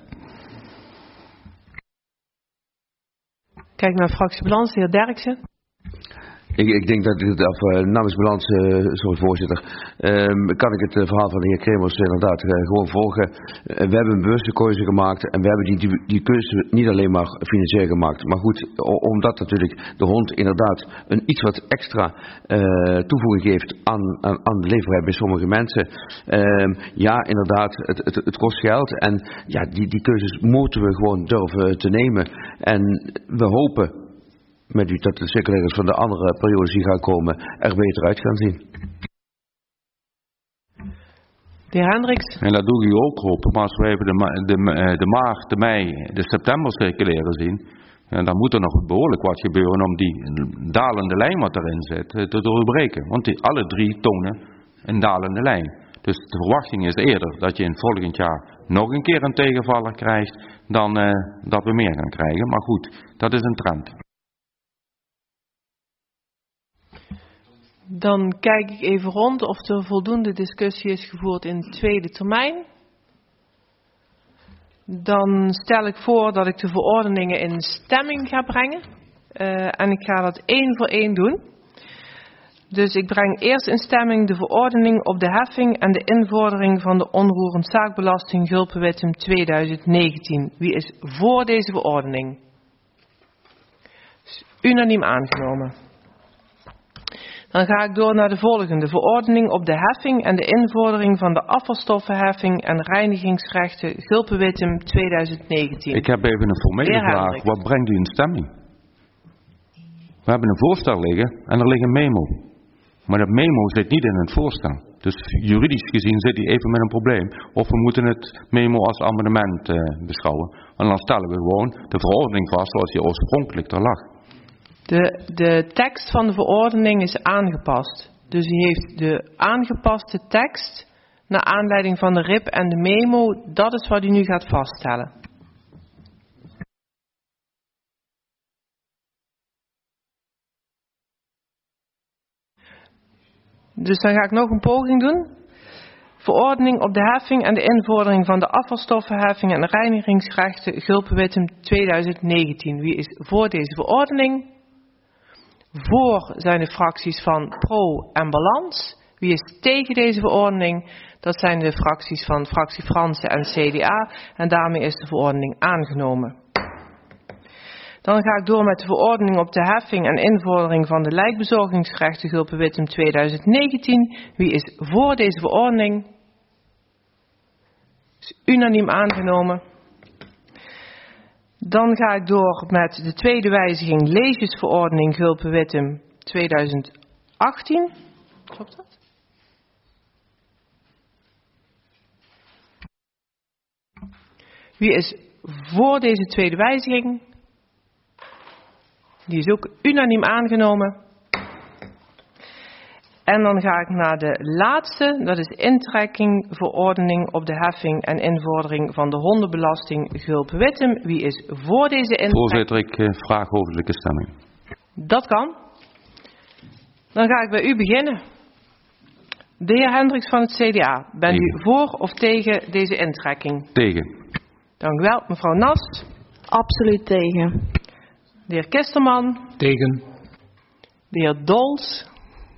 Kijk naar fractiebalans, de heer Derksen. Ik denk dat namens balans, sorry voorzitter, kan ik het verhaal van de heer Kremers inderdaad gewoon volgen. We hebben een bewuste keuze gemaakt en we hebben die keuze niet alleen maar financieel gemaakt. Maar goed, omdat natuurlijk de hond inderdaad een iets wat extra toevoeging geeft aan de leefbaarheid bij sommige mensen. Ja, inderdaad, het kost geld en ja, die keuzes moeten we gewoon durven te nemen. En we hopen dat de circulaires van de andere periodes die gaan komen er beter uit gaan zien. De heer Hendricks. En dat doe ik u ook hopen, maar als we even de maart, de mei, de september circuleren zien, dan moet er nog behoorlijk wat gebeuren om die dalende lijn wat erin zit te doorbreken. Want alle 3 tonen een dalende lijn. Dus de verwachting is eerder dat je in volgend jaar nog een keer een tegenvaller krijgt dan dat we meer gaan krijgen. Maar goed, dat is een trend. Dan kijk ik even rond of er voldoende discussie is gevoerd in de tweede termijn. Dan stel ik voor dat ik de verordeningen in stemming ga brengen. En ik ga dat 1 voor 1 doen. Dus ik breng eerst in stemming de verordening op de heffing en de invordering van de onroerend zaakbelasting Gulpen-Wittem 2019. Wie is voor deze verordening? Unaniem aangenomen. Dan ga ik door naar de volgende. Verordening op de heffing en de invordering van de afvalstoffenheffing en reinigingsrechten Gulpen-Wittem 2019. Ik heb even een formele vraag. Wat brengt u in stemming? We hebben een voorstel liggen en er ligt een memo. Maar dat memo zit niet in het voorstel. Dus juridisch gezien zit hij even met een probleem. Of we moeten het memo als amendement beschouwen. En dan stellen we gewoon de verordening vast zoals die oorspronkelijk er lag. De tekst van de verordening is aangepast. Dus u heeft de aangepaste tekst naar aanleiding van de RIP en de memo. Dat is wat u nu gaat vaststellen. Dus dan ga ik nog een poging doen. Verordening op de heffing en de invordering van de afvalstoffenheffing en reinigingsrechten Gulpen-Wittem 2019. Wie is voor deze verordening? Voor zijn de fracties van Pro en Balans. Wie is tegen deze verordening? Dat zijn de fracties van fractie Fransen en CDA. En daarmee is de verordening aangenomen. Dan ga ik door met de verordening op de heffing en invordering van de lijkbezorgingsrechten Gulpen-Wittem 2019. Wie is voor deze verordening? Is unaniem aangenomen. Dan ga ik door met de tweede wijziging leesjesverordening Gulpen-Wittem 2018. Klopt dat? Wie is voor deze tweede wijziging? Die is ook unaniem aangenomen. En dan ga ik naar de laatste, dat is intrekking, verordening op de heffing en invordering van de hondenbelasting Gulpen-Wittem. Wie is voor deze intrekking? Voorzitter, ik vraag hoofdelijke stemming. Dat kan. Dan ga ik bij u beginnen. De heer Hendricks van het CDA, bent u voor of tegen deze intrekking? Tegen. Dank u wel. Mevrouw Nast? Absoluut tegen. De heer Kisterman? Tegen. De heer Dols?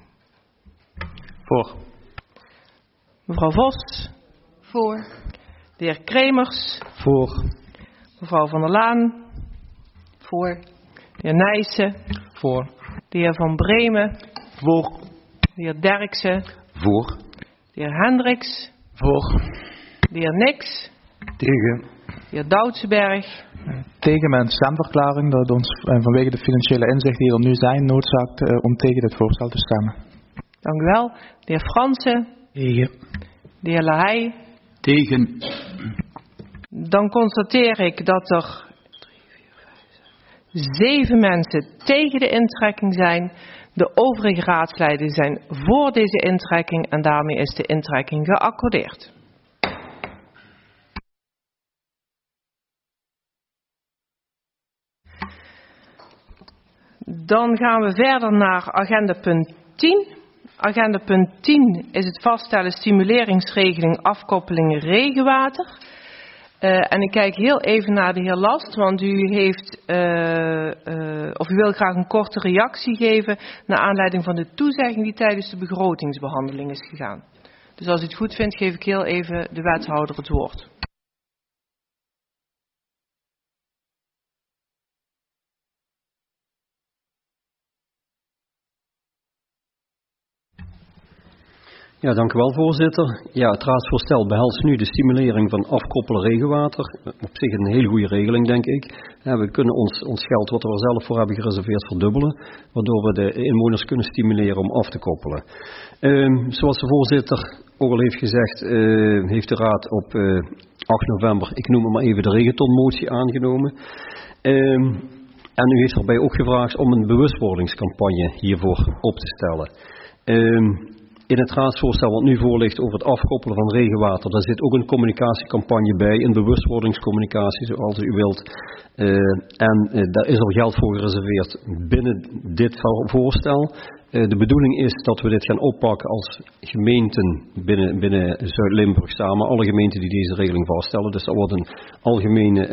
Voor. Mevrouw Vos? Voor. De heer Kremers. Voor. Mevrouw van der Laan. Voor. De heer Nijssen. Voor. De heer Van Bremen. Voor. De heer Derksen. Voor. De heer Hendricks. Voor. De heer Nix. Tegen. De heer Doutsenberg. Tegen mijn stemverklaring dat ons vanwege de financiële inzichten die er nu zijn noodzaakt om tegen dit voorstel te stemmen. Dank u wel. De heer Fransen. Tegen. De heer Lahey. Tegen. Dan constateer ik dat er 7 mensen tegen de intrekking zijn. De overige raadsleden zijn voor deze intrekking en daarmee is de intrekking geaccordeerd. Dan gaan we verder naar agenda punt 10. Agenda punt 10 is het vaststellen stimuleringsregeling afkoppeling regenwater. En ik kijk heel even naar de heer Last, want u heeft, of u wil graag een korte reactie geven naar aanleiding van de toezegging die tijdens de begrotingsbehandeling is gegaan. Dus als u het goed vindt, geef ik heel even de wethouder het woord. Ja, dank u wel, voorzitter. Ja, het raadsvoorstel behelst nu de stimulering van afkoppelen regenwater. Op zich een hele goede regeling, denk ik. We kunnen ons geld wat we er zelf voor hebben gereserveerd verdubbelen, waardoor we de inwoners kunnen stimuleren om af te koppelen. Zoals de voorzitter ook al heeft gezegd, heeft de raad op 8 november, ik noem het maar even, de regentonmotie aangenomen. En u heeft erbij ook gevraagd om een bewustwordingscampagne hiervoor op te stellen. In het raadsvoorstel wat nu voor ligt over het afkoppelen van regenwater, daar zit ook een communicatiecampagne bij, een bewustwordingscommunicatie zoals u wilt. En daar is al geld voor gereserveerd binnen dit voorstel. De bedoeling is dat we dit gaan oppakken als gemeenten binnen Zuid-Limburg samen, alle gemeenten die deze regeling vaststellen. Dus dat wordt een algemene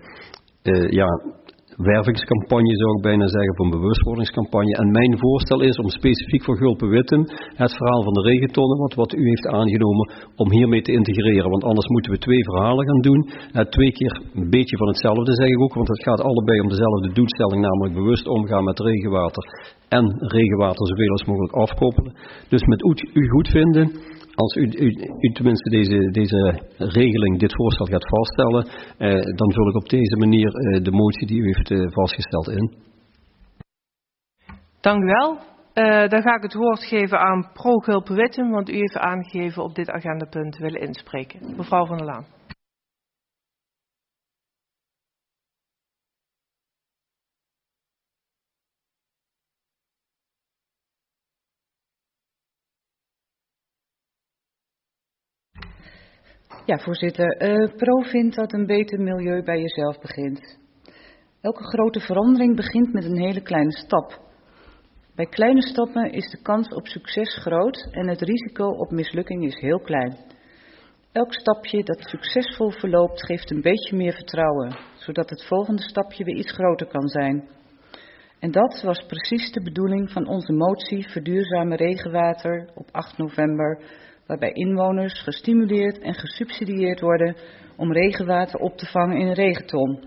wervingscampagne, zou ik bijna zeggen, of een bewustwordingscampagne. En mijn voorstel is om specifiek voor Gulpen-Wittem het verhaal van de regentonnen, wat u heeft aangenomen, om hiermee te integreren. Want anders moeten we 2 verhalen gaan doen. 2 keer een beetje van hetzelfde, zeg ik ook, want het gaat allebei om dezelfde doelstelling, namelijk bewust omgaan met regenwater en regenwater zoveel als mogelijk afkoppelen. Dus met u goed vinden, als u tenminste deze regeling, dit voorstel gaat vaststellen, dan vul ik op deze manier de motie die u heeft vastgesteld in. Dank u wel. Dan ga ik het woord geven aan Pro Gulpen-Wittem, want u heeft aangegeven op dit agendapunt te willen inspreken. Mevrouw van der Laan. Ja, voorzitter. Pro vindt dat een beter milieu bij jezelf begint. Elke grote verandering begint met een hele kleine stap. Bij kleine stappen is de kans op succes groot en het risico op mislukking is heel klein. Elk stapje dat succesvol verloopt geeft een beetje meer vertrouwen, zodat het volgende stapje weer iets groter kan zijn. En dat was precies de bedoeling van onze motie Verduurzamen regenwater op 8 november... waarbij inwoners gestimuleerd en gesubsidieerd worden om regenwater op te vangen in een regenton.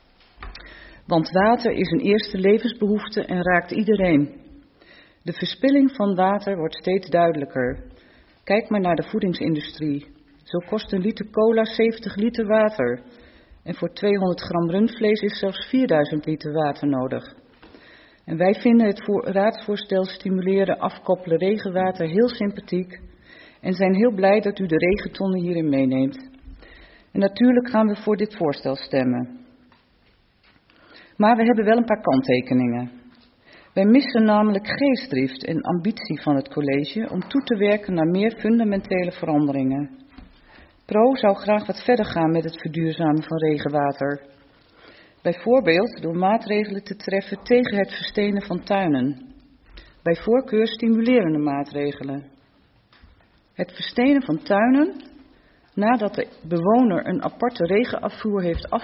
Want water is een eerste levensbehoefte en raakt iedereen. De verspilling van water wordt steeds duidelijker. Kijk maar naar de voedingsindustrie. Zo kost een liter cola 70 liter water. En voor 200 gram rundvlees is zelfs 4000 liter water nodig. En wij vinden het raadsvoorstel stimuleren afkoppelen regenwater heel sympathiek en zijn heel blij dat u de regentonnen hierin meeneemt. En natuurlijk gaan we voor dit voorstel stemmen. Maar we hebben wel een paar kanttekeningen. Wij missen namelijk geestdrift en ambitie van het college om toe te werken naar meer fundamentele veranderingen. Pro zou graag wat verder gaan met het verduurzamen van regenwater. Bijvoorbeeld door maatregelen te treffen tegen het verstenen van tuinen. Bij voorkeur stimulerende maatregelen. Het verstenen van tuinen, nadat de bewoner een aparte regenafvoer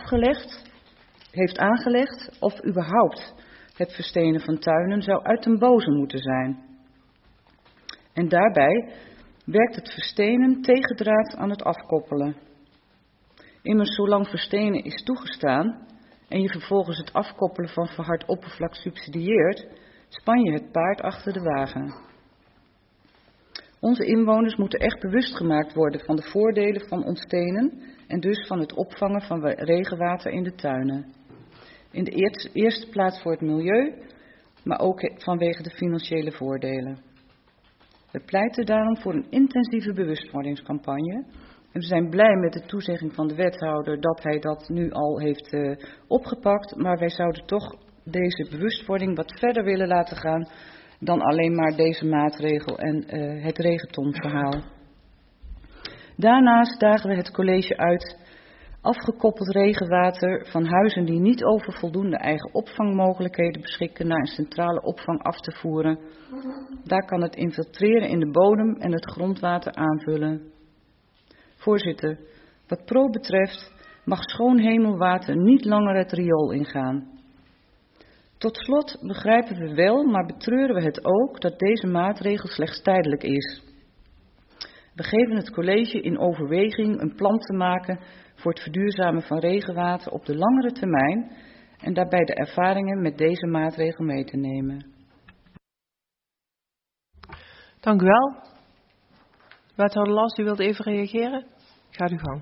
heeft aangelegd, of überhaupt het verstenen van tuinen, zou uit den boze moeten zijn. En daarbij werkt het verstenen tegendraads aan het afkoppelen. Immers, zolang verstenen is toegestaan en je vervolgens het afkoppelen van verhard oppervlak subsidieert, span je het paard achter de wagen. Onze inwoners moeten echt bewust gemaakt worden van de voordelen van ontstenen en dus van het opvangen van regenwater in de tuinen. In de eerste plaats voor het milieu, maar ook vanwege de financiële voordelen. We pleiten daarom voor een intensieve bewustwordingscampagne. En we zijn blij met de toezegging van de wethouder dat hij dat nu al heeft opgepakt. Maar wij zouden toch deze bewustwording wat verder willen laten gaan dan alleen maar deze maatregel en het regentonverhaal. Daarnaast dagen we het college uit afgekoppeld regenwater van huizen die niet over voldoende eigen opvangmogelijkheden beschikken naar een centrale opvang af te voeren. Daar kan het infiltreren in de bodem en het grondwater aanvullen. Voorzitter, wat Pro betreft mag schoon hemelwater niet langer het riool ingaan. Tot slot begrijpen we wel, maar betreuren we het ook dat deze maatregel slechts tijdelijk is. We geven het college in overweging een plan te maken voor het verduurzamen van regenwater op de langere termijn en daarbij de ervaringen met deze maatregel mee te nemen. Dank u wel. Wethouder Last, u wilt even reageren? Gaat uw gang.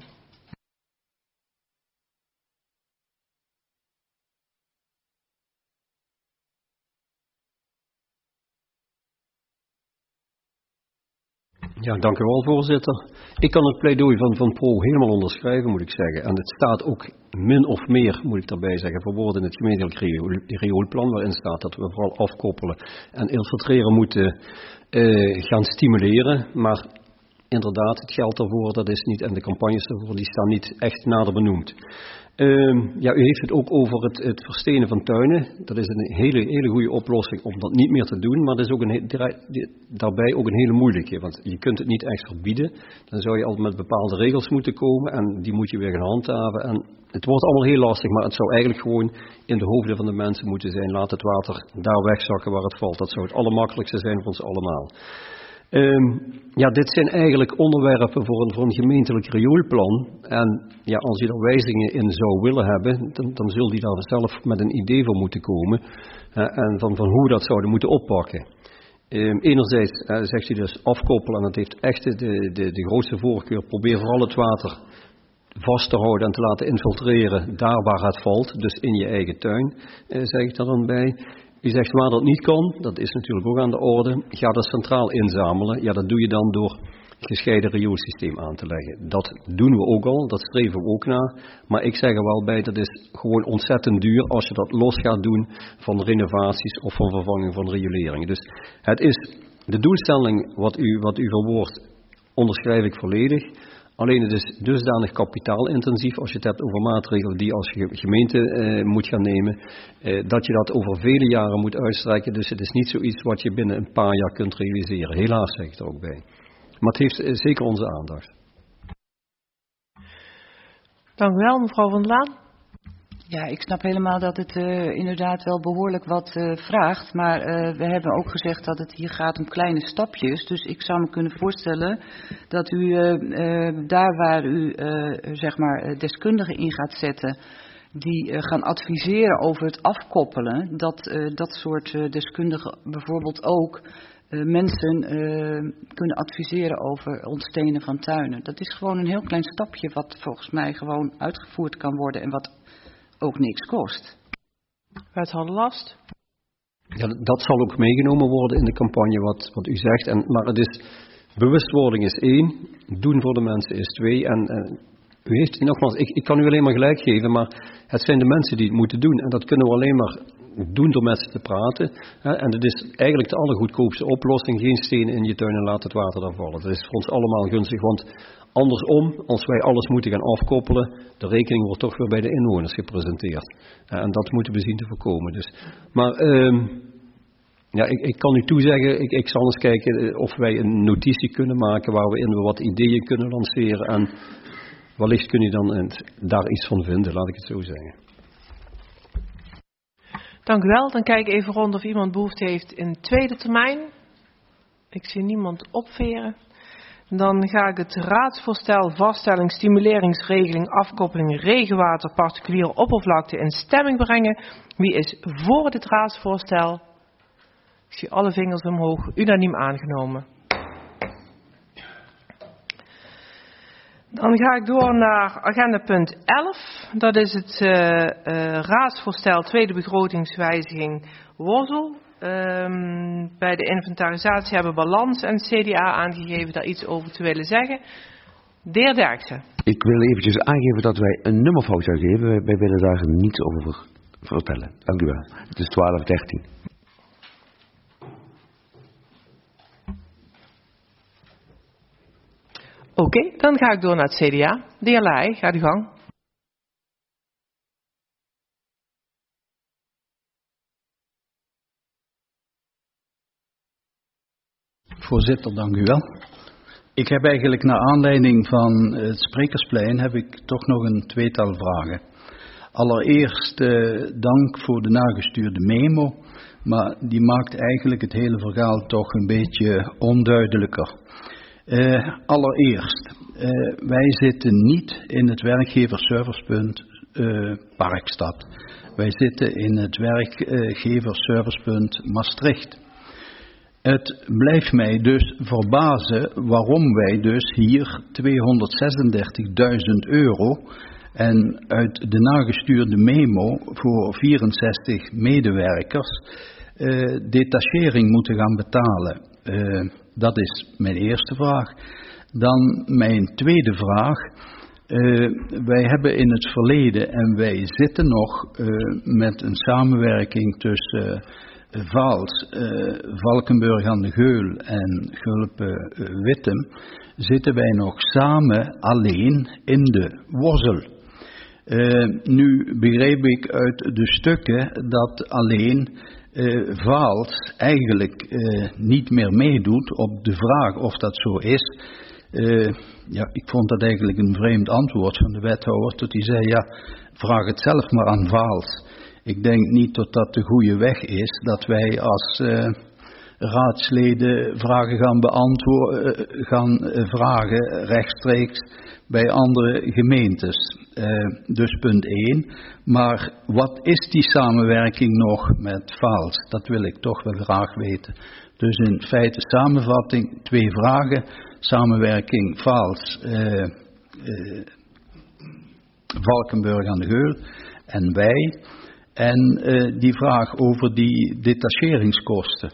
Ja, dank u wel, voorzitter. Ik kan het pleidooi van Pro helemaal onderschrijven, moet ik zeggen. En het staat ook min of meer, moet ik daarbij zeggen, verwoord in het gemeentelijk rioolplan, waarin staat dat we vooral afkoppelen en infiltreren moeten gaan stimuleren. Maar inderdaad, het geld daarvoor, dat is niet, en de campagnes daarvoor, die staan niet echt nader benoemd. Ja, u heeft het ook over het verstenen van tuinen. Dat is een hele goede oplossing om dat niet meer te doen, maar dat is ook daarbij ook een hele moeilijke, want je kunt het niet echt verbieden. Dan zou je altijd met bepaalde regels moeten komen en die moet je weer gaan handhaven. En het wordt allemaal heel lastig, maar het zou eigenlijk gewoon in de hoofden van de mensen moeten zijn. Laat het water daar wegzakken waar het valt. Dat zou het allermakkelijkste zijn voor ons allemaal. Ja, dit zijn eigenlijk onderwerpen voor een gemeentelijk rioolplan. En ja, als je er wijzigingen in zou willen hebben, dan zul je daar zelf met een idee voor moeten komen. En van hoe we dat zouden moeten oppakken. Enerzijds zegt u dus afkoppelen, en dat heeft echt de grootste voorkeur. Probeer vooral het water vast te houden en te laten infiltreren daar waar het valt. Dus in je eigen tuin, zeg ik daar dan bij. U zegt waar dat niet kan, dat is natuurlijk ook aan de orde, ga dat centraal inzamelen. Ja, dat doe je dan door gescheiden rioolsysteem aan te leggen. Dat doen we ook al, dat streven we ook naar. Maar ik zeg er wel bij, dat is gewoon ontzettend duur als je dat los gaat doen van renovaties of van vervanging van rioleringen. Dus het is de doelstelling wat u verwoordt, onderschrijf ik volledig. Alleen het is dusdanig kapitaalintensief als je het hebt over maatregelen die als gemeente moet gaan nemen, dat je dat over vele jaren moet uitstrekken. Dus het is niet zoiets wat je binnen een paar jaar kunt realiseren. Helaas zeg ik er ook bij. Maar het heeft zeker onze aandacht. Dank u wel, mevrouw Van der Laan. Ja, ik snap helemaal dat het inderdaad wel behoorlijk wat vraagt. Maar we hebben ook gezegd dat het hier gaat om kleine stapjes. Dus ik zou me kunnen voorstellen dat u daar waar u zeg maar deskundigen in gaat zetten, die gaan adviseren over het afkoppelen, dat soort deskundigen bijvoorbeeld ook mensen kunnen adviseren over ontstenen van tuinen. Dat is gewoon een heel klein stapje wat volgens mij gewoon uitgevoerd kan worden en wat ook niks kost. Wethouder Last. Ja, dat zal ook meegenomen worden in de campagne wat u zegt. Maar het is, bewustwording is 1, doen voor de mensen is 2. En u heeft, nogmaals, ik kan u alleen maar gelijk geven, maar het zijn de mensen die het moeten doen. En dat kunnen we alleen maar doen door met ze te praten. En dat is eigenlijk de allergoedkoopste oplossing. Geen stenen in je tuin en laat het water daar vallen. Dat is voor ons allemaal gunstig, want andersom, als wij alles moeten gaan afkoppelen, de rekening wordt toch weer bij de inwoners gepresenteerd. En dat moeten we zien te voorkomen. Dus. Maar ja, ik kan u toezeggen, ik zal eens kijken of wij een notitie kunnen maken waarin we wat ideeën kunnen lanceren. En wellicht kun je dan daar iets van vinden, laat ik het zo zeggen. Dank u wel. Dan kijk ik even rond of iemand behoefte heeft in tweede termijn. Ik zie niemand opveren. Dan ga ik het raadsvoorstel vaststelling, stimuleringsregeling, afkoppeling, regenwater, particuliere oppervlakte in stemming brengen. Wie is voor dit raadsvoorstel? Ik zie alle vingers omhoog, unaniem aangenomen. Dan ga ik door naar agenda punt 11. Dat is het raadsvoorstel tweede begrotingswijziging Worsel. Bij de inventarisatie hebben Balans en CDA aangegeven daar iets over te willen zeggen. De heer Derksen. Ik wil eventjes aangeven dat wij een nummerfout uitgeven. Wij willen daar niets over vertellen. Dank u wel. Het is 1213. Oké, dan ga ik door naar het CDA. De heer Laij, gaat uw gang. Voorzitter, dank u wel. Ik heb eigenlijk naar aanleiding van het Sprekersplein heb ik toch nog een tweetal vragen. Allereerst dank voor de nagestuurde memo, maar die maakt eigenlijk het hele verhaal toch een beetje onduidelijker. Allereerst, wij zitten niet in het werkgeverservicepunt Parkstad. Wij zitten in het werkgeverservicepunt Maastricht. Het blijft mij dus verbazen waarom wij dus hier €236.000 en uit de nagestuurde memo voor 64 medewerkers detachering moeten gaan betalen. Dat is mijn eerste vraag. Dan mijn tweede vraag. Wij hebben in het verleden en wij zitten nog met een samenwerking tussen Vaals, Valkenburg aan de Geul en Gulpen-Wittem, zitten wij nog samen alleen in de Worsel. Nu begreep ik uit de stukken dat alleen Vaals eigenlijk niet meer meedoet op de vraag of dat zo is. Ik vond dat eigenlijk een vreemd antwoord van de wethouder, tot hij zei, vraag het zelf maar aan Vaals. Ik denk niet dat dat de goede weg is, dat wij als raadsleden vragen gaan vragen rechtstreeks bij andere gemeentes. Dus punt 1. Maar wat is die samenwerking nog met Vaals? Dat wil ik toch wel graag weten. Dus in feite samenvatting, 2 vragen. Samenwerking Vaals, Valkenburg aan de Geul en wij. En die vraag over die detacheringskosten.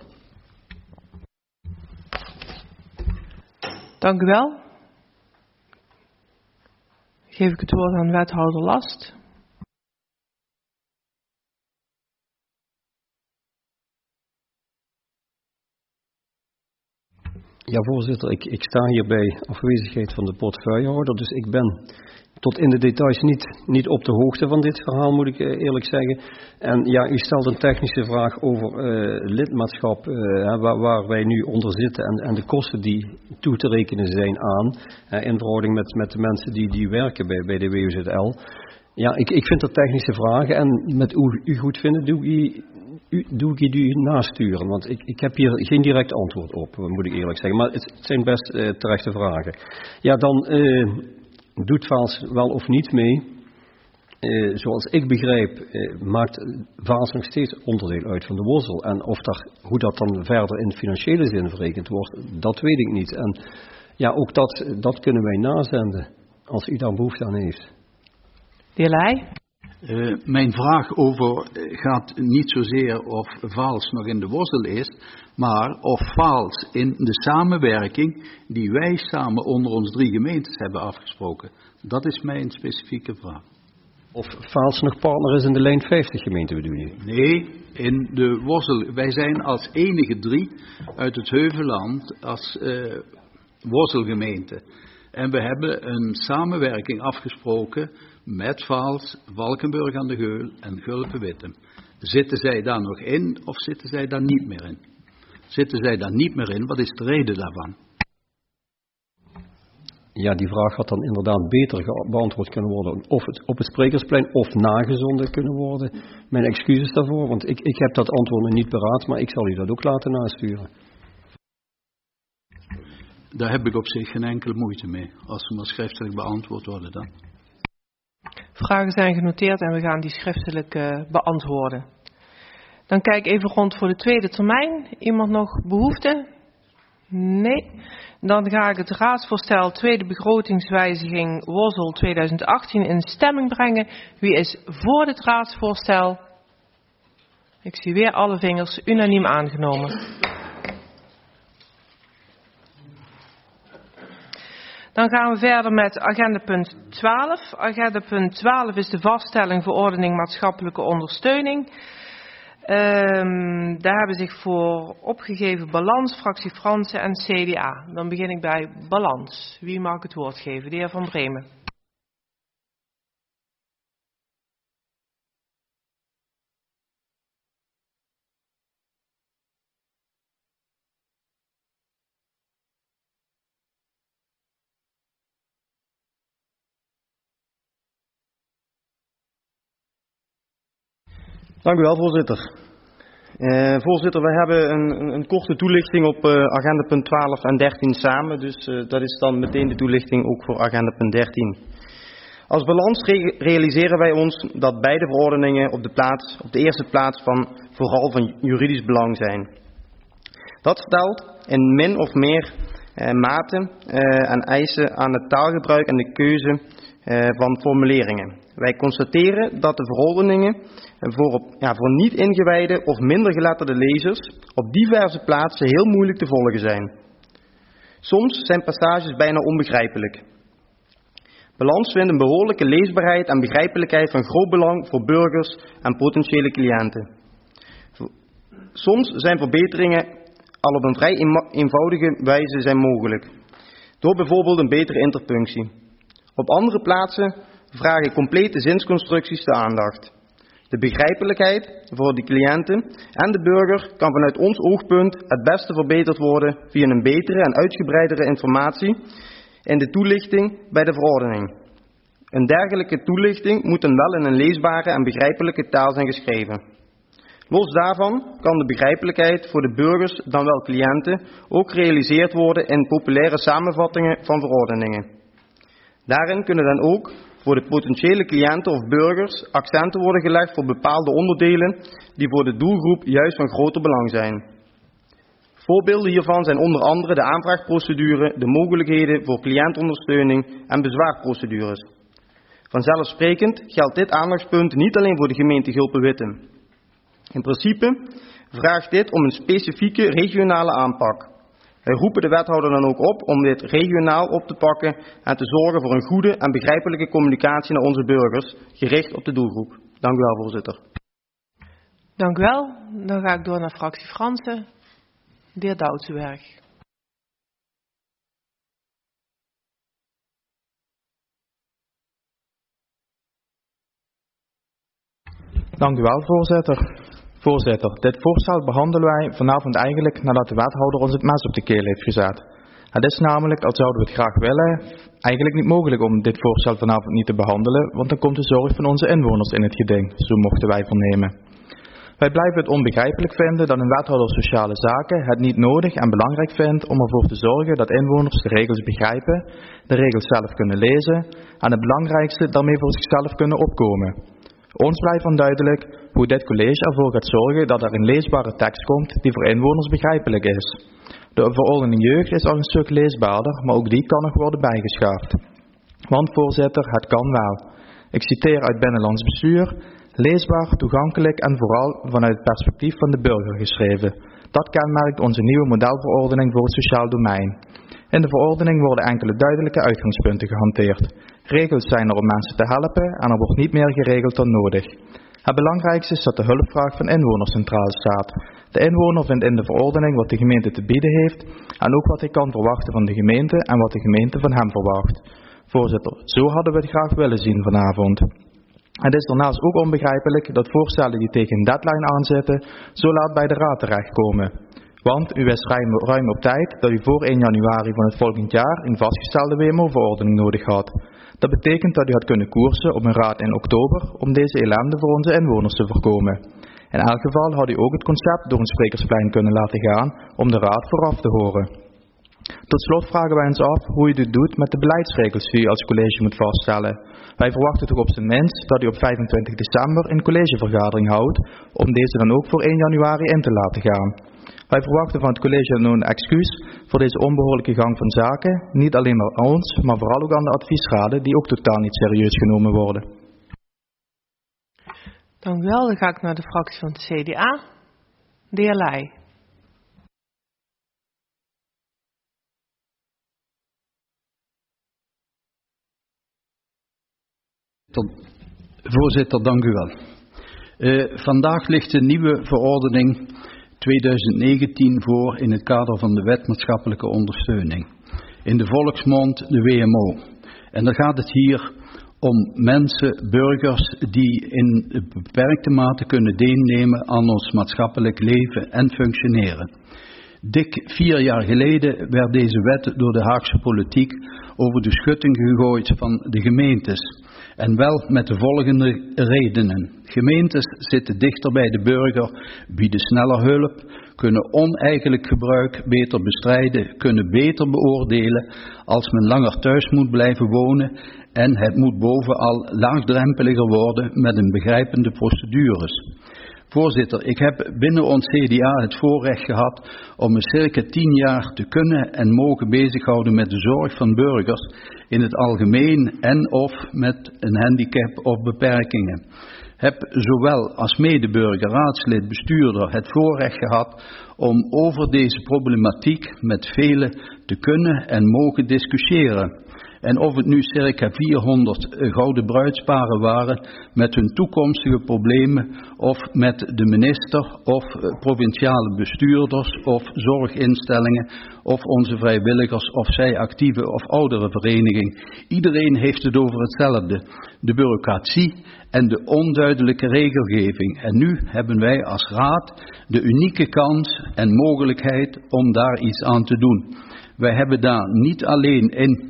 Dank u wel. Geef ik het woord aan wethouder Last. Ja, voorzitter, ik sta hier bij afwezigheid van de portefeuillehouder, dus ik ben tot in de details niet op de hoogte van dit verhaal, moet ik eerlijk zeggen. En ja, u stelt een technische vraag over lidmaatschap, waar wij nu onder zitten en de kosten die toe te rekenen zijn aan, in verhouding met de mensen die werken bij de WOZL. Ja, ik vind dat technische vragen en met u goed vinden doe ik u nasturen, want ik heb hier geen direct antwoord op, moet ik eerlijk zeggen. Maar het zijn best terechte vragen. Ja, dan doet Vaals wel of niet mee. Zoals ik begrijp, maakt Vaals nog steeds onderdeel uit van de Worsel. En hoe dat dan verder in financiële zin verrekend wordt, dat weet ik niet. En ja, ook dat kunnen wij nazenden, als u daar behoefte aan heeft. De heer Leij? Mijn vraag gaat niet zozeer of Vaals nog in de Worsel is, maar of Vaals in de samenwerking die wij samen onder ons 3 gemeentes hebben afgesproken. Dat is mijn specifieke vraag. Of Vaals nog partner is in de lijn 50 gemeente, bedoel je? Nee, in de Worsel. Wij zijn als enige 3 uit het Heuvelland als Worselgemeente. En we hebben een samenwerking afgesproken met Vaals, Valkenburg aan de Geul en Gulpen-Wittem. Zitten zij daar nog in of zitten zij daar niet meer in? Zitten zij daar niet meer in? Wat is de reden daarvan? Ja, die vraag had dan inderdaad beter beantwoord kunnen worden. Of het op het Sprekersplein of nagezonden kunnen worden. Mijn excuses daarvoor, want ik heb dat antwoord nog niet paraat, maar ik zal u dat ook laten nasturen. Daar heb ik op zich geen enkele moeite mee. Als ze maar schriftelijk beantwoord worden dan. Vragen zijn genoteerd en we gaan die schriftelijk beantwoorden. Dan kijk ik even rond voor de tweede termijn. Iemand nog behoefte? Nee. Dan ga ik het raadsvoorstel tweede begrotingswijziging Worsel 2018 in stemming brengen. Wie is voor dit raadsvoorstel? Ik zie weer alle vingers, unaniem aangenomen. Dan gaan we verder met agenda punt 12. Agenda punt 12 is de vaststelling verordening maatschappelijke ondersteuning. Daar hebben zich voor opgegeven Balans, fractie Fransen en CDA. Dan begin ik bij Balans. Wie mag het woord geven? De heer Van Bremen. Dank u wel, voorzitter. Voorzitter, wij hebben een korte toelichting op agenda punt 12 en 13 samen. Dus dat is dan meteen de toelichting ook voor agenda punt 13. Als balans realiseren wij ons dat beide verordeningen op de eerste plaats vooral van juridisch belang zijn. Dat stelt in min of meer mate en eisen aan het taalgebruik en de keuze van formuleringen. Wij constateren dat de verordeningen voor niet ingewijde of minder geletterde lezers op diverse plaatsen heel moeilijk te volgen zijn. Soms zijn passages bijna onbegrijpelijk. Balans vindt een behoorlijke leesbaarheid en begrijpelijkheid van groot belang voor burgers en potentiële cliënten. Soms zijn verbeteringen al op een vrij eenvoudige wijze zijn mogelijk, door bijvoorbeeld een betere interpunctie. Op andere plaatsen vragen complete zinsconstructies de aandacht. De begrijpelijkheid voor de cliënten en de burger kan vanuit ons oogpunt het beste verbeterd worden via een betere en uitgebreidere informatie in de toelichting bij de verordening. Een dergelijke toelichting moet dan wel in een leesbare en begrijpelijke taal zijn geschreven. Los daarvan kan de begrijpelijkheid voor de burgers, dan wel cliënten, ook gerealiseerd worden in populaire samenvattingen van verordeningen. Daarin kunnen dan ook voor de potentiële cliënten of burgers accenten worden gelegd voor bepaalde onderdelen die voor de doelgroep juist van groter belang zijn. Voorbeelden hiervan zijn onder andere de aanvraagprocedure, de mogelijkheden voor cliëntondersteuning en bezwaarprocedures. Vanzelfsprekend geldt dit aandachtspunt niet alleen voor de gemeente Gulpen-Witten. In principe vraagt dit om een specifieke regionale aanpak. Wij roepen de wethouder dan ook op om dit regionaal op te pakken en te zorgen voor een goede en begrijpelijke communicatie naar onze burgers, gericht op de doelgroep. Dank u wel, voorzitter. Dank u wel. Dan ga ik door naar fractie Fransen. De heer Doutsenberg. Dank u wel, voorzitter. Voorzitter, dit voorstel behandelen wij vanavond eigenlijk nadat de wethouder ons het mes op de keel heeft gezet. Het is namelijk, al zouden we het graag willen, eigenlijk niet mogelijk om dit voorstel vanavond niet te behandelen, want dan komt de zorg van onze inwoners in het geding, zo mochten wij vernemen. Wij blijven het onbegrijpelijk vinden dat een wethouder sociale zaken het niet nodig en belangrijk vindt om ervoor te zorgen dat inwoners de regels begrijpen, de regels zelf kunnen lezen en het belangrijkste daarmee voor zichzelf kunnen opkomen. Ons blijft onduidelijk hoe dit college ervoor gaat zorgen dat er een leesbare tekst komt die voor inwoners begrijpelijk is. De verordening jeugd is al een stuk leesbaarder, maar ook die kan nog worden bijgeschaafd. Want voorzitter, het kan wel. Ik citeer uit Binnenlands Bestuur: leesbaar, toegankelijk en vooral vanuit het perspectief van de burger geschreven. Dat kenmerkt onze nieuwe modelverordening voor het sociaal domein. In de verordening worden enkele duidelijke uitgangspunten gehanteerd. Regels zijn er om mensen te helpen en er wordt niet meer geregeld dan nodig. Het belangrijkste is dat de hulpvraag van inwoners centraal staat. De inwoner vindt in de verordening wat de gemeente te bieden heeft en ook wat hij kan verwachten van de gemeente en wat de gemeente van hem verwacht. Voorzitter, zo hadden we het graag willen zien vanavond. Het is daarnaast ook onbegrijpelijk dat voorstellen die tegen een deadline aanzitten zo laat bij de raad terechtkomen. Want u wist ruim op tijd dat u voor 1 januari van het volgend jaar een vastgestelde WMO-verordening nodig had. Dat betekent dat u had kunnen koersen op een raad in oktober om deze ellende voor onze inwoners te voorkomen. In elk geval had u ook het concept door een sprekersplein kunnen laten gaan om de raad vooraf te horen. Tot slot vragen wij ons af hoe u dit doet met de beleidsregels die u als college moet vaststellen. Wij verwachten toch op zijn minst dat u op 25 december een collegevergadering houdt om deze dan ook voor 1 januari in te laten gaan. Wij verwachten van het college dan een excuus voor deze onbehoorlijke gang van zaken, niet alleen aan ons, maar vooral ook aan de adviesraden die ook totaal niet serieus genomen worden. Dank u wel. Dan ga ik naar de fractie van het CDA. De heer Leij. Voorzitter, dank u wel. Vandaag ligt de nieuwe verordening 2019 voor in het kader van de wet maatschappelijke ondersteuning. In de volksmond de WMO. En dan gaat het hier om mensen, burgers, die in beperkte mate kunnen deelnemen aan ons maatschappelijk leven en functioneren. Dik 4 jaar geleden werd deze wet door de Haagse politiek over de schutting gegooid van de gemeentes. En wel met de volgende redenen. Gemeentes zitten dichter bij de burger, bieden sneller hulp, kunnen oneigenlijk gebruik beter bestrijden, kunnen beter beoordelen als men langer thuis moet blijven wonen en het moet bovenal laagdrempeliger worden met een begrijpende procedures. Voorzitter, ik heb binnen ons CDA het voorrecht gehad om me circa 10 jaar te kunnen en mogen bezighouden met de zorg van burgers in het algemeen en of met een handicap of beperkingen. Heb zowel als medeburger, raadslid, bestuurder het voorrecht gehad om over deze problematiek met velen te kunnen en mogen discussiëren. En of het nu circa 400 gouden bruidsparen waren met hun toekomstige problemen of met de minister of provinciale bestuurders of zorginstellingen of onze vrijwilligers of zij actieve of oudere vereniging. Iedereen heeft het over hetzelfde. De bureaucratie en de onduidelijke regelgeving. En nu hebben wij als raad de unieke kans en mogelijkheid om daar iets aan te doen. Wij hebben daar niet alleen in...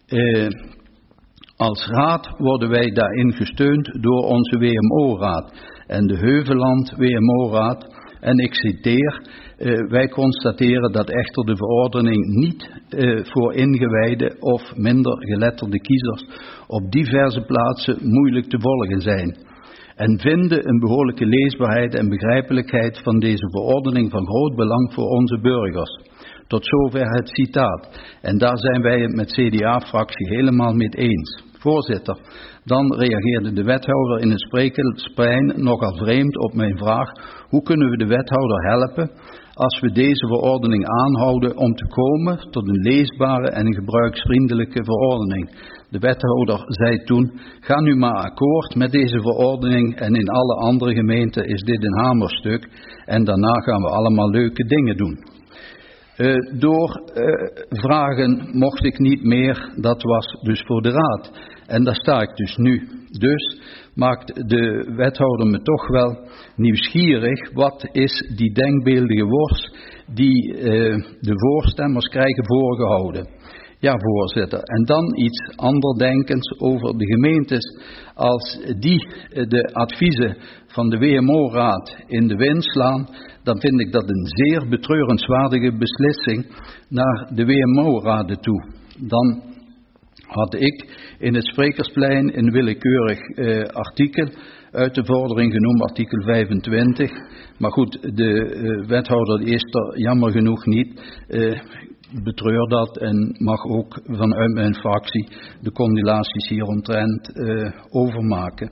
als raad worden wij daarin gesteund door onze WMO-raad en de Heuveland WMO-raad. En ik citeer, wij constateren dat echter de verordening niet voor ingewijde of minder geletterde kiezers op diverse plaatsen moeilijk te volgen zijn. En vinden een behoorlijke leesbaarheid en begrijpelijkheid van deze verordening van groot belang voor onze burgers. Tot zover het citaat. En daar zijn wij het met CDA-fractie helemaal mee eens. Voorzitter, dan reageerde de wethouder in het spreeksplein nogal vreemd op mijn vraag: hoe kunnen we de wethouder helpen als we deze verordening aanhouden om te komen tot een leesbare en een gebruiksvriendelijke verordening? De wethouder zei toen: ga nu maar akkoord met deze verordening en in alle andere gemeenten is dit een hamerstuk en daarna gaan we allemaal leuke dingen doen. Door vragen mocht ik niet meer, dat was dus voor de raad. En daar sta ik dus nu. Dus maakt de wethouder me toch wel nieuwsgierig, wat is die denkbeeldige worst die de voorstemmers krijgen voorgehouden. Ja, voorzitter. En dan iets anderdenkends over de gemeentes. Als die de adviezen van de WMO-raad in de wind slaan, dan vind ik dat een zeer betreurenswaardige beslissing naar de WMO-raden toe. Dan had ik in het Sprekersplein een willekeurig artikel uit de vordering genoemd, artikel 25. Maar goed, de wethouder is er jammer genoeg niet. Betreur dat en mag ook vanuit mijn fractie de condolaties hieromtrent overmaken.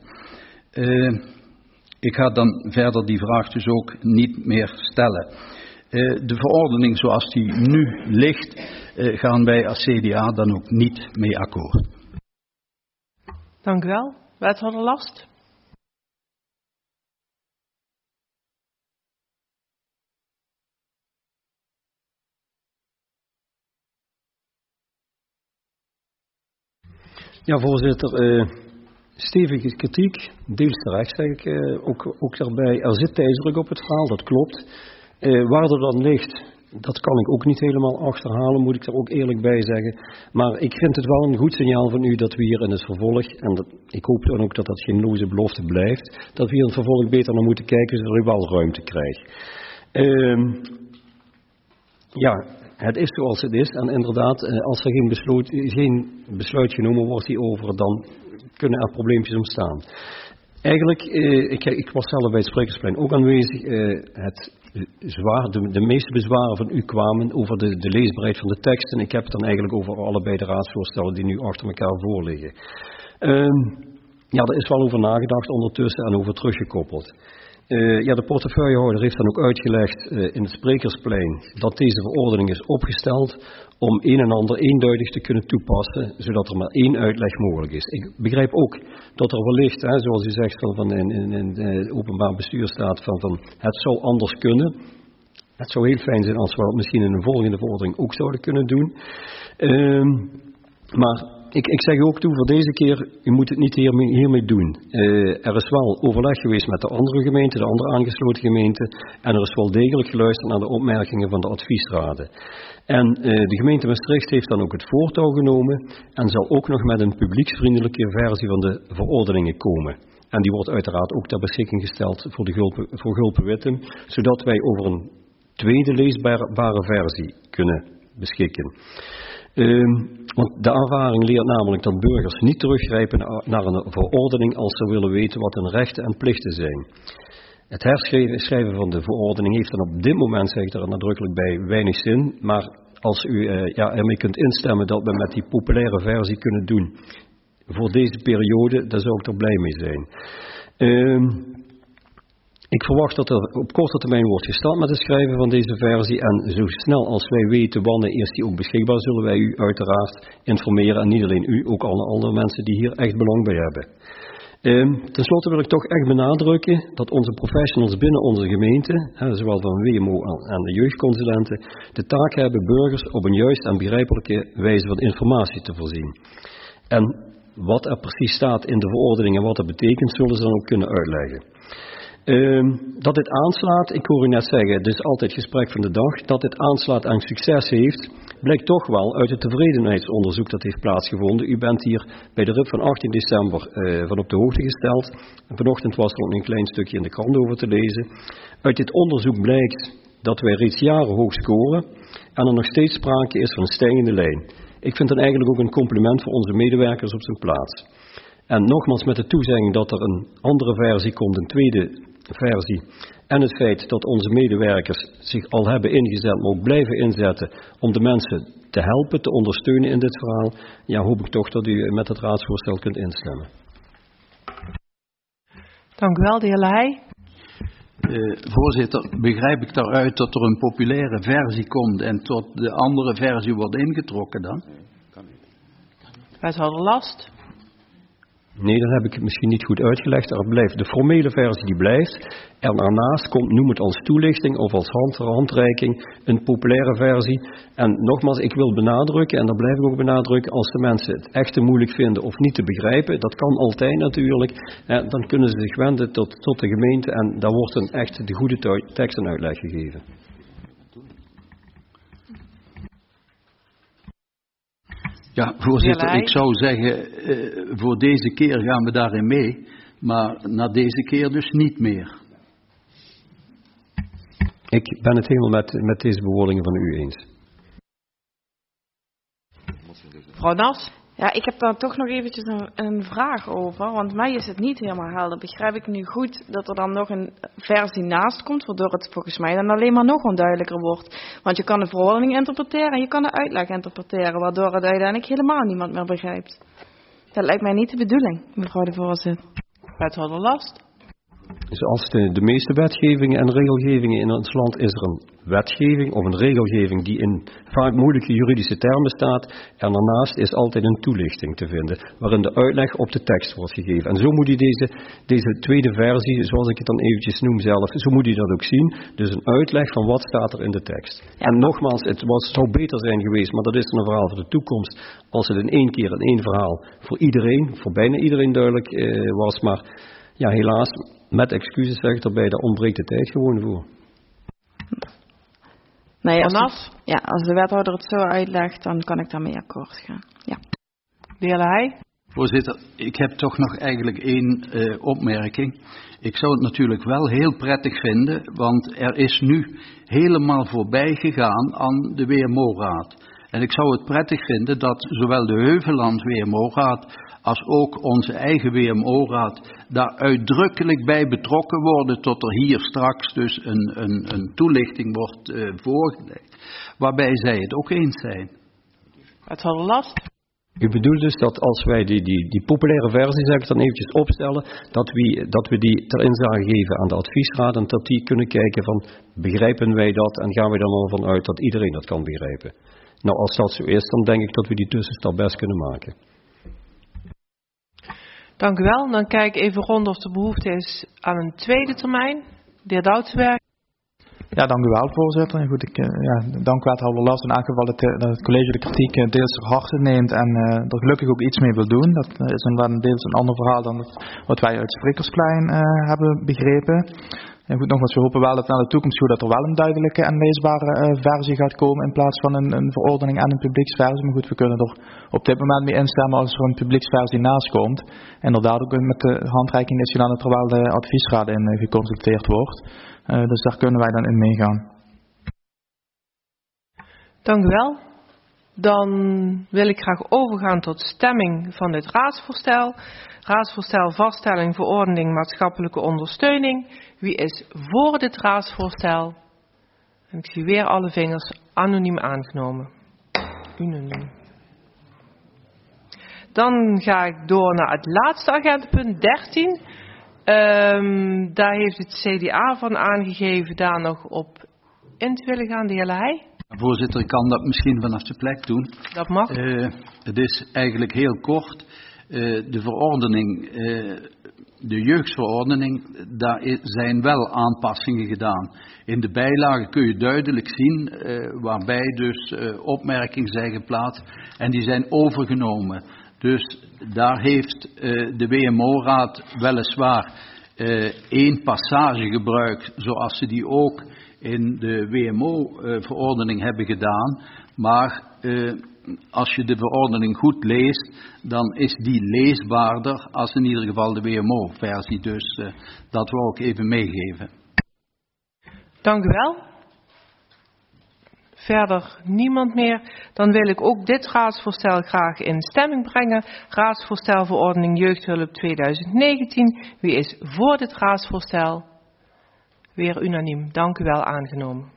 Ik ga dan verder die vraag dus ook niet meer stellen. De verordening zoals die nu ligt, gaan wij als CDA dan ook niet mee akkoord. Dank u wel. Wethouder Last. Ja, voorzitter. Stevige kritiek, deels terecht zeg ik ook daarbij. Er zit tijdsdruk op het verhaal, dat klopt. Waar dat dan ligt, dat kan ik ook niet helemaal achterhalen, moet ik er ook eerlijk bij zeggen. Maar ik vind het wel een goed signaal van u dat we hier in het vervolg, en ik hoop dan ook dat dat geen loze belofte blijft, dat we hier in het vervolg beter naar moeten kijken, zodat u wel ruimte krijgt. Ja, het is zoals het is. En inderdaad, als er geen besluit genomen wordt hierover, dan kunnen er probleempjes ontstaan. Eigenlijk, ik was zelf bij het Sprekersplein ook aanwezig. De meeste bezwaren van u kwamen over de leesbaarheid van de teksten. Ik heb het dan eigenlijk over allebei de raadsvoorstellen die nu achter elkaar voorliggen. Er is wel over nagedacht ondertussen en over teruggekoppeld. De portefeuillehouder heeft dan ook uitgelegd in het Sprekersplein dat deze verordening is opgesteld om een en ander eenduidig te kunnen toepassen, zodat er maar één uitleg mogelijk is. Ik begrijp ook dat er wellicht, zoals u zegt, in het openbaar bestuur staat van het zou anders kunnen. Het zou heel fijn zijn als we het misschien in een volgende verordening ook zouden kunnen doen. Maar ik zeg ook toe, voor deze keer, u moet het niet hiermee doen. Er is wel overleg geweest met de andere gemeenten, de andere aangesloten gemeenten. En er is wel degelijk geluisterd naar de opmerkingen van de adviesraden. En de gemeente Maastricht heeft dan ook het voortouw genomen en zal ook nog met een publieksvriendelijke versie van de verordeningen komen. En die wordt uiteraard ook ter beschikking gesteld voor Gulpen-Wittem, zodat wij over een tweede leesbare versie kunnen beschikken. Want de ervaring leert namelijk dat burgers niet teruggrijpen naar een verordening als ze willen weten wat hun rechten en plichten zijn. Het herschrijven van de verordening heeft dan op dit moment, zeg ik er nadrukkelijk bij, weinig zin. Maar als u ermee kunt instemmen dat we met die populaire versie kunnen doen voor deze periode, daar zou ik er blij mee zijn. Ik verwacht dat er op korte termijn wordt gestart met het schrijven van deze versie. En zo snel als wij weten wanneer is die ook beschikbaar, zullen wij u uiteraard informeren. En niet alleen u, ook alle andere mensen die hier echt belang bij hebben. Ten slotte wil ik toch echt benadrukken dat onze professionals binnen onze gemeente, zowel van WMO en de jeugdconsulenten, de taak hebben burgers op een juiste en begrijpelijke wijze van informatie te voorzien. En wat er precies staat in de verordening en wat dat betekent, zullen ze dan ook kunnen uitleggen. Dat dit aanslaat, ik hoor u net zeggen, het is altijd gesprek van de dag, dat dit aanslaat en succes heeft, blijkt toch wel uit het tevredenheidsonderzoek dat heeft plaatsgevonden. U bent hier bij de RIP van 18 december van op de hoogte gesteld. En vanochtend was er ook een klein stukje in de krant over te lezen. Uit dit onderzoek blijkt dat wij reeds jaren hoog scoren en er nog steeds sprake is van een stijgende lijn. Ik vind dan eigenlijk ook een compliment voor onze medewerkers op zijn plaats. En nogmaals met de toezegging dat er een andere versie komt, een tweede versie. En het feit dat onze medewerkers zich al hebben ingezet, maar ook blijven inzetten om de mensen te helpen, te ondersteunen in dit verhaal. Ja, hoop ik toch dat u met het raadsvoorstel kunt instemmen. Dank u wel, de heer Leij. Voorzitter, begrijp ik daaruit dat er een populaire versie komt en tot de andere versie wordt ingetrokken dan? Wethouder Last. Nee, dat heb ik misschien niet goed uitgelegd. Er blijft de formele versie die blijft. En daarnaast komt, noem het als toelichting of als handreiking, een populaire versie. En nogmaals, ik wil benadrukken, en dat blijf ik ook benadrukken, als de mensen het echt te moeilijk vinden of niet te begrijpen, dat kan altijd natuurlijk, dan kunnen ze zich wenden tot de gemeente en daar wordt een echt de goede tekst en uitleg gegeven. Ja, voorzitter, ik zou zeggen, voor deze keer gaan we daarin mee, maar na deze keer dus niet meer. Ik ben het helemaal met deze bewoordingen van u eens. Mevrouw Nas? Ja, ik heb daar toch nog eventjes een vraag over, want mij is het niet helemaal helder. Begrijp ik nu goed dat er dan nog een versie naast komt, waardoor het volgens mij dan alleen maar nog onduidelijker wordt? Want je kan de verordening interpreteren en je kan de uitleg interpreteren, waardoor het uiteindelijk helemaal niemand meer begrijpt. Dat lijkt mij niet de bedoeling, mevrouw de voorzitter. Wethouder Last? Zoals de meeste wetgevingen en regelgevingen in ons land is er een wetgeving of een regelgeving die in vaak moeilijke juridische termen staat. En daarnaast is altijd een toelichting te vinden waarin de uitleg op de tekst wordt gegeven. En zo moet u deze tweede versie, zoals ik het dan eventjes noem zelf, zo moet u dat ook zien. Dus een uitleg van wat staat er in de tekst. Ja. En nogmaals, het zou beter zijn geweest, maar dat is een verhaal voor de toekomst, als het in één keer in één verhaal voor iedereen, voor bijna iedereen duidelijk was. Maar ja, helaas, met excuses zeg ik erbij, daar ontbreekt de tijd gewoon voor. Nee, als de wethouder het zo uitlegt, dan kan ik daarmee akkoord gaan. Ja. De heer Leij? Voorzitter, ik heb toch nog eigenlijk één opmerking. Ik zou het natuurlijk wel heel prettig vinden, want er is nu helemaal voorbij gegaan aan de WMO-raad. En ik zou het prettig vinden dat zowel de Heuvelland WMO-raad als ook onze eigen WMO-raad daar uitdrukkelijk bij betrokken worden, tot er hier straks dus een toelichting wordt voorgelegd, waarbij zij het ook eens zijn. Het zal last. U bedoelt dus dat als wij die populaire versie, zeg ik dan eventjes, opstellen, dat we die ter inzage geven aan de adviesraad en dat die kunnen kijken van, begrijpen wij dat en gaan wij er dan van uit dat iedereen dat kan begrijpen. Nou, als dat zo is, dan denk ik dat we die tussenstap best kunnen maken. Dank u wel. Dan kijk ik even rond of er behoefte is aan een tweede termijn. De heer Doudsberg. Ja, dank u wel, voorzitter. Goed, dank wethouder Last in elk geval dat het college de kritiek deels ter harte neemt en er gelukkig ook iets mee wil doen. Dat is deels een ander verhaal dan wat wij uit Sprekersplein hebben begrepen. En goed, nogmaals, we hopen wel dat naar de toekomst toe dat er wel een duidelijke en leesbare versie gaat komen in plaats van een verordening en een publieksversie. Maar goed, we kunnen er op dit moment mee instemmen als er een publieksversie naast komt. Inderdaad ook met de handreiking is gedaan terwijl de adviesraad in geconsulteerd wordt. Dus daar kunnen wij dan in meegaan. Dank u wel. Dan wil ik graag overgaan tot stemming van dit raadsvoorstel. Raadsvoorstel vaststelling verordening maatschappelijke ondersteuning. Wie is voor dit raadsvoorstel? En ik zie weer alle vingers anoniem aangenomen. Unaniem. Dan ga ik door naar het laatste agendapunt 13. Daar heeft het CDA van aangegeven daar nog op in te willen gaan, de heer Lahey. Voorzitter, ik kan dat misschien vanaf de plek doen. Dat mag. Het is eigenlijk heel kort. De verordening, de jeugdverordening, daar zijn wel aanpassingen gedaan. In de bijlage kun je duidelijk zien waarbij dus opmerkingen zijn geplaatst en die zijn overgenomen. Dus daar heeft de WMO-raad weliswaar één passage gebruikt, zoals ze die ook in de WMO-verordening hebben gedaan. Maar als je de verordening goed leest, dan is die leesbaarder als in ieder geval de WMO-versie. Dus dat wil ik even meegeven. Dank u wel. Verder niemand meer. Dan wil ik ook dit raadsvoorstel graag in stemming brengen. Raadsvoorstel verordening jeugdhulp 2019. Wie is voor dit raadsvoorstel? Weer unaniem. Dank u wel, aangenomen.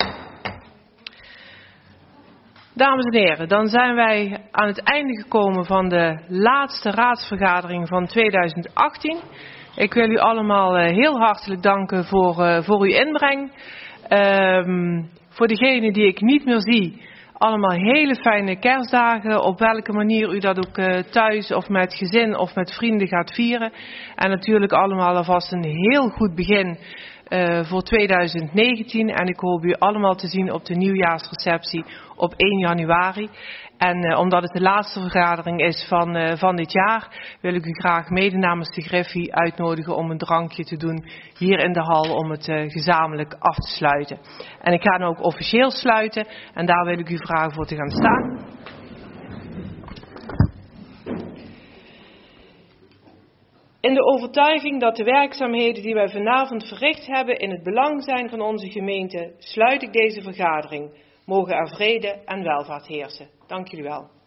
Dames en heren, dan zijn wij aan het einde gekomen van de laatste raadsvergadering van 2018. Ik wil u allemaal heel hartelijk danken voor uw inbreng. Voor degenen die ik niet meer zie, allemaal hele fijne kerstdagen. Op welke manier u dat ook thuis of met gezin of met vrienden gaat vieren. En natuurlijk allemaal alvast een heel goed begin voor 2019. En ik hoop u allemaal te zien op de nieuwjaarsreceptie op 1 januari. En omdat het de laatste vergadering is van dit jaar, wil ik u graag mede namens de Griffie uitnodigen om een drankje te doen hier in de hal om het gezamenlijk af te sluiten. En ik ga nu ook officieel sluiten en daar wil ik u vragen voor te gaan staan. In de overtuiging dat de werkzaamheden die wij vanavond verricht hebben in het belang zijn van onze gemeente, sluit ik deze vergadering. Mogen er vrede en welvaart heersen. Dank jullie wel.